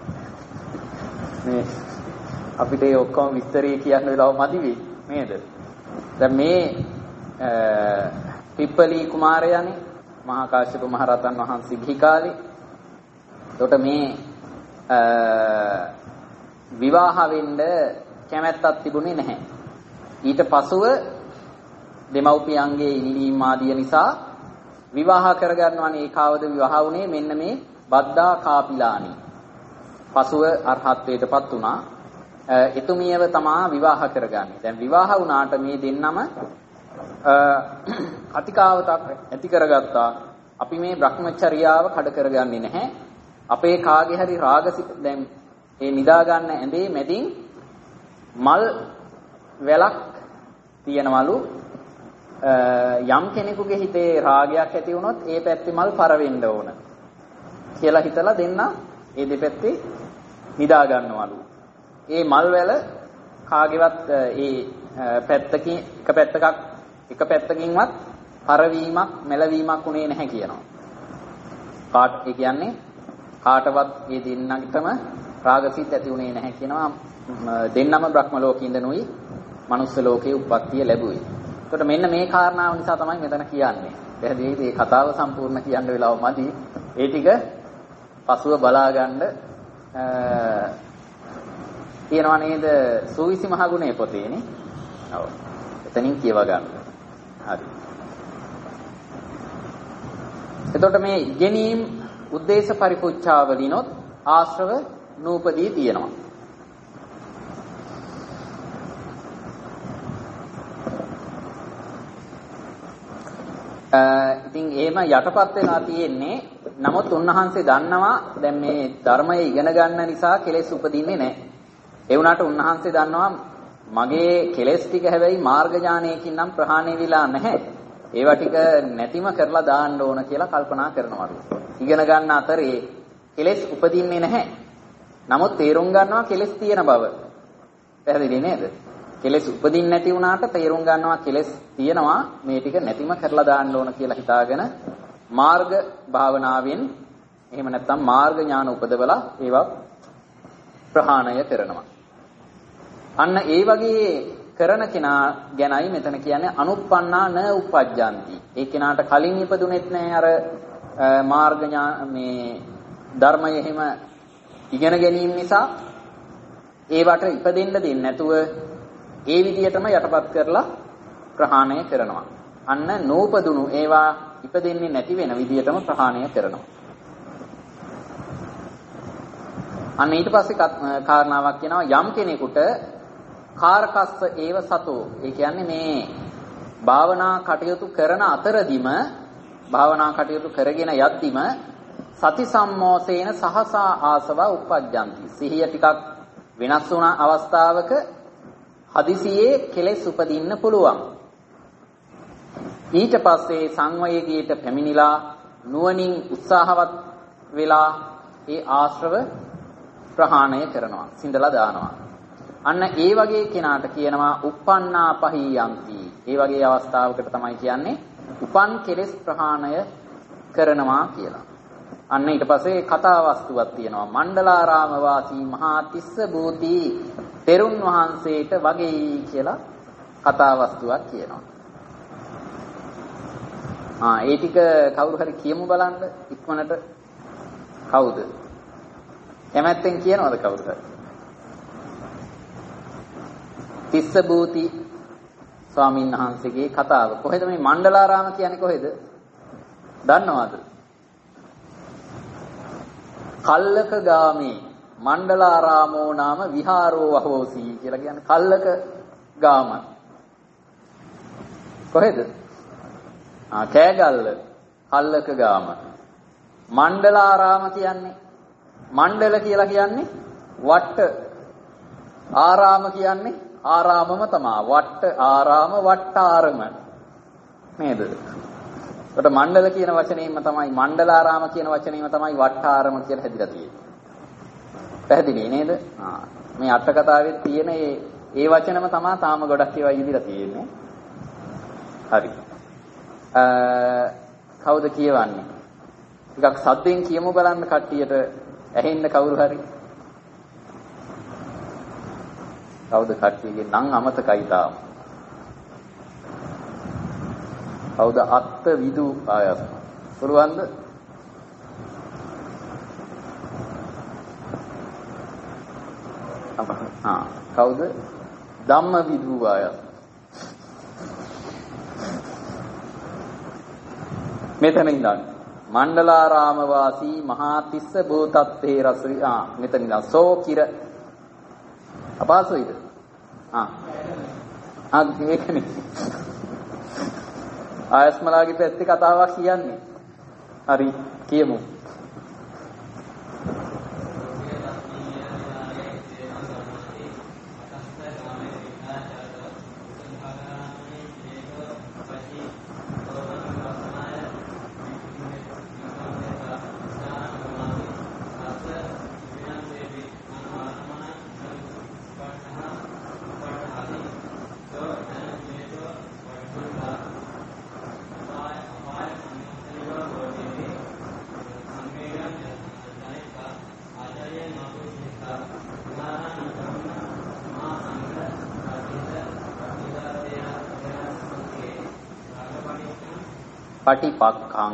මේ අපිට ඒ ඔක්කොම විස්තරය කියන්න වෙලාව මදි වෙයි නේද? දැන් මේ පිප්පලී කුමාරයානේ මහා කාශ්‍යප මහ රහතන් වහන්සේ ගිහි කාලේ. එතකොට මේ විවාහ වෙන්න කැමැත්තක් තිබුණේ නැහැ. ඊට පසුව දෙමව්පියන්ගේ ඉල්ලීම් ආදිය නිසා විවාහ කරගන්නවනේ. ඒකාවද විවාහ වුණේ මෙන්න මේ බද්දා කාපිලානි. පසුව අරහත්ත්වයටපත් වුණා. එතුමියව තමා විවාහ කරගන්නේ. දැන් විවාහ වුණාට මේ දෙන්නම අතිකාවතක් ඇති කරගත්තා. අපි මේ භ්‍රමචර්යාව කඩ කරගන්නේ නැහැ. අපේ කාගේ හරි රාගසිත දැන් ඒ නිදා ගන්න ඇඳේ මැදින් මල් වැලක් තියනවලු. යම් කෙනෙකුගේ හිතේ රාගයක් ඇති වුණොත් ඒ පැත්තේ මල් පරවෙන්න ඕන කියලා හිතලා දෙන්න ඒ දෙපැත්තේ නිදා ගන්නවලු. ඒ මල් වැල කාගේවත් ඒ පැත්තකින් එක පැත්තකින්වත් පරවීමක් මෙලවීමක් උනේ නැහැ කියනවා. ඒ කියන්නේ කාටවත් මේ දෙන්නටම රාගසිත ඇති උනේ නැහැ කියනවා. දෙන්නම බ්‍රහ්ම ලෝකේ ඉඳනුයි මනුස්ස ලෝකේ උප්පත්තිය ලැබුවේ. එතකොට මෙන්න මේ කාරණාව නිසා තමයි මෙතන කියන්නේ. පැහැදිලිද? මේ කතාව සම්පූර්ණ කියන්න වෙලාව මදි. ඒ ටික පසුව බලා ගන්න කියනවා නේද? සූවිසි මහ ගුණේ පොතේනේ. ඔව්. එතනින් කියව ගන්න. හරි. එතකොට මේ ඉගෙනීම් උද්දේශ පරිපුච්ඡාවලිනොත් ආශ්‍රව නූපදී තියෙනවා. ඉතින් එහෙම යටපත් වෙලා තියෙන්නේ. නමුත් උන්වහන්සේ දන්නවා දැන් මේ ධර්මය ඉගෙන ගන්න නිසා කෙලෙස් උපදින්නේ නැහැ. ඒ වුණාට උන්වහන්සේ දන්නවා මගේ කෙලෙස් ටික හැබැයි මාර්ග ඥානයකින් නම් ප්‍රහාණය වෙලා නැහැ. ඒවා ටික නැතිම කරලා දාන්න ඕන කියලා කල්පනා කරනවලු. ඉගෙන ගන්න අතරේ කෙලෙස් උපදින්නේ නැහැ. නමුත් තේරුම් ගන්නවා කෙලෙස් තියෙන බව. පැහැදිලි නේද? කෙලෙස් උපදින්නේ නැති වුණාට තේරුම් ගන්නවා කෙලෙස් තියෙනවා. මේ ටික නැතිම කරලා දාන්න ඕන කියලා හිතාගෙන මාර්ග භාවනාවෙන් එහෙම නැත්නම් මාර්ග ඥාන උපදවලා ඒවා ප්‍රහාණය කරනවා. අන්න ඒ වගේ කරන කෙනා ගැනයි මෙතන කියන්නේ අනුප්පන්නා න උපජ්ජಂತಿ. ඒ කෙනාට කලින් ඉපදුනෙත් නෑ අර මාර්ග මේ ධර්මය එහෙම ඉගෙන ගැනීම නිසා ඒවට ඉපදෙන්න දෙන්නේ නැතුව ඒ විදිහටම යටපත් කරලා ප්‍රහාණය කරනවා. අන්න නූපදුණු ඒවා ඉපදෙන්නේ නැති වෙන විදිහටම ප්‍රහාණය කරනවා. අන්න ඊට පස්සේ කාරණාවක් කියනවා යම් කෙනෙකුට කාරකස්ස ඒව සතෝ. ඒ කියන්නේ මේ භාවනා කටයුතු කරන අතරදිම භාවනා කටයුතු කරගෙන යද්දිම සති සම්මෝසේන සහසා ආසව උපජ්ජಂತಿ. සිහිය ටිකක් වෙනස් වුණ අවස්ථාවක
හදිසියේ කෙලෙස් උපදින්න පුළුවන්. ඊට පස්සේ සංවේගීට පැමිණිලා නුවණින් උත්සාහවත් වෙලා ඒ ආශ්‍රව ප්‍රහාණය කරනවා, සිඳලා දානවා. අන්න ඒ වගේ කෙනාට කියනවා uppannā pahiyanti. ඒ වගේ අවස්ථාවකට තමයි කියන්නේ උපන් කෙලෙස් ප්‍රහාණය කරනවා කියලා. අන්න ඊට පස්සේ කතා වස්තුවක් තියෙනවා. මණ්ඩලාරාම වාසී මහා තිස්ස බෝධි තෙරුන් වහන්සේට වගේ කියලා කතා වස්තුවක් කියනවා. ඒ ටික කවුරු හරි කියමු බලන්න ඉක්මනට. කවුද? කැමැත්තෙන් කියනවද කවුරු හරි? තිස්ස බෝධි ස්වාමීන් වහන්සේගේ කතාව. කොහෙද මේ මණ්ඩලාරාම කියන්නේ කොහෙද? දන්නවද? කල්ලක ගාමේ මණ්ඩලාරාමෝ නාම විහාරෝ අහෝසි කියලා කියන්නේ කල්ලක ගාම. කොහෙද? කෑගල්ල කල්ලක ගාම. මණ්ඩලාරාම කියන්නේ මණ්ඩල කියලා කියන්නේ වට්ට. ආරාම කියන්නේ ආරාමම තමයි. වට්ට ආරාම වට්ටාරම නේද? ඒකට මණ්ඩල කියන වචනේම තමයි මණ්ඩලාරාම කියන වචනේම තමයි වට්ටාරම කියලා හැදිලා තියෙන්නේ. පැහැදිලි නේද? මේ අට කතාවේ තියෙන ඒ වචනම තමයි තාම ගොඩක් ඒවා ඉදිරියට තියෙන්නේ. හරි. කවුද කියවන්නේ? ටිකක් සද්දෙන් කියමු බලන්න කට්ටියට ඇහෙන්න කවුරු හරි. කවුද කට්ටියගේ නම් අමතකයි තාම. කවුද අත්ත විදු ආයස් පුළුවන්ද? කවුද ධම්ම විදු ආයස්? මෙතන ඉඳන් මණ්ඩලාරාම වාසී මහා තිස්ස බෝතත්තේ රසී මෙතන ඉඳන් සෝ කිර අපහසුයිද? මේකනේ ආයස්මලාගේ පැත්තේ කතාවක් කියන්නේ. හරි කියමු. පටිපක්ඛං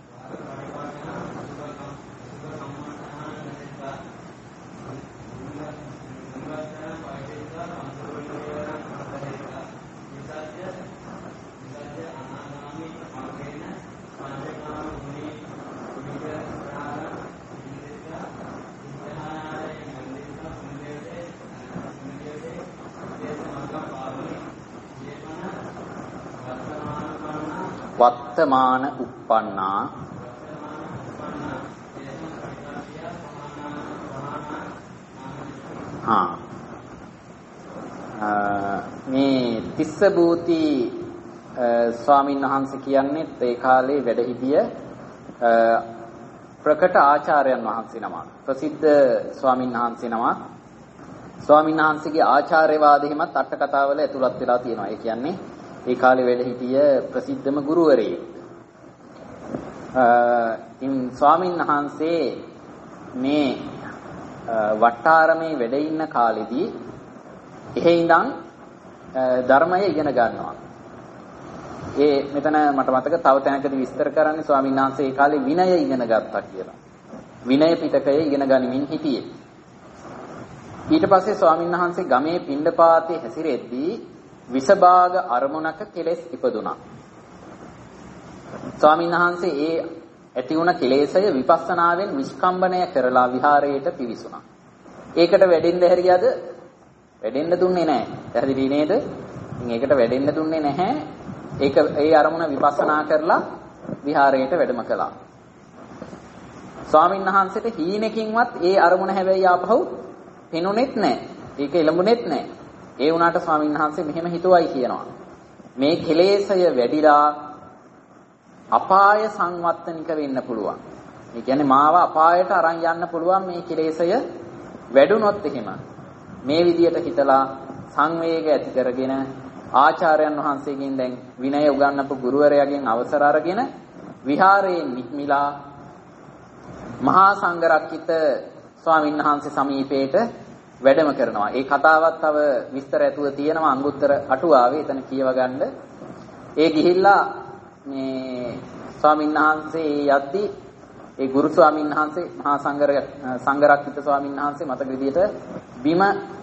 වත්තමාන uppannā මේ තිස්ස බෝධි ස්වාමීන් වහන්සේ කියන්නේ ඒ කාලේ වැඩ සිටිය ප්‍රකට ආචාර්යයන් වහන්සේ නමක්. ප්‍රසිද්ධ ස්වාමීන් වහන්සේ නමක්. ස්වාමීන් වහන්සේගේ ආචාර්යවාදෙහිමත් අට කතාවල ඇතුළත් වෙලා තියෙනවා. ඒ කියන්නේ ඒ කාලේ වැඩ සිටිය ප්‍රසිද්ධම ගුරුවරයෙක්. ඉන් ස්වාමීන් වහන්සේ මේ වට්ටාරමේ වැඩ ඉන්න කාලෙදී එහෙ ඉඳන් ධර්මය ඉගෙන ගන්නවා. මෙතන මට මතක තව තැනකදී විස්තර කරන්නේ ස්වාමීන් වහන්සේ ඒ කාලේ විනය ඉගෙන ගත්තා කියලා. විනය පිටකය ඉගෙන ගනිමින් හිටියේ. ඊට පස්සේ ස්වාමීන් වහන්සේ ගමේ පිණ්ඩපාතේ හැසිරෙද්දී විසභාග අරමුණක කෙලෙස් ඉපදුනා. ස්වාමීන් වහන්සේ ඒ ඇති වුණ කෙලෙසය විපස්සනාවෙන් නිෂ්කම්බණය කරලා විහාරයට පිවිසුණා. ඒකට වැඩෙන්න හැරියද? වැඩෙන්න දුන්නේ නැහැ. පැහැදිලි නේද? ඉතින් ඒකට වැඩෙන්න දුන්නේ නැහැ. ඒ අරමුණ විපස්සනා කරලා විහාරයට වැඩම කළා. ස්වාමීන් වහන්සේට හීනකින්වත් ඒ අරමුණ හැබැයි ආපහු පෙනුනේත් නැහැ. ඒක එළඹුනේත් නැහැ. ඒ වුණාට ස්වාමීන් වහන්සේ මෙහෙම හිතුවයි කියනවා. මේ කෙලෙසය වැඩිලා අපාය සංවත්තනික වෙන්න පුළුවන්. ඒ කියන්නේ මාව අපායට අරන් යන්න පුළුවන් මේ කෙලෙසය වැඩුණොත් එහෙම. මේ විදියට හිතලා සංවේගය ඇති කරගෙන ආචාර්යයන් වහන්සේගෙන් දැන් විනය උගන්වපු ගුරුවරයාගෙන් අවසර අරගෙන විහාරයෙන් නික්මිලා මහා සංඝරක්කිත ස්වාමීන් වහන්සේ සමීපයට වැඩම කරනවා. ඒ කතාවත් තව විස්තර ඇතුව තියෙනවා අංගුත්තර අටුවාවේ. එතන කියව ගන්න. ඒ ගිහිල්ලා මේ ස්වාමීන් වහන්සේ යද්දි ඒ ගුරු ස්වාමීන් වහන්සේ මහා සංඝරක්කිත ස්වාමීන් වහන්සේ මතක විදියට බිම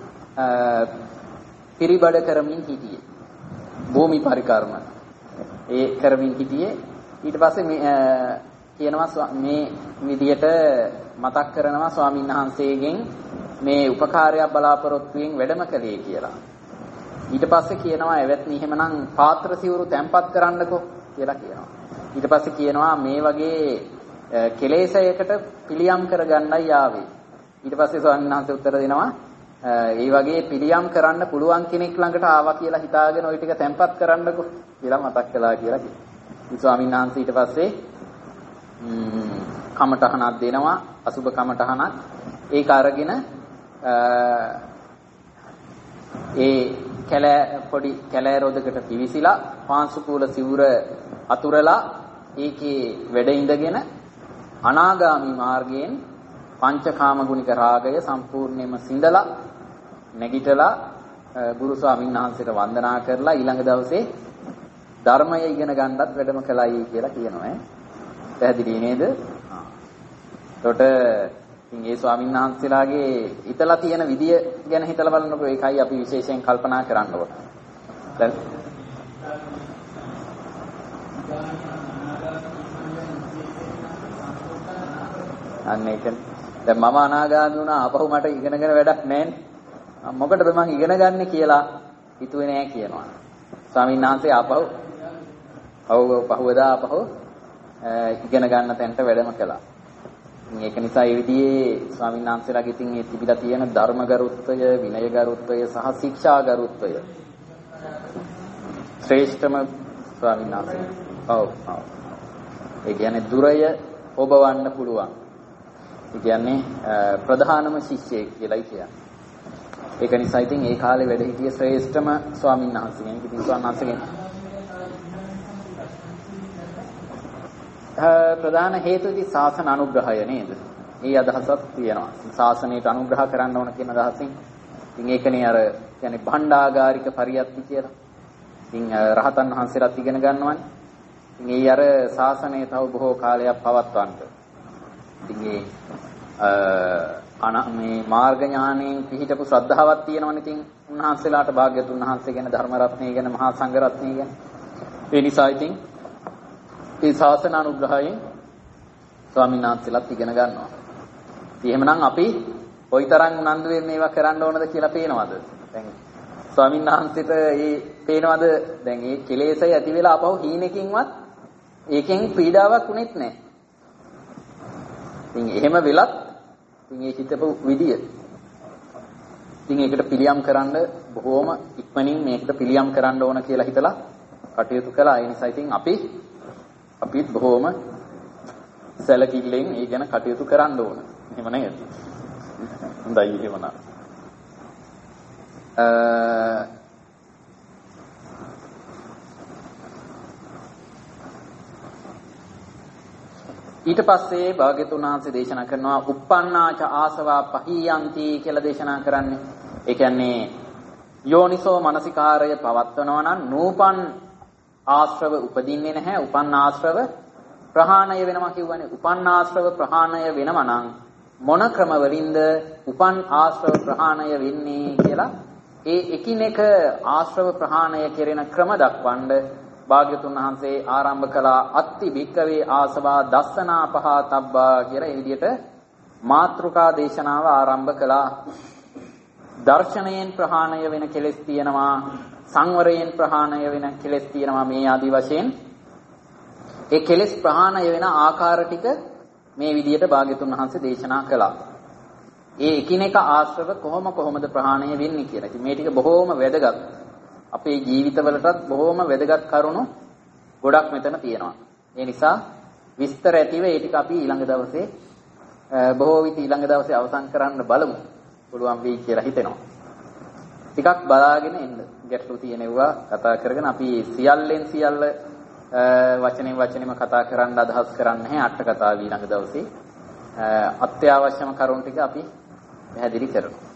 පිරිබඩ කරමින් හිටියේ. භූමි පරිකර්ම ඒ කරමින් හිටියේ. ඊට පස්සේ කියනවා මේ විදියට මතක් කරනවා ස්වාමීන් වහන්සේගෙන් මේ උපකාරයක් බලාපොරොත්තුෙන් වැඩම කළේ කියලා. ඊට පස්සේ කියනවා එවත්නි එහෙමනම් පාත්‍ර සිවුරු තැම්පත් කරන්නකෝ කියලා කියනවා. ඊට පස්සේ කියනවා මේ වගේ කෙලෙසයකට පිළියම් කරගන්නයි ආවේ. ඊට පස්සේ ස්වාමීන් වහන්සේ උත්තර දෙනවා ඒ වගේ පිළියම් කරන්න පුළුවන් කෙනෙක් ළඟට ආවා කියලා හිතාගෙන ওই ටික තැම්පත් කරන්නකෝ කියලා මතක් කළා කියලා කියනවා. ස්වාමීන් වහන්සේ ඊට පස්සේ කමටහනක් දෙනවා අසුබ කමටහනක්. ඒක අරගෙන ඒ පොඩි කැලෑ රොදකට පිවිසිලා පාංශුකූල සිවුර අතුරලා ඒකේ වැඩ ඉඳගෙන අනාගාමී මාර්ගයෙන් පංචකාම ගුණික රාගය සම්පූර්ණයෙන්ම සිඳලා නැගිටලා ගුරු ස්වාමීන් වහන්සේට වන්දනා කරලා ඊළඟ දවසේ ධර්මය ඉගෙන ගන්නත් වැඩම කළයි කියලා කියනවා. පැහැදිලි නේද? එතකොට ඉතින් ඒ ස්වාමීන් වහන්සේලාගේ හිතලා තියෙන විදිය ගැන හිතලා බලනකොට ඒකයි අපි විශේෂයෙන් කල්පනා කරන්න ඕන. දැන් අන්න ඒක දැන් මම අනාගාමී වුණා ආපහු මට ඉගෙනගෙන වැඩක් නැහැනේ. මොකටද මං ඉගෙන ගන්න කියලා හිතුවේ නෑ කියනවා. ස්වාමීන් වහන්සේ ආපහු පහුවදා ආපහු ඉගෙන ගන්න තැනට වැඩම කළා. ඒක නිසා ඒ විදිහේ ස්වාමීන් වහන්සේලාගේ ඉතින් මේ තිබිලා තියෙන ධර්මගරුත්වය, විනයගරුත්වය සහ ශික්ෂාගරුත්වය ශ්‍රේෂ්ඨම ස්වාමීන් වහන්සේ. ඔව්. ඒ කියන්නේ දුරය ඔබවන්න පුළුවන්. ඒ කියන්නේ ප්‍රධානම ශිෂ්‍යයෙක් කියලායි කියන්නේ. ඒක නිසා ඉතින් ඒ කාලේ වැඩ හිටිය ශ්‍රේෂ්ඨම ස්වාමීන් වහන්සේ කෙනෙක්. ඉතින් ස්වාමීන් වහන්සේගෙන් ප්‍රධාන හේතුව ඉතින් ශාසන අනුග්‍රහය නේද? ඒ අදහසක් තියෙනවා. ශාසනයට අනුග්‍රහ කරන්න ඕන කියන අදහසින්. ඉතින් ඒකනේ අර කියන්නේ භණ්ඩාගාරික පරියත්ති කියලා. ඉතින් රහතන් වහන්සේලාත් ඉගෙන ගන්නවානේ. ඉතින් ඒ අර ශාසනය තව බොහෝ කාලයක් පවත්වන්න. ඉතින් මේ මාර්ග ඥාණයෙන් පිහිටපු ශ්‍රද්ධාවක් තියෙනවනේ. ඉතින් උන්වහන්සේලාට භාග්‍යතුන් වහන්සේ ගැන, ධර්ම රත්නය ගැන, මහා සංඝ රත්නය ගැන. ඒ නිසා ඉතින් මේ ශාසන අනුග්‍රහයෙන් ස්වාමීන් වහන්සේලාත් ඉගෙන ගන්නවා. ඉතින් එහෙමනම් අපි කොයිතරම් උනන්දුවෙන් මේවා කරන්න ඕනද කියලා පේනවද? දැන් ස්වාමීන් වහන්සේට මේ පේනවද? දැන් මේ කෙලෙසය ඇති වෙලා අපහු හීනකින්වත් ඒකෙන් පීඩාවක් උනේත් නැහැ. ඉතින් එහෙම වෙලත් ඉතින් ඒ හිතපු විදිය ඉතින් ඒකට පිළියම් කරන්න බොහෝම ඉක්මනින් මේකට පිළියම් කරන්න ඕන කියලා හිතලා කටයුතු කළා. ඒ නිසා ඉතින් අපිත් බොහෝම සැලකිල්ලෙන් ඒ ගැන කටයුතු කරන්න ඕන. එහෙම නේද? හොඳයි එහෙමනම්. ඊට පස්සේ භාග්‍යතුන් වහන්සේ දේශනා කරනවා uppannāච ආසවා පහියන්ති කියලා දේශනා කරන්නේ. ඒ කියන්නේ යෝනිසෝ මනසිකාරය පවත්වනවා නම් නූපන් ආශ්‍රව උපදින්නේ නැහැ. උපන් ආශ්‍රව ප්‍රහාණය වෙනවා කියවනේ. උපන් ආශ්‍රව ප්‍රහාණය වෙනවා නම් මොන ක්‍රම වලින්ද උපන් ආශ්‍රව ප්‍රහාණය වෙන්නේ කියලා ඒ එකිනෙක ආශ්‍රව ප්‍රහාණය කෙරෙන ක්‍රම දක්වන්න භාග්‍යතුන් වහන්සේ ආරම්භ කළා. අත්ති භික්කවේ ආසවා දස්සනා පහතබ්බා කියලා ඒ විදිහට මාත්‍රිකා දේශනාව ආරම්භ කළා. දර්ශනයෙන් ප්‍රහාණය වෙන කෙලෙස් තියෙනවා, සංවරයෙන් ප්‍රහාණය වෙන කෙලෙස් තියෙනවා. මේ ආදි වශයෙන් ඒ කෙලෙස් ප්‍රහාණය වෙන ආකාර ටික මේ විදිහට භාග්‍යතුන් වහන්සේ දේශනා කළා. ඒ එකිනෙක ආශ්‍රව කොහොමද ප්‍රහාණය වෙන්නේ කියලා. ඉතින් මේ ටික බොහොම වැදගත්. අපේ ජීවිතවලටත් බොහොම වැදගත් කරුණු ගොඩක් මෙතන තියෙනවා. ඒ නිසා විස්තර ඇතිව ඒ ටික අපි ඊළඟ දවසේ බොහෝ විට ඊළඟ දවසේ අවසන් කරන්න බලමු. පුළුවන් වෙයි කියලා හිතෙනවා. ටිකක් බලාගෙන එන්න. ගැටලු තියෙනවා කතා කරගෙන අපි සියල්ලෙන් සියල්ල වචනෙම කතා කරන්න අදහස් කරන්නේ නැහැ. අට කතාව ඊළඟ දවසේ අත්‍යවශ්‍යම කරුණු ටික අපි පැහැදිලි කරනවා.